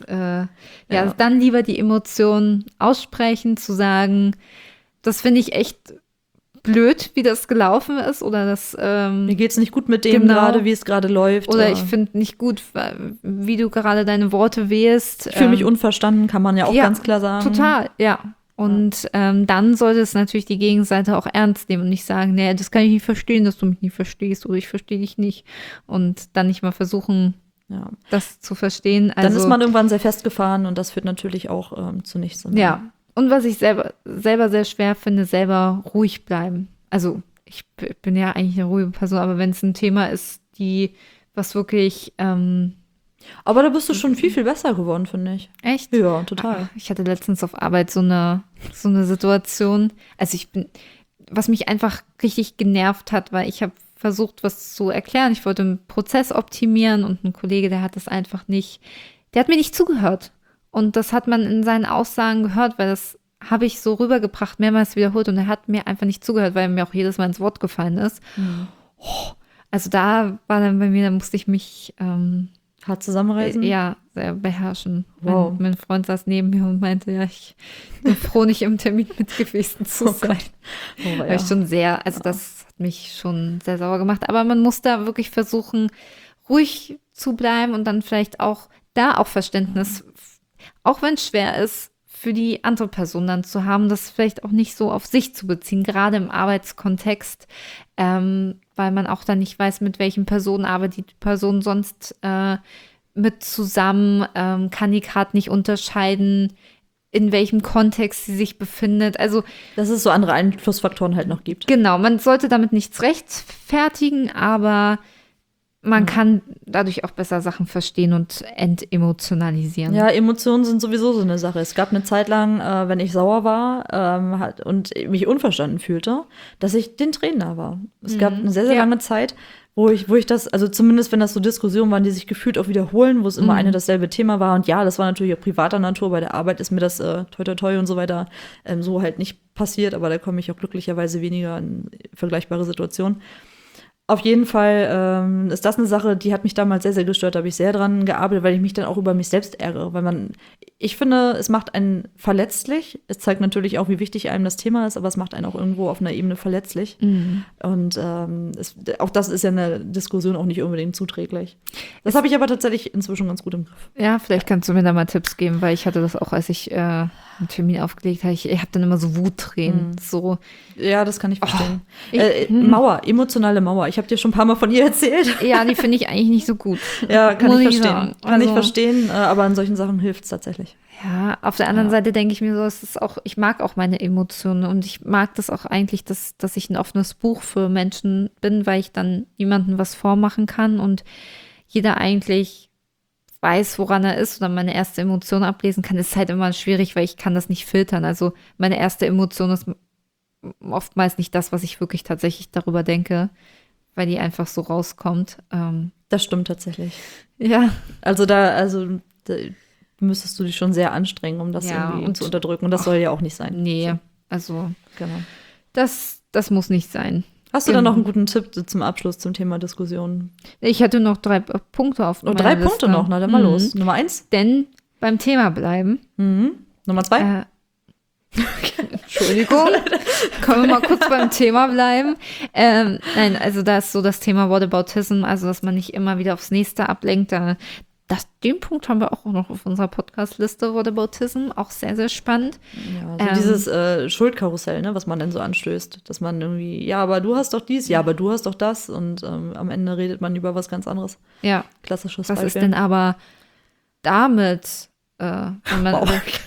Dann lieber die Emotionen aussprechen, zu sagen, das finde ich echt blöd, wie das gelaufen ist oder das
mir geht's nicht gut mit dem gerade, wie es gerade läuft.
Oder ich finde nicht gut, wie du gerade deine Worte wählst.
Ich fühle mich unverstanden, kann man ja auch ganz klar sagen.
Total, ja. Und dann sollte es natürlich die Gegenseite auch ernst nehmen und nicht sagen, nee, das kann ich nicht verstehen, dass du mich nicht verstehst oder ich verstehe dich nicht. Und dann nicht mal versuchen, das zu verstehen. Also,
dann ist man irgendwann sehr festgefahren und das führt natürlich auch zu nichts.
Ja. Und was ich selber sehr schwer finde, selber ruhig bleiben. Also ich bin ja eigentlich eine ruhige Person, aber wenn es ein Thema ist, was wirklich
Aber da bist du schon viel, viel besser geworden, finde ich.
Echt?
Ja, total.
Ich hatte letztens auf Arbeit so eine Situation. Also was mich einfach richtig genervt hat, weil ich habe versucht, was zu erklären. Ich wollte einen Prozess optimieren und ein Kollege, der hat das einfach nicht, der hat mir nicht zugehört. Und das hat man in seinen Aussagen gehört, weil das habe ich so rübergebracht, mehrmals wiederholt und er hat mir einfach nicht zugehört, weil er mir auch jedes Mal ins Wort gefallen ist. Oh, also da war dann bei mir, da musste ich mich
hart zusammenreißen?
Ja, sehr beherrschen.
Wow.
Mein Freund saß neben mir und meinte, ja, ich bin froh, nicht im Termin mit gewesen zu sein.
Oh,
Weil ich schon sehr, also das hat mich schon sehr sauer gemacht. Aber man muss da wirklich versuchen, ruhig zu bleiben und dann vielleicht auch Verständnis, auch wenn es schwer ist, für die andere Person dann zu haben, das vielleicht auch nicht so auf sich zu beziehen, gerade im Arbeitskontext, weil man auch dann nicht weiß, mit welchen Personen arbeitet die Person sonst mit zusammen, kann die gerade nicht unterscheiden, in welchem Kontext sie sich befindet. Also,
dass es so andere Einflussfaktoren halt noch gibt.
Genau, man sollte damit nichts rechtfertigen, aber man kann dadurch auch besser Sachen verstehen und entemotionalisieren.
Ja, Emotionen sind sowieso so eine Sache. Es gab eine Zeit lang, wenn ich sauer war und mich unverstanden fühlte, dass ich den Tränen nah war. Es gab eine sehr, sehr lange Zeit, wo ich das, also zumindest wenn das so Diskussionen waren, die sich gefühlt auch wiederholen, wo es immer dasselbe Thema war. Und ja, das war natürlich auch privater Natur. Bei der Arbeit ist mir das toi toi toi und so weiter so halt nicht passiert. Aber da komme ich auch glücklicherweise weniger in vergleichbare Situationen. Auf jeden Fall ist das eine Sache, die hat mich damals sehr, sehr gestört. Da habe ich sehr dran gearbeitet, weil ich mich dann auch über mich selbst ärgere. Weil ich finde, es macht einen verletzlich. Es zeigt natürlich auch, wie wichtig einem das Thema ist, aber es macht einen auch irgendwo auf einer Ebene verletzlich. Und auch das ist ja eine Diskussion auch nicht unbedingt zuträglich. Das habe ich aber tatsächlich inzwischen ganz gut im Griff.
Ja, vielleicht kannst du mir da mal Tipps geben, weil ich hatte das auch, als ich einen Termin aufgelegt habe. Ich habe dann immer so Wuttränen. So.
Ja, das kann ich verstehen. Mauer, emotionale Mauer. Ich habe dir schon ein paar Mal von ihr erzählt.
Ja, die finde ich eigentlich nicht so gut.
Ja, kann ich verstehen.
Sagen.
Kann ich verstehen, aber an solchen Sachen hilft es tatsächlich.
Ja, auf der anderen Seite denke ich mir so, es ist auch, ich mag auch meine Emotionen und ich mag das auch eigentlich, dass ich ein offenes Buch für Menschen bin, weil ich dann niemandem was vormachen kann und jeder eigentlich weiß, woran er ist oder meine erste Emotion ablesen kann, ist halt immer schwierig, weil ich kann das nicht filtern. Also meine erste Emotion ist oftmals nicht das, was ich wirklich tatsächlich darüber denke, weil die einfach so rauskommt.
Das stimmt tatsächlich.
Ja.
Also da müsstest du dich schon sehr anstrengen, um das irgendwie zu unterdrücken. Und das soll ja auch nicht sein.
Nee, also
genau.
Das muss nicht sein.
Hast du da noch einen guten Tipp zum Abschluss zum Thema Diskussion?
Ich hatte noch 3 Punkte auf meiner
3
Liste.
Punkte noch, na dann mal los. Nummer 1?
Denn beim Thema bleiben.
Nummer 2?
Entschuldigung. Können wir mal kurz beim Thema bleiben? Nein, also da ist so das Thema Whataboutism, also dass man nicht immer wieder aufs nächste ablenkt. Den Punkt haben wir auch noch auf unserer Podcast-Liste, Whataboutism, auch sehr, sehr spannend.
Ja, so dieses Schuldkarussell, ne, was man dann so anstößt, dass man irgendwie, ja, aber du hast doch dies, ja, aber du hast doch das und am Ende redet man über was ganz anderes.
Ja.
Klassisches
Was
Beispiel.
ist denn aber damit, wenn man...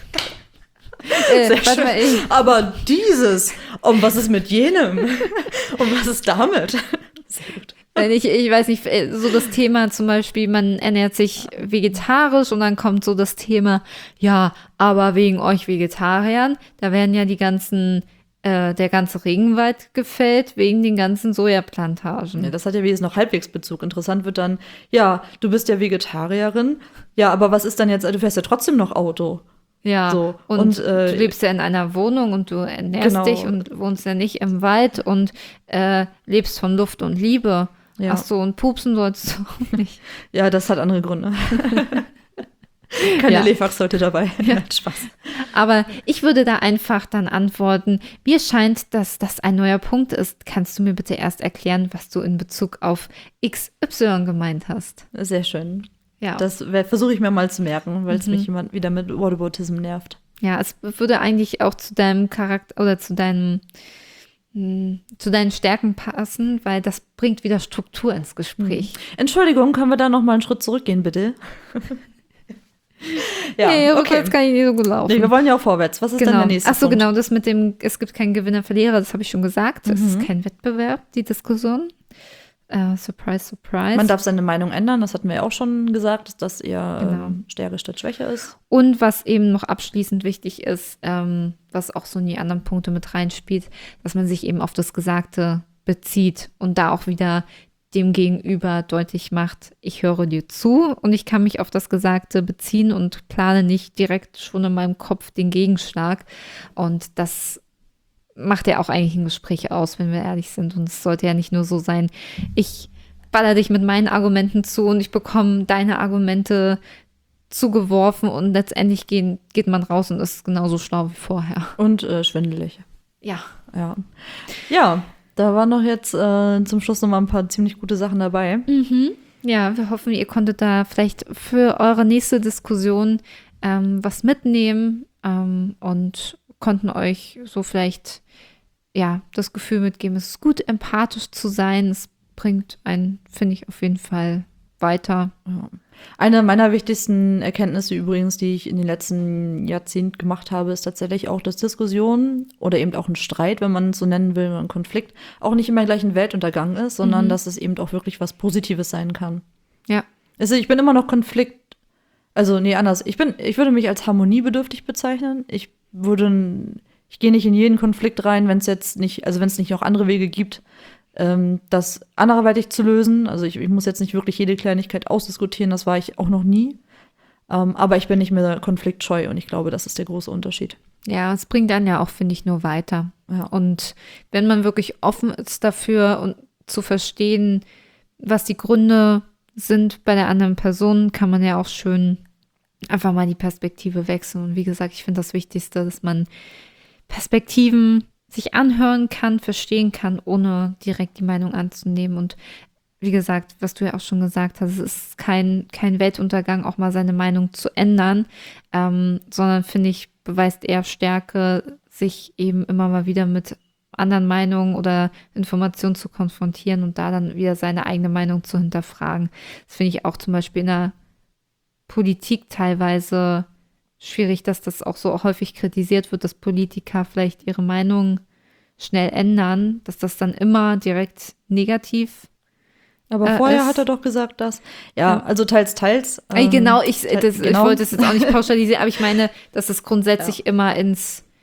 Sehr schön. Aber dieses, und was ist mit jenem? Und was ist damit? Sehr gut.
Ich weiß nicht, so das Thema zum Beispiel, man ernährt sich vegetarisch und dann kommt so das Thema, ja, aber wegen euch Vegetariern, da werden ja der ganze Regenwald gefällt wegen den ganzen Sojaplantagen.
Ja, das hat ja wenigstens noch halbwegs Bezug. Interessant wird dann, ja, du bist ja Vegetarierin, ja, aber was ist dann jetzt, du fährst ja trotzdem noch Auto.
Ja,
so.
und du lebst ja in einer Wohnung und du ernährst dich und wohnst ja nicht im Wald und lebst von Luft und Liebe.
Ja.
Ach so, und pupsen sollst du auch nicht.
Ja, das hat andere Gründe. Keine Lebensfachleute dabei.
Ja.
Spaß.
Aber ich würde da einfach dann antworten, mir scheint, dass das ein neuer Punkt ist. Kannst du mir bitte erst erklären, was du in Bezug auf XY gemeint hast?
Sehr schön.
Ja.
Das versuche ich mir mal zu merken, weil es mich jemand wieder mit Whataboutism nervt.
Ja, es würde eigentlich auch zu deinem Charakter oder zu deinen Stärken passen, weil das bringt wieder Struktur ins Gespräch.
Entschuldigung, können wir da noch mal einen Schritt zurückgehen, bitte?
Nee, rückwärts kann ich nicht so gut laufen.
Nee, wir wollen ja auch vorwärts. Was ist denn der nächste
Ach so,
Punkt?
genau, das mit dem, es gibt keinen Gewinner, Verlierer, das habe ich schon gesagt. Das ist kein Wettbewerb, die Diskussion. Surprise, surprise.
Man darf seine Meinung ändern, das hatten wir ja auch schon gesagt, dass das eher Stärke statt Schwäche ist.
Und was eben noch abschließend wichtig ist, was auch so in die anderen Punkte mit reinspielt, dass man sich eben auf das Gesagte bezieht und da auch wieder dem Gegenüber deutlich macht, ich höre dir zu und ich kann mich auf das Gesagte beziehen und plane nicht direkt schon in meinem Kopf den Gegenschlag. Und das macht ja auch eigentlich ein Gespräch aus, wenn wir ehrlich sind. Und es sollte ja nicht nur so sein, ich baller dich mit meinen Argumenten zu und ich bekomme deine Argumente zugeworfen und letztendlich geht man raus und ist genauso schlau wie vorher.
Und schwindelig.
Ja.
Ja, da waren noch jetzt zum Schluss noch mal ein paar ziemlich gute Sachen dabei.
Ja, wir hoffen, ihr konntet da vielleicht für eure nächste Diskussion was mitnehmen und konnten euch so vielleicht das Gefühl mitgeben, es ist gut, empathisch zu sein. Es bringt einen, finde ich, auf jeden Fall weiter.
Ja. Eine meiner wichtigsten Erkenntnisse übrigens, die ich in den letzten Jahrzehnten gemacht habe, ist tatsächlich auch, dass Diskussion oder eben auch ein Streit, wenn man es so nennen will, ein Konflikt, auch nicht immer gleich ein Weltuntergang ist, sondern dass es eben auch wirklich was Positives sein kann.
Ja.
Also ich bin immer noch anders. Ich würde mich als harmoniebedürftig bezeichnen. Ich gehe nicht in jeden Konflikt rein, wenn es nicht noch andere Wege gibt, das anderweitig zu lösen. Also ich muss jetzt nicht wirklich jede Kleinigkeit ausdiskutieren, das war ich auch noch nie. Aber ich bin nicht mehr konfliktscheu und ich glaube, das ist der große Unterschied.
Ja, es bringt dann ja auch, finde ich, nur weiter.
Ja.
Und wenn man wirklich offen ist dafür und zu verstehen, was die Gründe sind bei der anderen Person, kann man ja auch schön einfach mal die Perspektive wechseln. Und wie gesagt, ich finde das Wichtigste, dass man Perspektiven sich anhören kann, verstehen kann, ohne direkt die Meinung anzunehmen. Und wie gesagt, was du ja auch schon gesagt hast, es ist kein Weltuntergang, auch mal seine Meinung zu ändern, sondern, finde ich, beweist eher Stärke, sich eben immer mal wieder mit anderen Meinungen oder Informationen zu konfrontieren und da dann wieder seine eigene Meinung zu hinterfragen. Das finde ich auch zum Beispiel in der Politik teilweise schwierig, dass das auch so häufig kritisiert wird, dass Politiker vielleicht ihre Meinung schnell ändern, dass das dann immer direkt negativ
Aber vorher hat er doch gesagt, dass, also teils.
Genau, ich wollte es jetzt auch nicht pauschalisieren, aber ich meine, dass es grundsätzlich immer in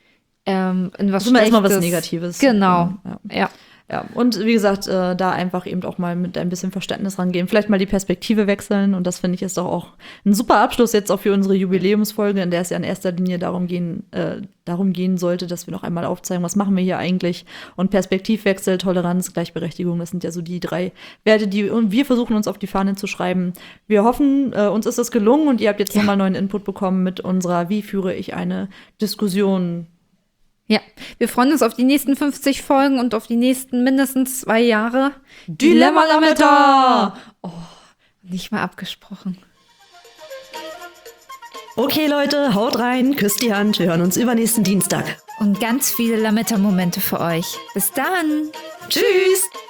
was Schlechtes.
Immer was Negatives.
Genau, ja.
Ja, und wie gesagt, da einfach eben auch mal mit ein bisschen Verständnis rangehen. Vielleicht mal die Perspektive wechseln. Und das, finde ich, ist doch auch ein super Abschluss jetzt auch für unsere Jubiläumsfolge, in der es ja in erster Linie darum gehen sollte, dass wir noch einmal aufzeigen, was machen wir hier eigentlich. Und Perspektivwechsel, Toleranz, Gleichberechtigung, das sind ja so die 3 Werte, die wir versuchen, uns auf die Fahne zu schreiben. Wir hoffen, uns ist das gelungen und ihr habt jetzt nochmal neuen Input bekommen mit unserer Wie führe ich eine Diskussion.
Ja, wir freuen uns auf die nächsten 50 Folgen und auf die nächsten mindestens 2 Jahre.
Dilemma Lametta!
Oh, nicht mal abgesprochen.
Okay, Leute, haut rein, küsst die Hand. Wir hören uns übernächsten Dienstag.
Und ganz viele Lametta-Momente für euch. Bis dann!
Tschüss!